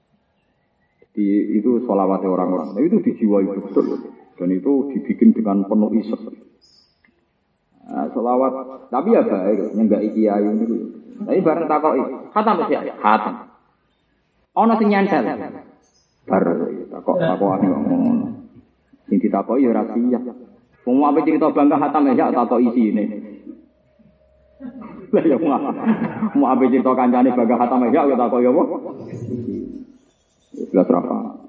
Itu sholawatnya orang-orang. Itu dijiwai betul. Dan itu dibikin dengan penuh isek. Nah, sholawat, tapi ya baik, nyenggak kiai itu. Tapi bareng takoi, khatam ya, khatam. Ono sing nyantel. Bar takok-takokane ngono. Sing ditakoki ya rahasia. Wong ape cerita bangga hatam ya takok isine. Lah ya mau ape cerita kancane bangga hatam ya takok ya apa? Jelas apa?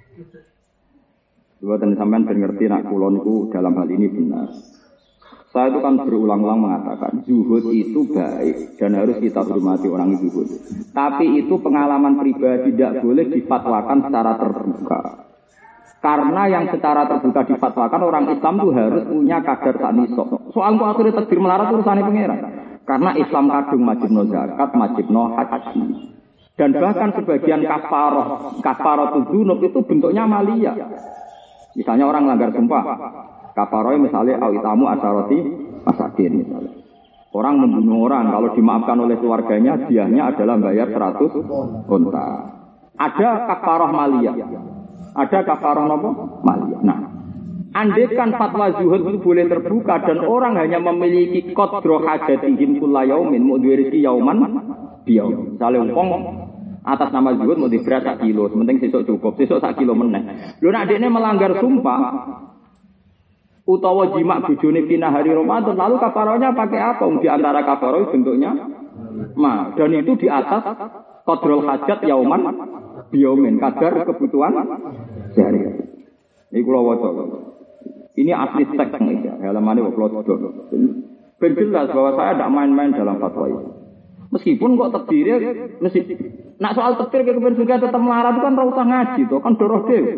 Coba tenan sampean ben ngerti nek kula niku dalam hal ini benar. Saya itu kan berulang-ulang mengatakan zuhud itu baik dan harus kita hormati orang zuhud. Tapi itu pengalaman pribadi tidak boleh difatwakan secara terbuka. Karena yang secara terbuka difatwakan orang Islam itu harus punya kadar taknisok. Soal kok akhirnya takdir melarat urusannya pangeran. Karena Islam kadung wajibno zakat, wajibno haji. Dan bahkan sebagian kafaroh dzunub itu bentuknya maliyah. Misalnya orang melanggar sumpah. Kafaroh misalnya awitamu asaroti masakin misalnya. Orang membunuh orang kalau dimaafkan oleh keluarganya diahnya adalah bayar 100 unta. Ada kafaroh maliyah. Ada kafaroh apa? Maliyah. Nah, andaikan fatwa zuhud itu boleh terbuka dan orang hanya memiliki qadra hajatihim kullayaumin mudwirisi yauman biyaum. Misalnya wong atas nama zuhud mau diberat 1 kilo, penting sesuk cukup, sesuk 1 kilo meneh. Lho nek dekne melanggar sumpah utawa jima bojone fina hari Ramadan, lalu kafarohnya pakai apa? Di antara kafaroh bentuknya dan itu di atas qadrul hajat yauman biyaumin, kadar kebutuhan sehari. Ini kula waca. Ini asli teks ya, halamane kula dodol. Ben jelas bahwa saya tidak main-main dalam fatwa ini. Meskipun kok terdiri mesti nak soal takdir kepen juga tetap melarat kan ora usah ngaji to, kan doroh dhewe.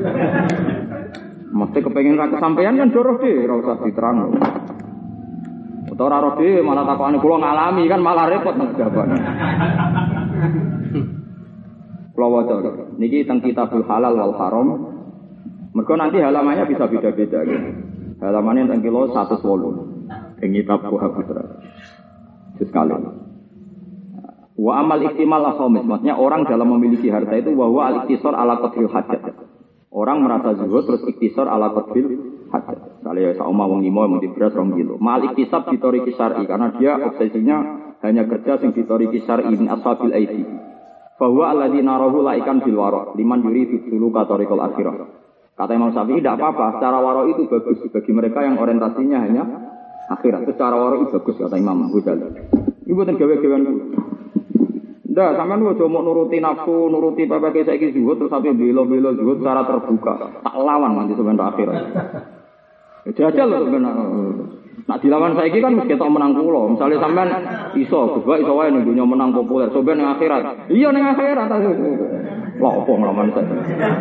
Mesti kepengen ra kesampean kan doroh dhewe, ora usah diterang. Utawa ora dhewe malah takokane kula ngalami kan malah repot nang jawabane. Kula waca niki teng Kitabul Halal wal Haram. Mergo nanti halamannya bisa beda-beda gitu. Halamannya teng kilo 108. Ing kitab Putra. Sekali. Wa amal iktimal akhamis, maksudnya orang dalam memiliki harta itu bahwa al-iktisar ala qadril hajat. Orang merasa zuhud terus iktisar ala qadril hajat. Kalau ya sauma wong limo mung beras 2 kilo. Mal iktisab ditori kisari karena dia obsesinya hanya kerja sing ditori kisari min ashabil aidi. Bahwa alladzina rahu laikan bil wara liman yuridu dulu katorikul akhirah. Kata Imam Syafi'i tidak apa-apa, secara wara itu bagus bagi mereka yang orientasinya hanya akhirat. Secara wara itu bagus kata Imam Ghazali. Ibu ten gawe-gawean ndak, sampean ojo mau nuruti nafsu, nuruti PPK saiki zuhud terus sampe belo-belo zuhud secara terbuka. Tak lawan nanti sampean akhirat. Jajal lho sampean. Nak dilawan saiki kan mesti ketok menang kula. Misale sampean iso, gebak iso wae ning dunya menang populer, sampean ning akhirat. Iya ning akhirat. Lha opo nglawan saiki.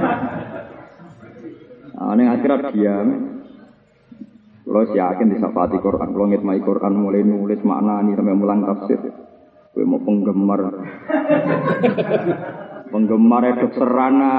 Ning akhirat diam. Kulo yakin disafati Quran, kulo ngitmai Quran mulai nulis maknani sampai mulang tafsir. Kowe mau penggemar eduk serana.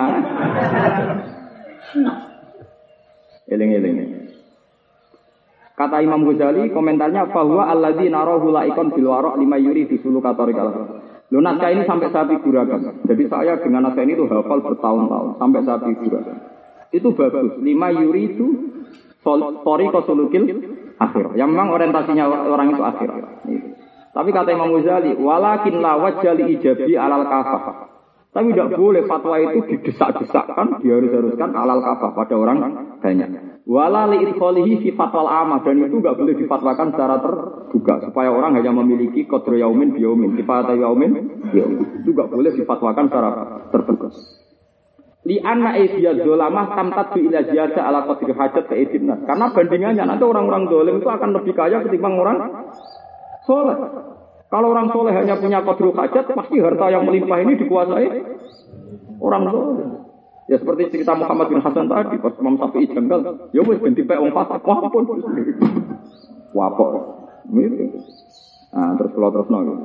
Eling-eling. Kata Imam Ghazali komentarnya bahwa alladzina rahu laikon bil wara' lima yuri disuluka tariqal. Lho naskah ini sampai saya figurakan. Jadi saya dengan naskah ini tuh hafal bertahun-tahun sampai saya figurakan. Itu bagus. Lima yuri itu tariqal sulukil akhir. Yang memang orientasinya orang itu akhir. Tapi kata Imam Ghazali, walakin la wajali ijabi alal kafah. Tapi tidak boleh fatwa itu didesak-desakkan, diharus-haruskan alal kafah pada orang banyak. Wala li idkhalihi fi fatwal amah, dan itu enggak boleh difatwakan secara terbuka supaya orang hanya memiliki qadru yaumin bi yaumin, kifayat yaumin yaumin. Itu enggak boleh difatwakan secara terbuka. Li anna aidiyaz zulamah tamtat bi ila ziyada ala qadri hajat ka idinnas. Karena bandingannya nanti orang-orang zalim itu akan lebih kaya ketimbang orang soleh. Kalau orang soleh hanya punya qadru hajat, pasti harta yang melimpah ini dikuasai orang soleh. Ya seperti cerita Muhammad bin Hasan tadi, pas Imam Syafi'i janggal, ya wis ben dipek wong fasik, wapun. Wapok. Gitu. Nah, terus kula terusno.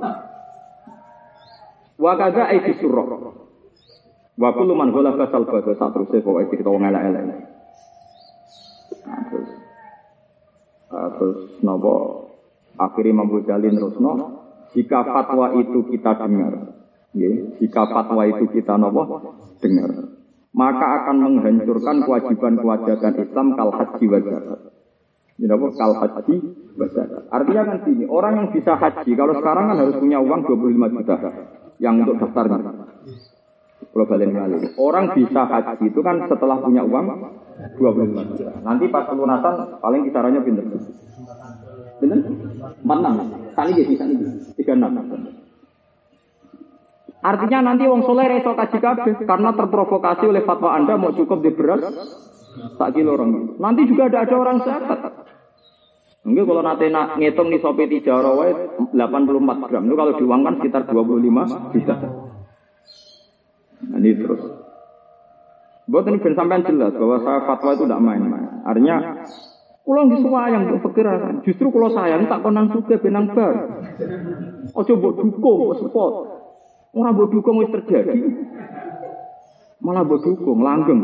Wa kadza aiti surra. Wa kullu man ghalaba salba satruse kok iki kita wong elek-elek. Nah, terus napa akhirnya Imam Ghazali terusno, jika fatwa itu kita dengar, jika fatwa itu kita dengar, maka akan menghancurkan kewajiban-kewajiban Islam kal haji wa zakat. Kal haji wa zakat. Artinya kan gini, orang yang bisa haji, kalau sekarang kan harus punya uang 25 juta yang untuk daftarnya. Kalau balik lagi, orang bisa haji itu kan setelah punya uang 25 juta. Nanti pas pelunasan paling kisarannya pinter. Benar? 46. Tadi jadi 36. Artinya nanti wong soleh reso kaji kabeh karena terprovokasi oleh fatwa Anda mau cukup di beras tak kilo orang. Nanti juga ada orang zakat. Enggak kalau nanti ngitung nih sopi tijaro wae 84 gram. Itu kalau diuangkan sekitar 25 juta. Nah, ini terus. Buat ini sampean jelas bahwa saya fatwa itu tidak main-main. Artinya kulo nggih suwayang mbok pikiran. Justru kulo sayang tak konang sugih benang bar. Aja mbok dukung spot. Ora mbok dukung wis terjadi. Malah mbok dukung langgeng.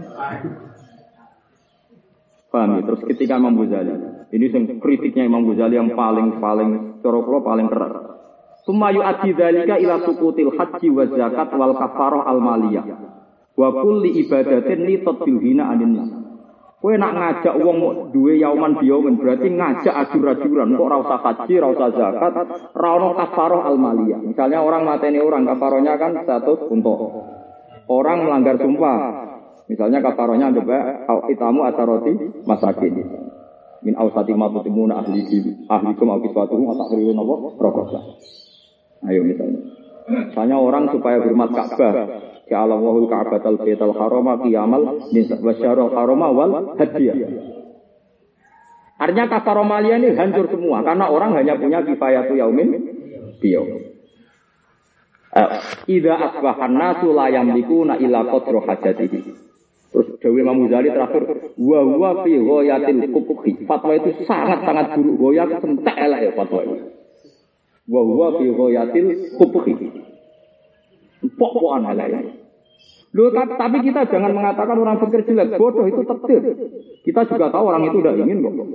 Paham ya? Terus ketika Imam Ghazali, ini kritiknya Imam Ghazali yang paling cara kula paling keras. Sumayu adi dzalika ila suqutil haji wa zakat wal kafarah al maliyah. Wa kulli ibadatin li tadbil hina anin nas. Kowe nak ngajak wong duwe yauman biyauman berarti ngajak ajur-ajuran kok ora usah haji, ora usah zakat, ora ono kafarah al-maliyah. Misalnya orang mateni orang, kafarahnya kan 100 untuk. Orang melanggar sumpah. Misalnya kafarahnya ada itamu ataroti masakin. Min ausati ma tutimuna ahlikum au kiswatuhum atahriru napa rokosa. Ayo misalnya orang supaya hormat Ka'bah, ya Allahul Ka'batal Baitul Harama qiyamal wasyarul harama wal hadiyah. Artinya kafarah maliyah ini hancur semua karena orang hanya punya kifayatu yaumin biyaum. Idza asbahan nasu la yamlikuna illa qadra hajatihi. Terus Dewi Imam Ghazali terakhir wa huwa fi ghayatil qubhi. Fatwa itu sangat-sangat buruk, goyak entek elek ya fatwa itu. Wa huwa fi ghayatil qubhi. Pok-pokan elek. Loh, tapi kita jangan mengatakan orang fikir jelek, bodoh itu takdir. Kita juga tahu orang itu udah ingin kok.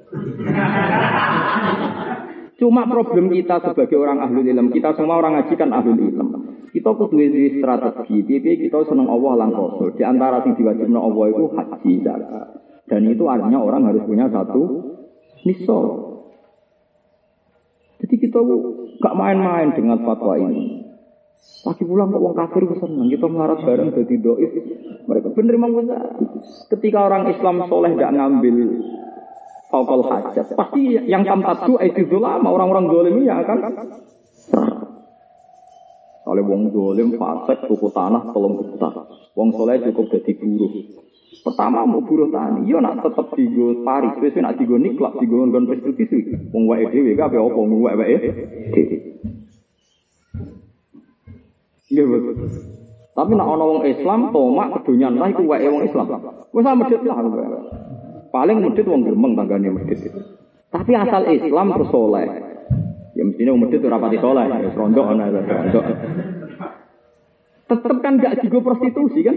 Cuma problem kita sebagai orang ahlul ilm, kita semua orang ngaji kan ahlul ilm. Kita kudu duwe strategi, piye kita seneng Allah lan Rasul. Di antara sing diwajibno Allah itu haji zakat. Dan itu artinya orang harus punya satu nisab. Jadi kita gak main-main dengan fatwa ini. Pagi pulang kok wong kafir seneng, kita melarat bareng dadi dhaif. Mereka bener Imam Ghazali. Ketika orang Islam soleh gak ngambil faukul hajat, pasti yang tamtadu itu lama orang-orang dolim ya kan. Oleh wong dolim fasik tuku tanah 3 juta. Wong soleh cukup dadi buruh. Pertama mau buruh tani, yo nak tetep digo Paris, wis nak digo niklak, digo nggon prostitusi. Wong wae dhewe kabeh apa wong wae dhewe. Nggih, betul. Tapi nak ana wong Islam tomak kedonyan lah iku wae wong Islam. Wis medhit lah. Paling medhit wong gremeng tanggane medhit itu. Tapi asal Islam terus saleh. Ya mestine wong medhit ora pati saleh, wis rondok ana rondok. Tetep kan gak digo prostitusi kan?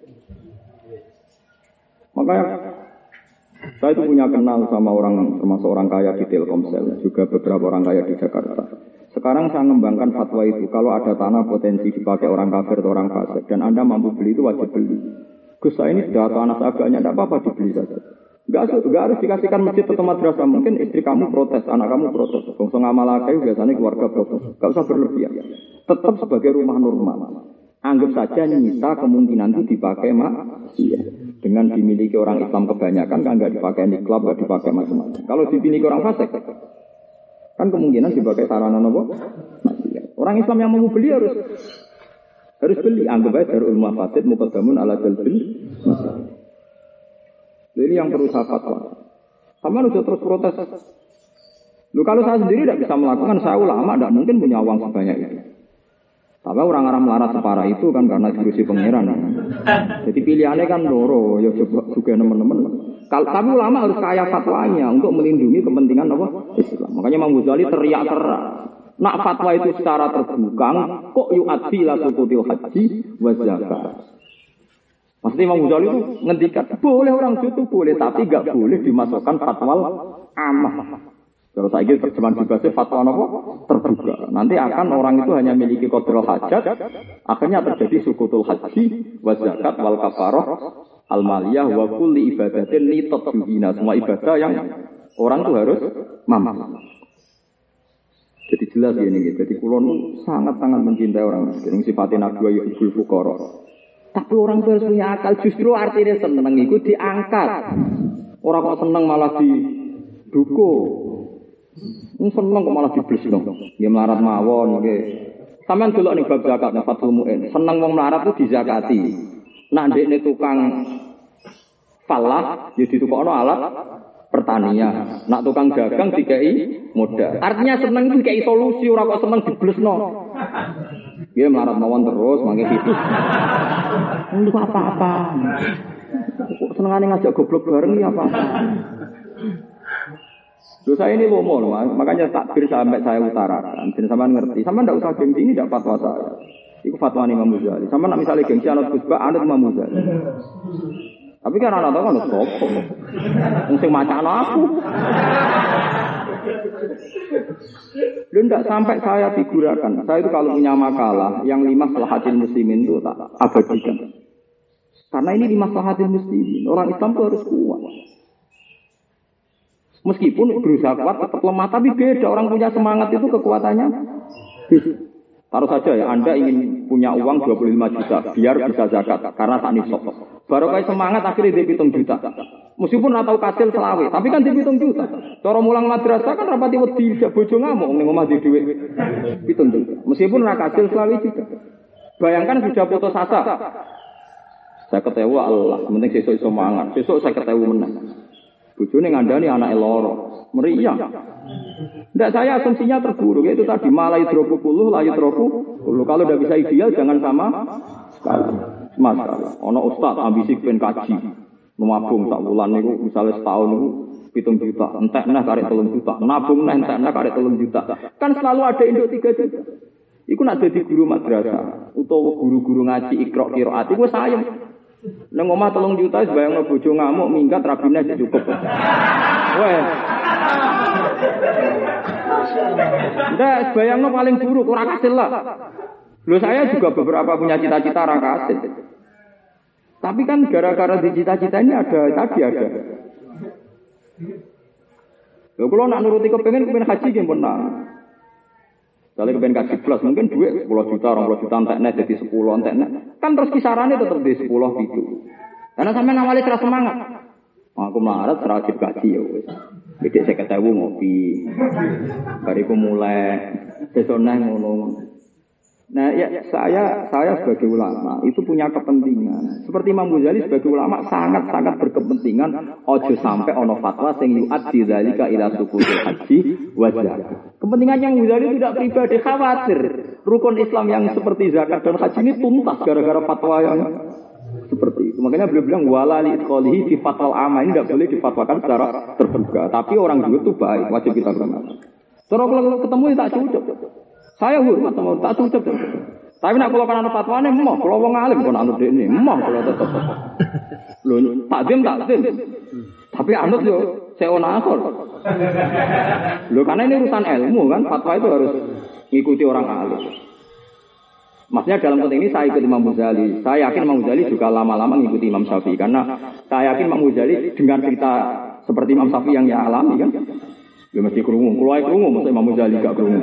Makanya saya itu punya kenal sama orang, termasuk orang kaya di Telkomsel, juga beberapa orang kaya di Jakarta. Sekarang saya mengembangkan fatwa itu, kalau ada tanah potensi dipakai orang kafir atau orang fasik, dan Anda mampu beli itu wajib beli. Gus saya ini sudah tanah seagaknya, tidak apa-apa dibeli saja. Enggak harus dikasihkan masjid atau madrasah. Mungkin istri kamu protes, anak kamu protes. Bangsa ngamal kayu biasanya keluarga protes. Enggak usah berlebihan. Tetap sebagai rumah normal. Anggap saja nyisa kemungkinan itu dipakai maksiat. Dengan dimiliki orang Islam kebanyakan kan nggak dipakai niklab, nggak dipakai macam-macam. Kalau dimiliki orang fasik, kan kemungkinan dipakai sarana nopo. Orang Islam yang mau beli harus beli. Anggap aja darul mafasid muqaddamun ala jalbil masalih. Jadi yang perlu saya fatwa. Sama udah terus protes. Lu kalau saya sendiri tidak bisa melakukan, saya ulama tidak mungkin punya uang sebanyak itu. Tapi orang-orang melarat separah itu kan karena diurusi pangeran. Jadi pilihannya kan loro, ya juga teman-teman. Tapi ulama harus kaya fatwanya untuk melindungi kepentingan apa? Islam. Makanya Imam Ghazali teriak keras. Nak fatwa itu secara terbuka, kok yu'adzi la sukutil haji wa zakat. Maksudnya Imam Ghazali itu ngendikan boleh orang itu boleh, tapi enggak boleh dimasukkan fatwa amah. Kalau saya kira terjemahan bebasnya fatwa apa? Terbuka. Nanti akan orang itu hanya memiliki kodrol hajat, akhirnya terjadi sukutul haji, wa zakat, wal kafarah, al maliyah, wa kulli ibadatin li tatbihina. Semua ibadah yang orang itu harus mampu. Jadi jelas ya ini. Jadi kulon sangat-sangat mencintai orang miskin. Sifatnya Nabi wa yuhibbul fuqara. Tapi orang itu harus punya akal. Justru artinya seneng itu diangkat. Orang kok seneng malah didukung. Seneng kok malah diblesno. Nggih melarat mawon nggih. Sampeyan delok ning bab zakat nang Fathul Mu'in. Seneng wong melarat ku dizakati. Nak ndekne tukang falah ya ditukokno alat pertanian. Nak tukang dagang dikai modal. Artinya seneng itu dikai solusi ora kok seneng diblesno. Nggih melarat mawon terus mangke hidup. Untuk apa-apa. Kok senengane ngajak goblok bareng ya apa? Loh saya ini lomo, makanya takbir sampai saya utarakan. Dan sama ngerti, sama tidak usah gengsi, ini tidak fatwa saya. Itu fatwa Imam Ghazali. Sama nak misalnya gengsi anak khutbah, anak Imam Ghazali. Tapi kan anak tahu kan sopok. Mungkin macam aku. Loh tidak sampai saya figurakan. Saya itu kalau punya makalah, yang 5 maslahatil muslimin itu tak abadikan. Karena ini 5 maslahatil muslimin. Orang Islam itu harus kuat. Meskipun berusaha kuat tetap lemah, tapi beda. Orang punya semangat itu kekuatannya. Taruh saja ya, Anda ingin punya uang 25 juta, biar bisa zakat, karena tak nisab. Baru kayak semangat akhirnya dia 7 juta. Meskipun nggak tahu kasil selawe, tapi kan dia 7 juta. Cara mulang madrasah kan rapati wedi, bojo ngamuk, ning omah di duit 7 juta. Meskipun nggak kasil selawe juga. Bayangkan sudah putus asa. Saya ketawa Allah, penting sesuk iso mangan, sesuk saya ketawa menang. Bojone ngandani anake loro. Meriah. Ndak saya asumsinya terburuk yaitu tadi malai dropu puluh layu dropu. Kalau udah bisa ideal jangan sama sekali. Masalah. Ono ustaz ambisi pengen kaji. Nabung sak wulan niku misale setahun niku 7 juta, entek nah karek 3 juta. Nabung nah entek nah karek 3 juta. Kan selalu ada induk 3 juta. Iku nak dadi guru madrasah utawa guru-guru ngaji Iqra qiraat iku sayem. Nang omah 3 juta wis bayangno bojo ngamuk minggat rabine cukup. Wes. Ndak bayangno paling buruk ora kasil lah. Loh saya juga beberapa punya cita-cita ora kasil. Tapi kan gara-gara di cita-cita ini ada. Lho kalau nak nuruti kepengen haji nggih pernah. Kalau kepengen haji plus mungkin duit 10 juta, 20 juta entekne jadi 10 entekne. Kan terus kisarannya tetap di 10 gitu. Karena sampean awalnya serasa semangat. Aku melarat serajib gaji ya wis. Bedek 50.000 ngopi. Bariku mulai besoknya ngono. Nah, ya saya sebagai ulama itu punya kepentingan. Seperti Imam Ghazali sebagai ulama sangat-sangat berkepentingan ojo sampai ono fatwa sing yu'addi dzalika ila sukutul haji wa zakat. Kepentingannya Imam Ghazali tidak pribadi, khawatir rukun Islam yang seperti zakat dan haji ini tuntas gara-gara fatwa yang seperti itu. Makanya beliau bilang wala li idkhalihi fi fatwal amma, ini tidak boleh difatwakan secara terbuka. Tapi orang dulu itu baik, wajib kita hormati. Terus kalau ketemu tak cocok. Saya hormat sama tak cocok. Tapi nak kalau kan ana fatwane emoh, kalau wong alim kon anut dekne, emoh kalau tetep. Lho, takdim. Tapi anut yo seona akor. Lho karena ini urusan ilmu kan, fatwa itu harus ngikuti orang alim. Maksudnya dalam konteks ini saya ikut Imam Ghazali. Saya yakin Imam Ghazali juga lama-lama mengikuti Imam Syafi'i karena saya yakin Imam Ghazali dengan cerita seperti Imam Syafi'i yang dia alami kan. Ya mesti krungu, kulo ae krungu mesti Imam Ghazali gak krungu.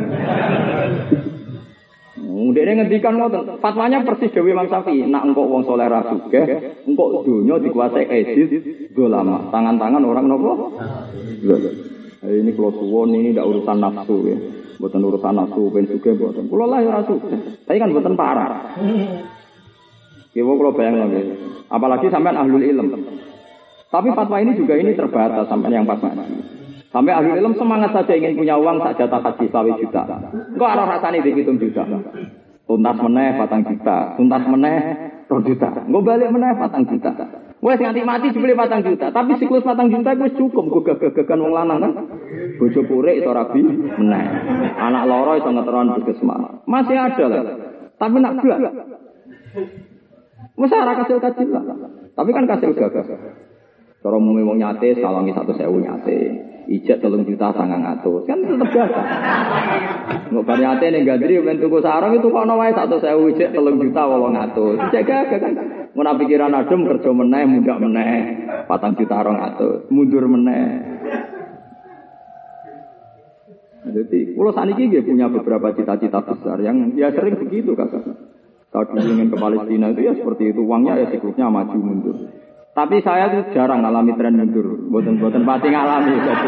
Ndekne ngendikan ngoten, fatwanya persis dhewe Imam Syafi'i, nak engko wong saleh ra sugih, engko donya dikuasai izin dolama, tangan-tangan orang nopo? Ini kulo suwon ini ndak urusan nafsu ya. Mboten urusan nafsu ben sugih mboten. Kulo lah ya ora sugih. Tapi kan mboten parah. Ki wong kulo bayangno nggih. Apalagi sampean ahlul ilm. Tapi fatwa ini juga ini terbatas sampean yang pas ngaji. Sampai ahli ilmu semangat saja ingin punya uang sak jatah haji 20 juta. Engko ora rasane di 7 juta. Tuntas meneh 4 juta, tuntas meneh 2 juta. Engko balik meneh 4 juta. Wes nganti mati dibeli 4 juta, tapi siklus 4 juta wis cukup go gagagan wong lanang kan. Bojo purik iso rabi meneh. Anak loro iso ngeteron puskesmas. Masih ada lah. Tapi nak blas. Wes ora kasil-kasil lah. Tapi kan kasil gagah. Cara umumnya wong nyate sawangi 100.000 nyate. Ijek 3 juta 900. Kan tetep biasa. Engko bar nyate ning Gandri ben tuku sarung itu kok ono wae 100.000 ijek 3 juta 800. Ijek gagah kan. Mun pikiran adem kerja meneh mundak meneh 4 juta 200. Mundur meneh. Jadi, kalau saniki nggih punya beberapa cita-cita besar yang ya sering begitu Kakak. Kalau ingin ke Palestina itu ya seperti itu, uangnya ya siklusnya maju mundur. Tapi saya tuh jarang ngalami tren mundur, boten pati ngalami. Jadi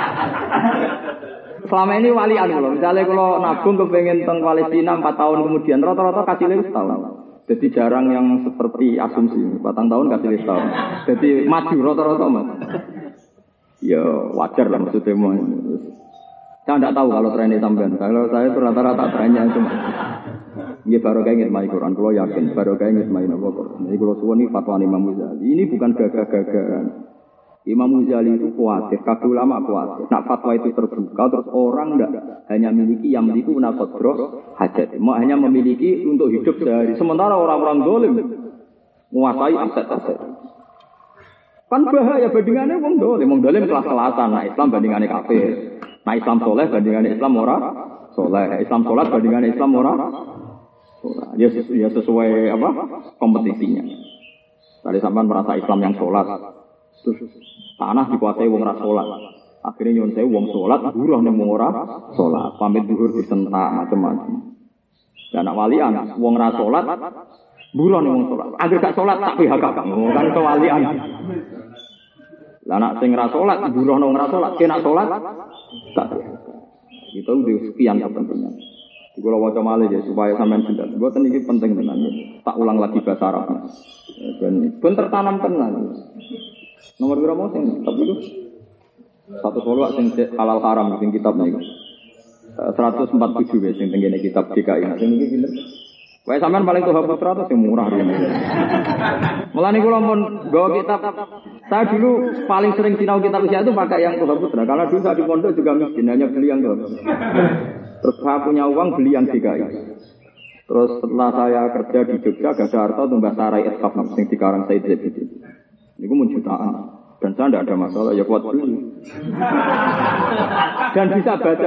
selama ini walian loh. Misalnya kalau nabung kepengen teng Palestina 4 tahun kemudian rata-rata kasih setahun. Jadi jarang yang seperti asumsi 4 tahun kasih setahun. Jadi maju rata-rata mas. Ya wajar lah maksudnya mau. Saya tidak tahu kalau trennya sampean. Kalau saya itu rata-rata trennya itu. Ini baru kayak ngitmai Quran, kalau yakin baru kayak ngitmai Quran. Jadi kalau suami fatwa Imam Ghazali, ini bukan gagah-gagahan. Imam Ghazali itu khawatir, kabeh ulama khawatir. Nak fatwa itu terbuka, terus orang tidak hanya memiliki yang memiliki unakodroh hajat, mau hanya memiliki untuk hidup sehari. Sementara orang-orang dolim menguasai aset-aset. Kan bahaya bandingannya wong dolim kelas-kelasan. Nah Islam bandingannya kafir. Nah Islam soleh bandingannya Islam ora soleh. Islam sholat bandingannya Islam ora. Ya sesuai apa kompetisinya. Tadi sampean merasa Islam yang sholat, terus tanah dikuasai wong ora sholat. Akhirnya nyon sewu wong sholat, buruh ning wong ora sholat. Pamit zuhur disentak macam-macam. Dan nak walian wong ora sholat, buruh ning wong sholat. Agar gak sholat tak PHK kan kewalian. Lah nak sing ora sholat, buruh ning ora sholat, kena sholat tak. Itu udah sekian kepentingan. Kalau waca malih ya supaya sampean jelas. Mboten iki penting tenan ya. Tak ulang lagi bahasa Arab. Dan ben tertanam tenan. Nomor berapa mau sing kitab itu? 112 sing halal haram sing kitab niku. 147 wis sing tengene kitab DKI. Nah sing iki pinten? Wae sampean paling tuh putra atau sing murah rene. Mulane kula mun nggawa kitab saya dulu paling sering sinau kitab usia itu pakai yang tuh putra. Karena dulu saya di pondok juga miskin hanya beli yang tuh. Terus saya punya uang beli yang DKI. Terus setelah saya kerja di Jogja, gak ada harta tumbah sarai eskaf yang dikarang Said Zabidi. Ini pun jutaan. Dan saya tidak ada masalah, ya kuat beli. Dan bisa baca.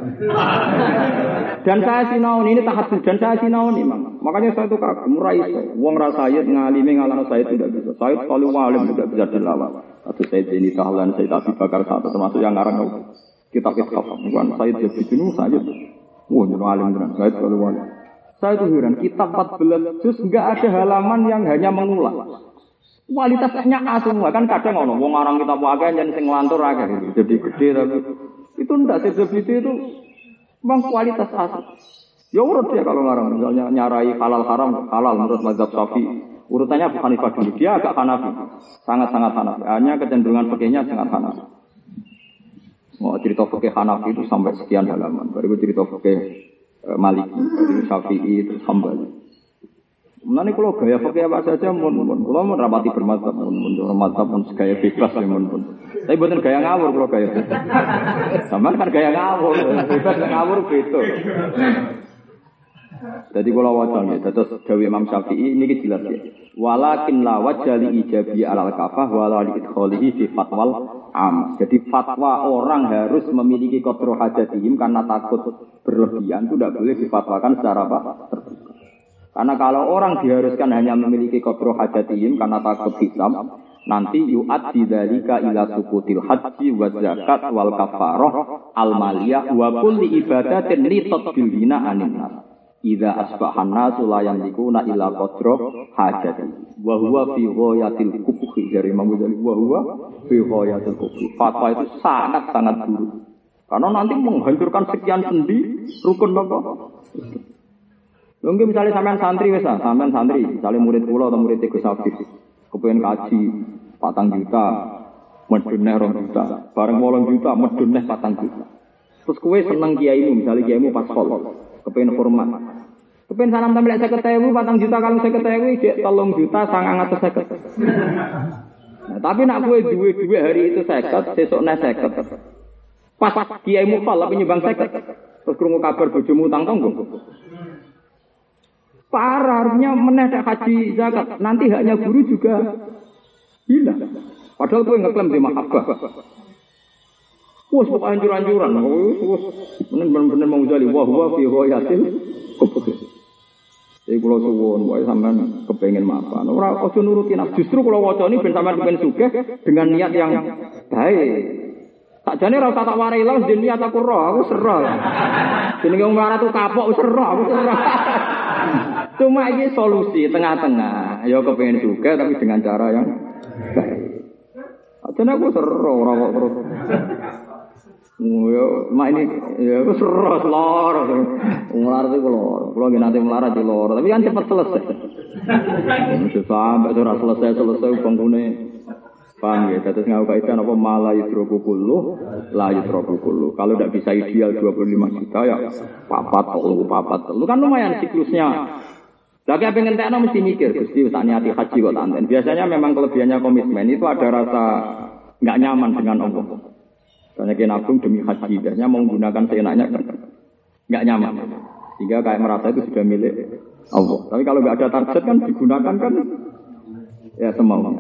Dan saya sinaun, ini tahajud. Dan saya sinaun imam. Makanya saya itu kagum, raih. Wong rasayid, ngalimi, ngalana saya tidak bisa. Saya kalau walim tidak bisa dilawan. Atau saya ini tahlan, saya Abi Bakar satu. Termasuk yang ngarang kitab eskaf. Bukan saya jadi jenuh, saya. Wah, jenuh alim benar. Saya kalau walim. Saya itu heran, kitab 14 juz enggak ada halaman yang hanya mengulang. Kualitasnya A semua kan kadang ngono wong aran kitab wae yen sing nglantur akeh gitu. Jadi gede tapi itu ndak sesebiti itu memang kualitas A. Ya urut dia kalau ngarang misalnya nyarai halal haram halal menurut mazhab Syafi'i. Urutannya bukan Hanifah dulu, dia agak Hanafi. Sangat-sangat Hanafi. Hanya kecenderungan fikihnya sangat Hanafi. Mau cerita fikih Hanafi itu sampai sekian halaman. Baru cerita fikih Maliki, Syafi'i, terus Hambali. Mengenai kalau gaya pakai apa saja, kalau mau rapati bermadzhab, bermadzhab pun gaya bebas ya pun. Tapi bukan gaya ngawur kalau gaya bebas. Sama kan gaya ngawur, bebas ngawur betul. Jadi kalau wajan ya, terus Dawi Imam Syafi'i ini jelas ya. Walakin la wajali ijabi alal kafah walali idkholihi fi fatwal am. Jadi fatwa orang harus memiliki qadru hajatihim karena takut berlebihan itu tidak boleh difatwakan secara apa? Terbuka. Karena kalau orang diharuskan hanya memiliki qadru hajatihim karena takut hisab, nanti yu'addi dzalika ila sukutil haji wa zakat wal kafarah al maliyah wa kulli ibadatin li tadbirina anin nas. Idza asbahan nasu la yamlikuna illa qadru hajati. Wa huwa fi ghayatil kubhi dari Imam Ghazali wa huwa fi ghayatil kubhi. Fatwa itu sangat-sangat buruk. Karena nanti menghancurkan sekian sendi rukun apa? Mungkin misalnya sampean santri wis sampean santri, misalnya murid kula atau murid Gus Afif, kepengin kaji 4 juta, medune 2 juta, bareng 8 juta, medune 4 juta. Terus kowe seneng kiaimu, misalnya kiaimu pas khol, kepengin hormat. Kepengin salam tampil 50.000, 4 juta kalau 50.000 jek 3 juta 950. Nah, tapi nak kowe duwe hari itu 50, sesukne 50. Pas kiaimu khol tapi nyumbang 50. Terus krungu kabar bojomu utang tanggung. Parah, harusnya menedak haji zakat. Nanti haknya guru juga hilang. Padahal gue ngeklaim di mahabbah. Wah, kok anjur-anjuran. Bener-bener mau jadi. Wah, fi ghayatil kubhi. Jadi kalau suwon, wae sampean kepengen mapan. Ora ojo nuruti nafsu. Justru kalau waca ini ben sampean kepen sugih dengan niat yang baik. Sakjane ora usah tak warai lho, niat aku roh, aku serah. Jenenge wong melarat tuh kapok wis serah, aku serah. Cuma ini solusi tengah-tengah. Ya kepengen juga tapi dengan cara yang baik. Jadi aku seru orang terus. Ya, mak ini ya aku seru lor. Melarat itu lor. Kalau nanti melarat itu lor. Tapi kan cepat selesai. Sampai sudah selesai bangkune. Paham ya? Terus ngau kaitan apa malah yudroku kullu, la yudroku kullu. Kalau tidak bisa ideal 25 juta ya papat telu kan lumayan siklusnya. Lagi apa yang ngentekno mesti mikir, Gusti tak niati haji kok tanten. Biasanya memang kelebihannya komitmen itu ada rasa enggak nyaman dengan Allah. Karena kita nabung demi haji, biasanya mau menggunakan seenaknya kan enggak nyaman. Sehingga kayak merasa itu sudah milik Allah. Tapi kalau enggak ada target kan digunakan kan ya semaunya.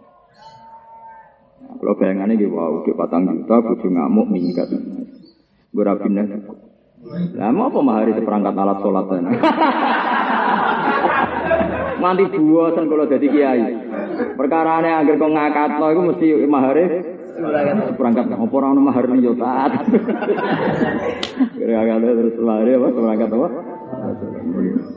Kalau bayangannya gitu, wow, udah 4 juta, bojo ngamuk minggat. Berapindah. Lah mau apa mahari seperangkat alat sholat sana? Nanti buasan kalau jadi kiai. Perkara ini agar kau ngakatno itu mesti mahari seperangkat. Apa orang mahar liyo taat? Kira-kira terus mahari apa seperangkat apa?